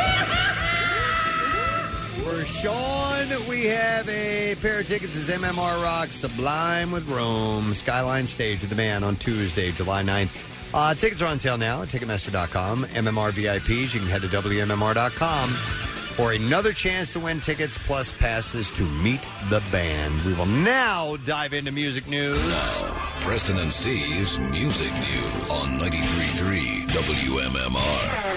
Speaker 3: For Sean, we have a pair of tickets as M M R Rock Sublime with Rome, Skyline Stage of the Man on Tuesday, July ninth. Uh, tickets are on sale now at Ticketmaster dot com. M M R V I Ps, you can head to W M M R dot com for another chance to win tickets plus passes to meet the band. We will now dive into music news.
Speaker 2: Preston and Steve's Music News on ninety-three point three W M M R.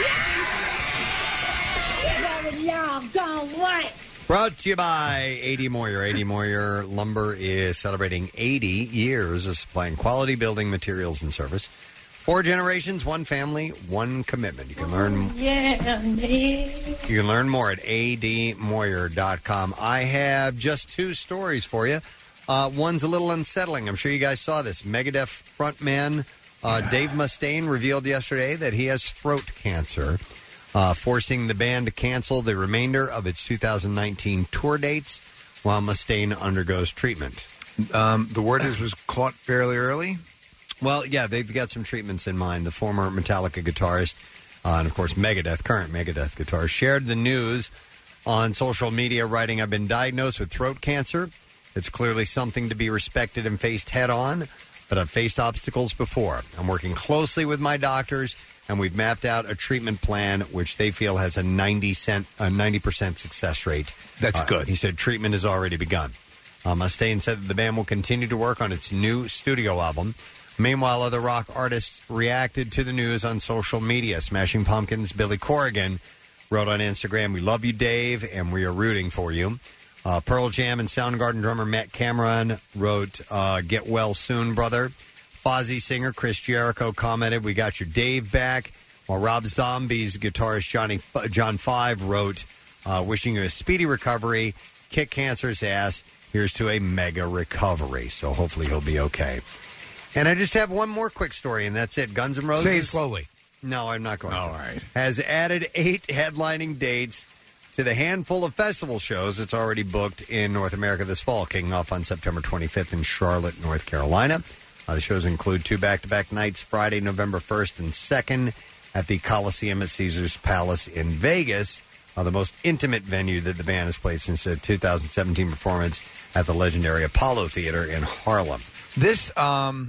Speaker 11: Y'all gone what?
Speaker 3: Brought to you by A D Moyer. A D Moyer Lumber is celebrating eighty years of supplying quality building materials and service. Four generations, one family, one commitment. You can learn
Speaker 11: Yeah, man.
Speaker 3: you can learn more at A D Moyer dot com. I have just two stories for you. Uh, one's a little unsettling. I'm sure you guys saw this. Megadeth frontman uh, Dave Mustaine revealed yesterday that he has throat cancer, uh, forcing the band to cancel the remainder of its two thousand nineteen tour dates while Mustaine undergoes treatment.
Speaker 5: Um, the word is was caught fairly early.
Speaker 3: Well, yeah, they've got some treatments in mind. The former Metallica guitarist uh, and, of course, Megadeth, current Megadeth guitarist, shared the news on social media, writing, "I've been diagnosed with throat cancer. It's clearly something to be respected and faced head-on, but I've faced obstacles before. I'm working closely with my doctors, and we've mapped out a treatment plan which they feel has a ninety cent, a ninety percent success rate."
Speaker 5: That's
Speaker 3: Uh,
Speaker 5: good.
Speaker 3: He said treatment has already begun. Uh, Mustaine said that the band will continue to work on its new studio album. Meanwhile, other rock artists reacted to the news on social media. Smashing Pumpkins' Billy Corrigan wrote on Instagram, "We love you, Dave, and we are rooting for you." Uh, Pearl Jam and Soundgarden drummer Matt Cameron wrote, uh, "Get well soon, brother." Fozzy singer Chris Jericho commented, "We got your Dave back." While Rob Zombie's guitarist Johnny John Five wrote, uh, "Wishing you a speedy recovery. Kick cancer's ass. Here's to a mega recovery." So hopefully he'll be okay. And I just have one more quick story, and that's it. Guns N' Roses.
Speaker 5: Say it slowly.
Speaker 3: No, I'm not going
Speaker 5: All
Speaker 3: to.
Speaker 5: right.
Speaker 3: Has added eight headlining dates to the handful of festival shows it's already booked in North America this fall, kicking off on September twenty-fifth in Charlotte, North Carolina. Uh, the shows include two back-to-back nights, Friday, November first and second at the Coliseum at Caesars Palace in Vegas, uh, the most intimate venue that the band has played since the two thousand seventeen performance at the legendary Apollo Theater in Harlem.
Speaker 5: This, um,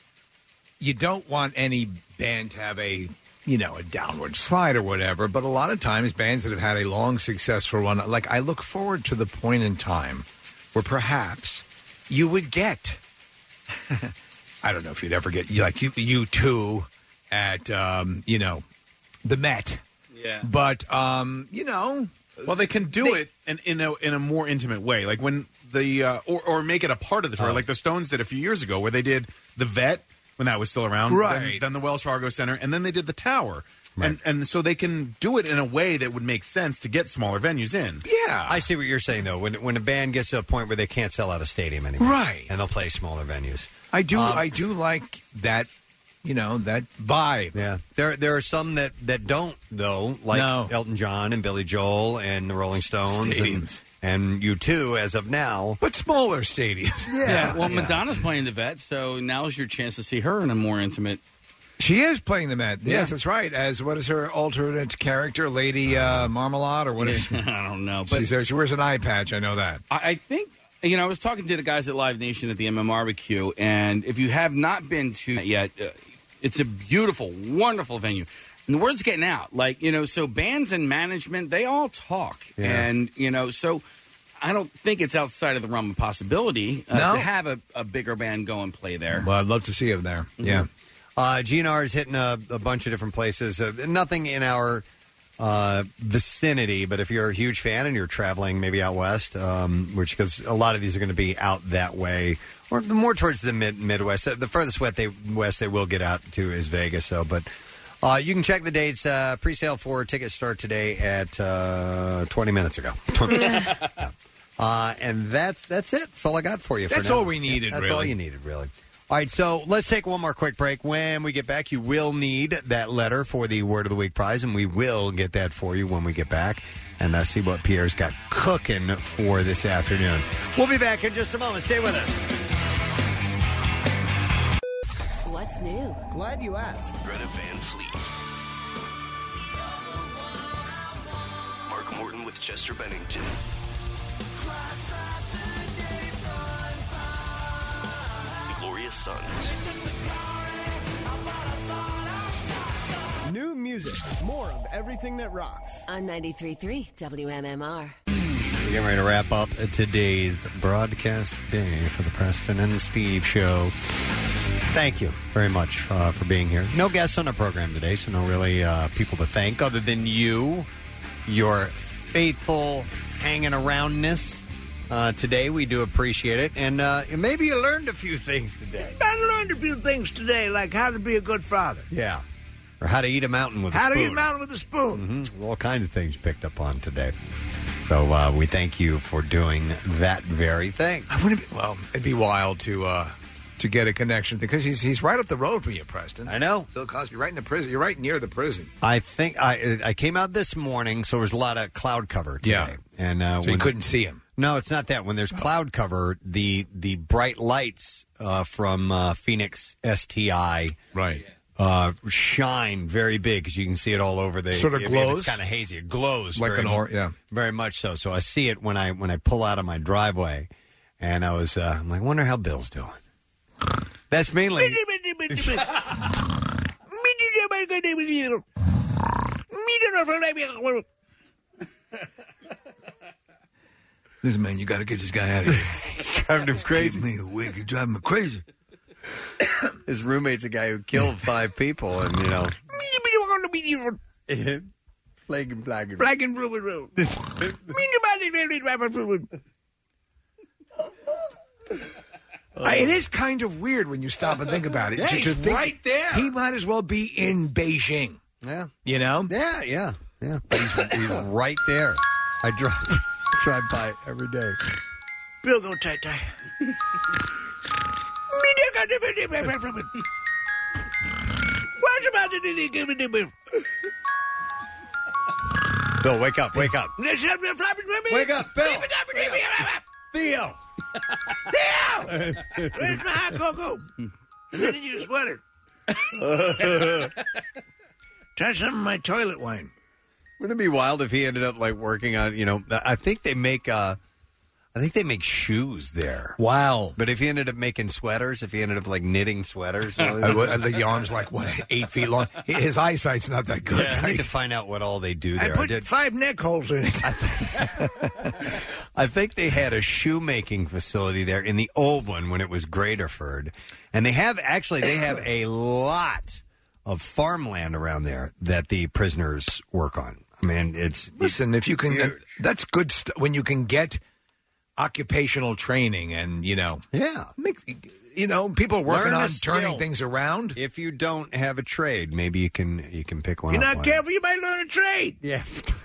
Speaker 5: you don't want any band to have a, you know, a downward slide or whatever, but a lot of times bands that have had a long, successful run, like I look forward to the point in time where perhaps you would get, I don't know if you'd ever get, like, you, you two at, um, you know, the Met.
Speaker 6: Yeah.
Speaker 5: But, um, you know.
Speaker 7: Well, they can do
Speaker 5: they,
Speaker 7: it in, in, a, in a more intimate way. Like when the, uh, or, or make it a part of the tour,
Speaker 5: oh.
Speaker 7: like the Stones did a few years ago, where they did the Vet when that was still around.
Speaker 5: Right.
Speaker 7: Then, then the Wells Fargo Center, and then they did the Tower. Right. And and so they can do it in a way that would make sense to get smaller venues in.
Speaker 5: Yeah.
Speaker 3: I see what you're saying, though. When when a band gets to a point where they can't sell out a stadium anymore.
Speaker 5: Right.
Speaker 3: And they'll play smaller venues.
Speaker 5: I do
Speaker 3: Um,
Speaker 5: I do like that, you know, that vibe.
Speaker 3: Yeah. There there are some that, that don't, though, like
Speaker 5: No.
Speaker 3: Elton John and Billy Joel and the Rolling Stones.
Speaker 5: Stadiums.
Speaker 3: And, and U two as of now.
Speaker 5: But smaller stadiums.
Speaker 6: Yeah. Well,
Speaker 3: Yeah.
Speaker 6: Madonna's playing the Vet, so now's your chance to see her in a more intimate.
Speaker 5: She is playing the Met.
Speaker 6: Yeah.
Speaker 5: Yes, that's right. As what is her alternate character, Lady uh, Marmalade, or what is?
Speaker 6: I don't know. But
Speaker 5: She's there. She wears an eye patch. I know that.
Speaker 6: I, I think, you know, I was talking to the guys at Live Nation at the M M R B Q, and if you have not been to it yet, uh, it's a beautiful, wonderful venue. And the word's getting out. Like, you know, so bands and management, they all talk.
Speaker 3: Yeah.
Speaker 6: And, you know, so I don't think it's outside of the realm of possibility uh,
Speaker 5: No.
Speaker 6: to have a, a bigger band go and play there.
Speaker 5: Well, I'd love to see him there. Yeah.
Speaker 3: Uh, G N R is hitting a, a bunch of different places. Uh, nothing in our uh, vicinity, but if you're a huge fan and you're traveling maybe out west, um, which because a lot of these are going to be out that way, or more towards the mid Midwest. Uh, The furthest west they, west they will get out to is Vegas. So, but uh, you can check the dates. Uh, pre-sale for tickets start today at uh, twenty minutes ago. Yeah. Uh, and that's that's it. That's all I got for you.
Speaker 5: That's
Speaker 3: for now.
Speaker 5: all we needed,
Speaker 3: Yeah, that's all
Speaker 5: really.
Speaker 3: you needed, really. All right, so let's take one more quick break. When we get back, you will need that letter for the Word of the Week prize, and we will get that for you when we get back and uh, see what Pierre's got cooking for this afternoon. We'll be back in just a moment. Stay with us.
Speaker 20: What's new?
Speaker 22: Glad you asked.
Speaker 15: Greta Van Fleet. Mark Morton with Chester Bennington. Gloria Sons.
Speaker 22: New music. More of everything that rocks.
Speaker 20: On ninety-three point three W M M R.
Speaker 3: We're getting ready to wrap up today's broadcast day for the Preston and Steve Show. Thank you very much uh, for being here. No guests on our program today, so no really uh, people to thank other than you, your faithful hanging aroundness. Uh, today, we do appreciate it, and uh, maybe you learned a few things today.
Speaker 5: I learned a few things today, like how to be a good father.
Speaker 3: Yeah. Or how to eat a mountain with
Speaker 5: How
Speaker 3: a
Speaker 5: to
Speaker 3: spoon.
Speaker 5: eat a mountain with a spoon.
Speaker 3: Mm-hmm. All kinds of things picked up on today. So uh, we thank you for doing that very thing.
Speaker 5: I wouldn't be, well, it'd be wild to uh, to get a connection because he's he's right up the road from you, Preston.
Speaker 3: I know.
Speaker 5: Bill Cosby, right in the prison. You're right near the prison.
Speaker 3: I think I I came out this morning, so there was a lot of cloud cover today.
Speaker 5: Yeah.
Speaker 3: And uh,
Speaker 5: So you
Speaker 3: when-
Speaker 5: couldn't see him.
Speaker 3: No, it's not that. When there's cloud cover, the the bright lights uh, from uh, Phoenix S T I
Speaker 5: right
Speaker 3: uh, shine very big because you can see it all over the.
Speaker 5: Sort of
Speaker 3: if- if
Speaker 5: glows?
Speaker 3: It's kind of hazy. It glows
Speaker 5: Like
Speaker 3: very
Speaker 5: an or-
Speaker 3: mu-
Speaker 5: yeah.
Speaker 3: very much so. So I see it when I when I pull out of my driveway, and I was uh, I'm like, wonder how Bill's doing. That's mainly.
Speaker 5: Listen, man, you got to get this guy out of here.
Speaker 3: He's driving him crazy.
Speaker 5: Me awake, he's driving me crazy.
Speaker 3: His roommate's a guy who killed five people, and you know. Flagging, flagging.
Speaker 5: Flagging, fluid road. It is kind of weird when you stop and think about it.
Speaker 3: Yeah,
Speaker 5: To-
Speaker 3: he's
Speaker 5: to think
Speaker 3: right there.
Speaker 5: He might as well be in Beijing.
Speaker 3: Yeah.
Speaker 5: You know?
Speaker 3: Yeah, yeah, yeah. But he's, he's right there. I drive drive by every day.
Speaker 5: Bill, go tight, tight.
Speaker 3: Bill, wake up, wake up. Wake up, Bill. Theo.
Speaker 5: Theo! Where's my hot cocoa? And then in your sweater. Try some of my toilet wine.
Speaker 3: Wouldn't it be wild if he ended up like working on, you know, I think they make, uh, I I think they make shoes there.
Speaker 5: Wow.
Speaker 3: But if he ended up making sweaters, if he ended up like knitting sweaters,
Speaker 5: Uh, what- the arm's like, what, eight feet long? His eyesight's not that good.
Speaker 3: I need to find out what all they do
Speaker 5: I
Speaker 3: there.
Speaker 5: put
Speaker 3: did-
Speaker 5: five neck holes in it.
Speaker 3: I think they had a shoemaking facility there in the old one when it was Graterford. And they have, actually, they have a lot of farmland around there that the prisoners work on. I mean, it's...
Speaker 5: Listen, if you can, that's good stuff when you can get occupational training and, you know.
Speaker 3: Yeah.
Speaker 5: Make, you know, people working
Speaker 3: Learn a
Speaker 5: on turning
Speaker 3: skill.
Speaker 5: things around.
Speaker 3: If you don't have a trade, maybe you can you can pick one
Speaker 5: You're
Speaker 3: up.
Speaker 5: not careful, you might learn a trade.
Speaker 3: Yeah.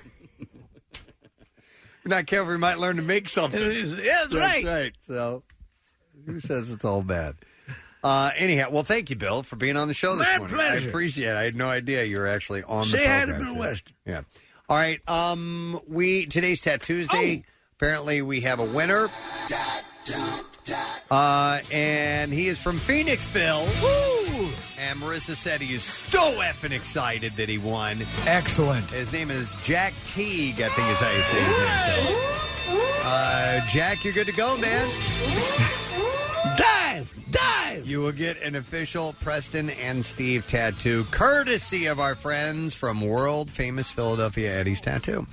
Speaker 3: You're not careful, you might learn to make something.
Speaker 5: Yeah, that's right.
Speaker 3: right. So, who says it's all bad? Uh, anyhow, well, thank you, Bill, for being on the show this
Speaker 5: My
Speaker 3: morning.
Speaker 5: pleasure.
Speaker 3: I appreciate it. I had no idea you were actually on
Speaker 5: Say
Speaker 3: the
Speaker 5: hi to
Speaker 3: program.
Speaker 5: Bill
Speaker 3: today.
Speaker 5: West.
Speaker 3: Yeah. All right. Um, we today's Tattoo Tuesday. Apparently, we have a winner. Uh, and he is from Phoenixville. Woo! And Marissa said he is so effing excited that he won.
Speaker 5: Excellent.
Speaker 3: His name is Jack Teague, I think is how you say his name. So, uh, Jack, you're good to go, man.
Speaker 5: Dive! Dive!
Speaker 3: You will get an official Preston and Steve tattoo, courtesy of our friends from World Famous Philadelphia Eddie's Tattoo.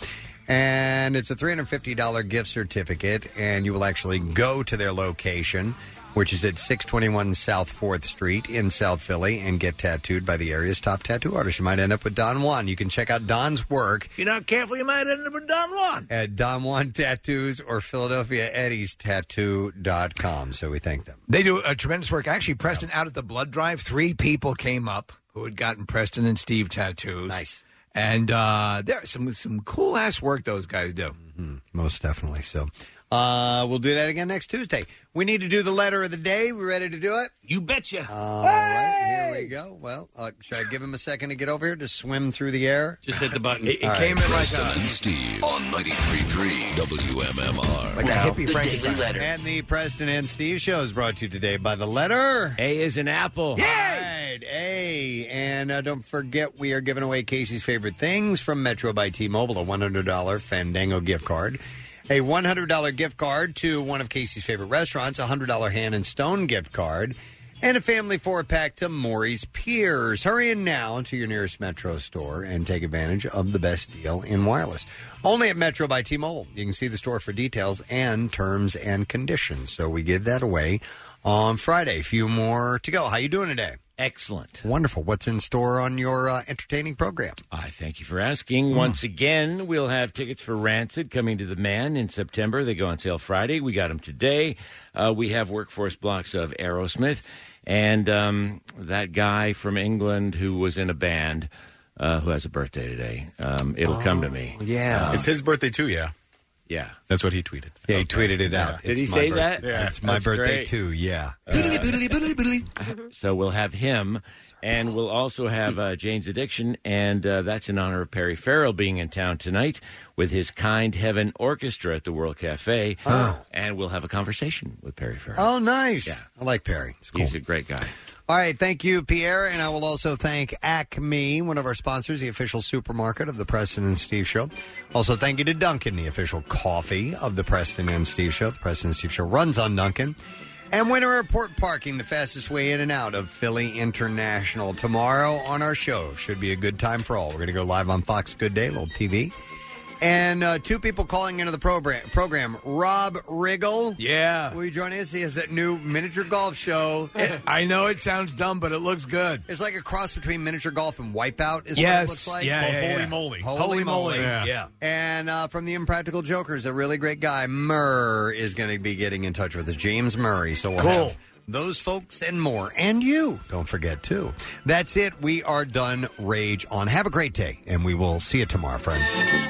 Speaker 3: And it's a three hundred fifty dollars gift certificate, and you will actually go to their location, which is at six twenty-one South fourth Street in South Philly, and get tattooed by the area's top tattoo artist. You might end up with Don Juan. You can check out Don's work
Speaker 5: If you're not careful, you might end up with Don Juan.
Speaker 3: at Don Juan Tattoos or Philadelphia Eddie's Tattoo dot com. So we thank them.
Speaker 5: They do a tremendous work. Actually, Preston, out at the blood drive, three people came up who had gotten Preston and Steve tattoos.
Speaker 3: Nice.
Speaker 5: And uh, there's some some cool ass work those guys do.
Speaker 3: Mm-hmm. Most definitely. So uh, we'll do that again next Tuesday. We need to do the letter of the day. We ready to do it?
Speaker 6: You betcha.
Speaker 3: All right, here we go. Well, uh, should I give him a second to get over here to swim through the air?
Speaker 6: Just hit the button.
Speaker 5: It, it
Speaker 3: All
Speaker 5: came
Speaker 3: right.
Speaker 5: in like
Speaker 2: Preston
Speaker 5: a...
Speaker 2: and Steve on ninety-three point three W M M R.
Speaker 5: Like a hippie Frankenstein.
Speaker 3: And the Preston and Steve show is brought to you today by the letter
Speaker 8: A is an apple.
Speaker 3: All right, A. And uh, don't forget, we are giving away Casey's favorite things from Metro by T-Mobile, a one hundred dollars Fandango gift card, a one hundred dollars gift card to one of Casey's favorite restaurants, a one hundred dollars Hand and Stone gift card, and a family four-pack to Maury's Piers. Hurry in now to your nearest Metro store and take advantage of the best deal in wireless. Only at Metro by T-Mobile. You can see the store for details and terms and conditions. So we give that away on Friday. A few more to go. How you doing today?
Speaker 8: Excellent.
Speaker 3: Wonderful. What's in store on your uh, entertaining program?
Speaker 8: I thank you for asking. Once again, we'll have tickets for Rancid coming to the Man in September. They go on sale Friday. We got them today. Uh, we have workforce blocks of Aerosmith. And um, that guy from England who was in a band uh, who has a birthday today. Um, it'll come to me.
Speaker 3: Yeah.
Speaker 7: It's his birthday, too, yeah.
Speaker 8: Yeah.
Speaker 7: That's what he tweeted.
Speaker 3: Yeah, he tweeted it out.
Speaker 8: Did
Speaker 3: It's
Speaker 8: he
Speaker 3: my
Speaker 8: say
Speaker 3: birth-
Speaker 8: that?
Speaker 3: Yeah, it's my
Speaker 8: That's
Speaker 3: birthday,
Speaker 8: great.
Speaker 3: too. Yeah.
Speaker 8: So we'll have him, and we'll also have uh, Jane's Addiction, and uh, that's in honor of Perry Farrell being in town tonight with his Kind Heaven Orchestra at the World Cafe.
Speaker 3: Oh.
Speaker 8: And we'll have a conversation with Perry Farrell.
Speaker 3: Oh, nice.
Speaker 8: Yeah.
Speaker 3: I like Perry. It's cool.
Speaker 8: He's a great guy.
Speaker 3: All right, thank you, Pierre, and I will also thank Acme, one of our sponsors, the official supermarket of the Preston and Steve Show. Also, thank you to Dunkin', the official coffee of the Preston and Steve Show. The Preston and Steve Show runs on Dunkin'. And Winter Airport Parking, the fastest way in and out of Philly International. Tomorrow on our show should be a good time for all. We're going to go live on Fox Good Day, little T V. And uh, two people calling into the program. program. Rob Riggle.
Speaker 5: Yeah.
Speaker 3: Will you join us? He has that new miniature golf show.
Speaker 5: I know it sounds dumb, but it looks good.
Speaker 3: It's like a cross between miniature golf and Wipeout is what
Speaker 5: Yes.
Speaker 3: it looks like.
Speaker 5: Yeah,
Speaker 7: Oh,
Speaker 5: yeah,
Speaker 7: holy
Speaker 5: yeah.
Speaker 7: moly.
Speaker 3: Holy,
Speaker 5: Holy
Speaker 3: moly.
Speaker 5: moly.
Speaker 7: Yeah.
Speaker 5: Yeah.
Speaker 3: And uh, from the Impractical Jokers, a really great guy, Murr, is going to be getting in touch with us. James Murray. So we'll
Speaker 5: Cool.
Speaker 3: have those folks and more. And you, don't forget, too. That's it. We are done Rage On. Have a great day, and we will see you tomorrow, friend.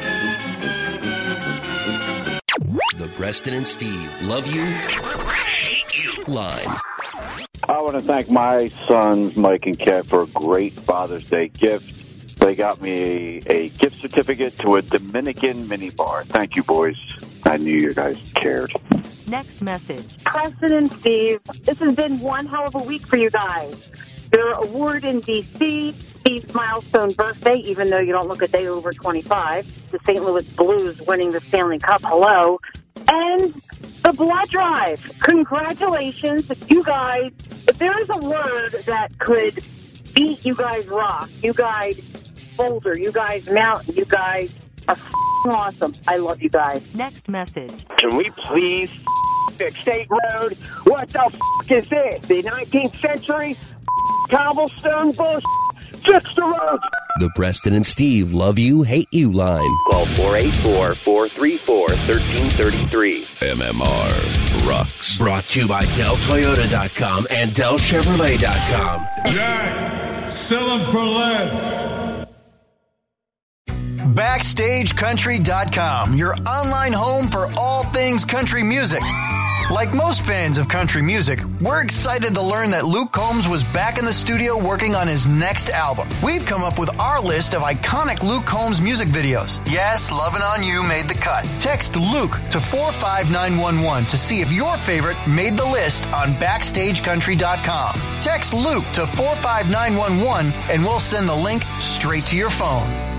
Speaker 21: The Preston and Steve Love You, Hate You line.
Speaker 19: I want to thank my sons, Mike and Kev, for a great Father's Day gift. They got me a, a gift certificate to a Dominican minibar. Thank you, boys. I knew you guys cared.
Speaker 23: Next message. Preston and Steve, this has been one hell of a week for you guys. Your award in D C, Steve's milestone birthday, even though you don't look a day over twenty-five, the Saint Louis Blues winning the Stanley Cup, hello, and the The blood drive. Congratulations, you guys. If there is a word that could beat you guys rock, you guys boulder, you guys mountain, you guys are f***ing awesome. I love you guys. Next message.
Speaker 12: Can we please fix State Road? What the f*** is this? The nineteenth century cobblestone bullshit? Fix the roads.
Speaker 21: The Preston and Steve Love You, Hate You line.
Speaker 12: Call four eight four, four three four, one three three three.
Speaker 2: M M R rocks.
Speaker 21: Brought to you by Del Toyota dot com and Del Chevrolet dot com.
Speaker 13: Jack, sell them for less.
Speaker 17: Backstage Country dot com, your online home for all things country music. Like most fans of country music, we're excited to learn that Luke Combs was back in the studio working on his next album. We've come up with our list of iconic Luke Combs music videos. Yes, Lovin' On You made the cut. Text Luke to four five nine one one to see if your favorite made the list on Backstage Country dot com. Text Luke to four five nine one one and we'll send the link straight to your phone.